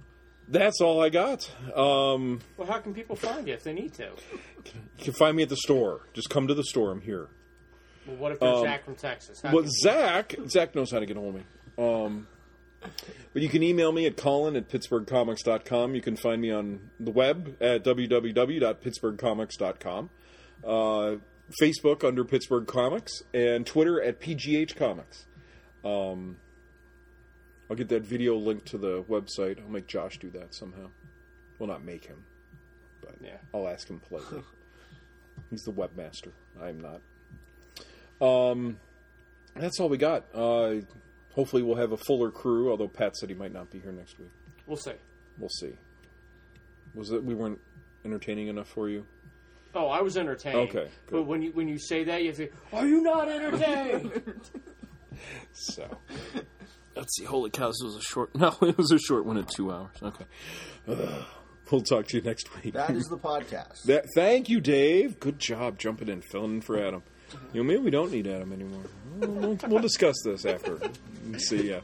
That's all I got. Um, Well, how can people find you if they need to? you can find me at the store. Just come to the store. I'm here. Well, what if there's Um, Zach from Texas? How Well, can- Zach, Zach knows how to get a hold of me. Um, but you can email me at Colin at Pittsburgh Comics dot com. You can find me on the web at w w w dot pittsburgh comics dot com. Uh, Facebook under Pittsburgh Comics, and Twitter at P G H Comics. Um, I'll get that video linked to the website. I'll make Josh do that somehow. Well, not make him, but Yeah. I'll ask him politely. He's the webmaster. I'm not. Um, that's all we got. Uh, hopefully we'll have a fuller crew, although Pat said he might not be here next week. We'll see. We'll see. Was it we weren't entertaining enough for you? Oh, I was entertained. Okay, good. But when you when you say that, you have to. Are you not entertained? So, let's see. Holy cow, this was a short. No, it was a short one at two hours. Okay. Ugh. We'll talk to you next week. That is the podcast. That, thank you, Dave. Good job jumping in, filling in for Adam. You know, maybe we don't need Adam anymore. We'll, we'll, we'll discuss this after. See ya.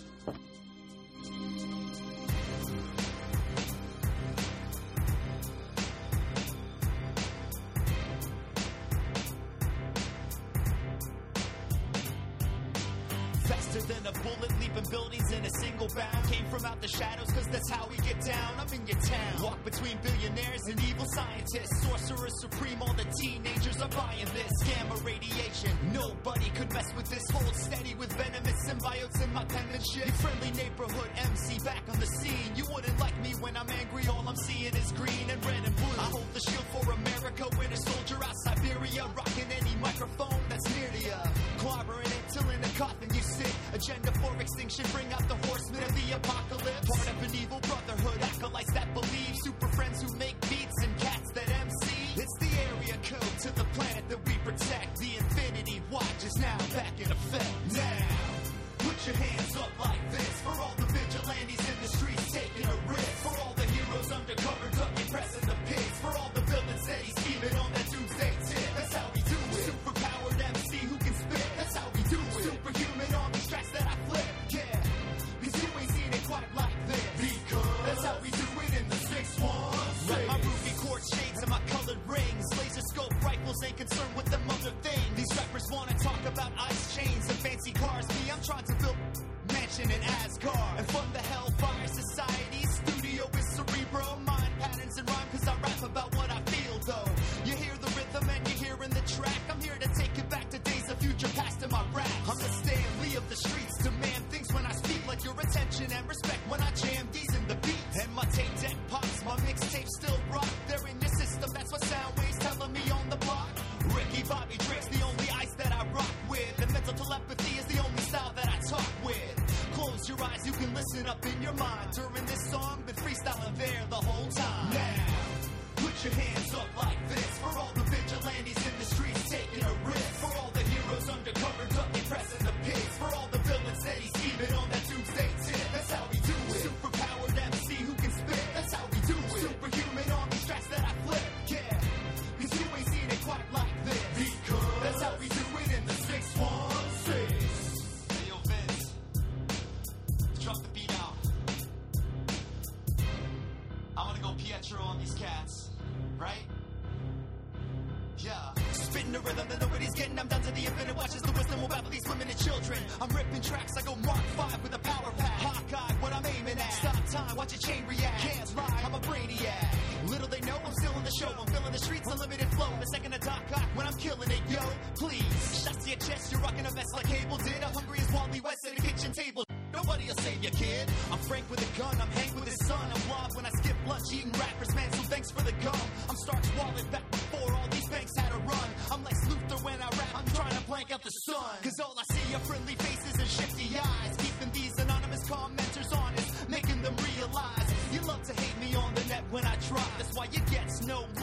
Faster than a bullet, leaping buildings in a single bound. Came from out the shadows, cause that's how we get down. I'm in your town. Walk between billionaires and evil scientists. Sorcerer supreme, all the teenagers are buying this. Gamma radiation, nobody could mess with this. Hold steady with venomous symbiotes in my penmanship. Your friendly neighborhood M C back on the scene. You wouldn't like me when I'm angry, all I'm seeing is green and red and blue. I hold the shield for America, winter soldier out Siberia. Rocking any microphone that's near to ya. Clobbering it till in a coffin you sit. Agenda for extinction, bring out the horsemen of the apocalypse. Part of an evil brotherhood, acolytes that believe. Super friends who make beats and cats that M C. It's the area code to the planet that we protect. The Infinity Watch is now back in effect. Now, put your hands up like this. For all the vigilantes in the streets taking a risk. For all the heroes undercover ducking, pressing the pigs. For all the villains that he's scheming on that doomsday tip. That's how we do it. Superpowered M C who can spit. That's how we do it. Superhuman on these tracks that I flip. Yeah, cause you ain't seen it quite like this. Because that's how we do it in the six one six. Right, my ruby quartz shades and my colored rings. Laser scope rifles ain't concerned with them other things. These rappers wanna talk about ice chains and fancy cars. Me, I'm trying to build mansion in Asgard and fund the Hellfire Society. Studio is cerebral, mind patterns and rhyme. Cause I rap about what I feel though. You hear the rhythm and you're hearing the track. I'm here to take it back to days of future past in my rap. I'm the Stan Lee of the streets, demand things when I speak. Like your attention and respect when I jam these in the beats. And my tape deck pops, my mixtape still rock. They're in your system, that's what Soundwave's telling me on the block. Ricky Bobby Drake's the only ice that I rock with. And mental telepathy is the only style that I talk with. Close your eyes, you can listen up in your mind. During this song, been freestyling there the whole time. Now, put your hands up like this. For all the vigilantes in the streets taking a risk. For all the heroes undercover ducking, pressing the pigs. For all the villains that he's scheming on that doomsday tip. That's how we do it. Superpowered M C who can spit. That's how we do it. Superhuman on these tracks that I flip. Yeah, cause you ain't seen it quite like this. Because that's how we do it in the six one six. Hey yo Vince, drop the beat out. I'm gonna go Pietro on these cats, right? Yeah. Spitting the rhythm that nobody's getting. I'm down to the infinite. Watches the wisdom will baffle these women and children. I'm ripping tracks. I go Mark five with a power pack. Hawkeye, what I'm aiming at. Stop time, watch a chain react. Can't lie, I'm a brainiac. Little they know I'm still in the show. I'm filling the streets, unlimited flow. The second I talk cock when I'm killing it, yo. Please, shots to your chest. You're rocking a vest like Cable did. I'm hungry as Wally West at a kitchen table. Nobody'll save you, kid. I'm Frank with a gun. I'm Hank with his son. I'm Blob when I skip lunch, eating rappers, man. So thanks for the gum. I'm Stark's Wallet back before all these banks had a run. I'm Lex Luthor when I rap. I'm trying to blank out the sun. Cause all I see are friendly faces and shifty eyes. Keeping these anonymous commenters honest, making them realize you love to hate me on the net when I try. That's why you get no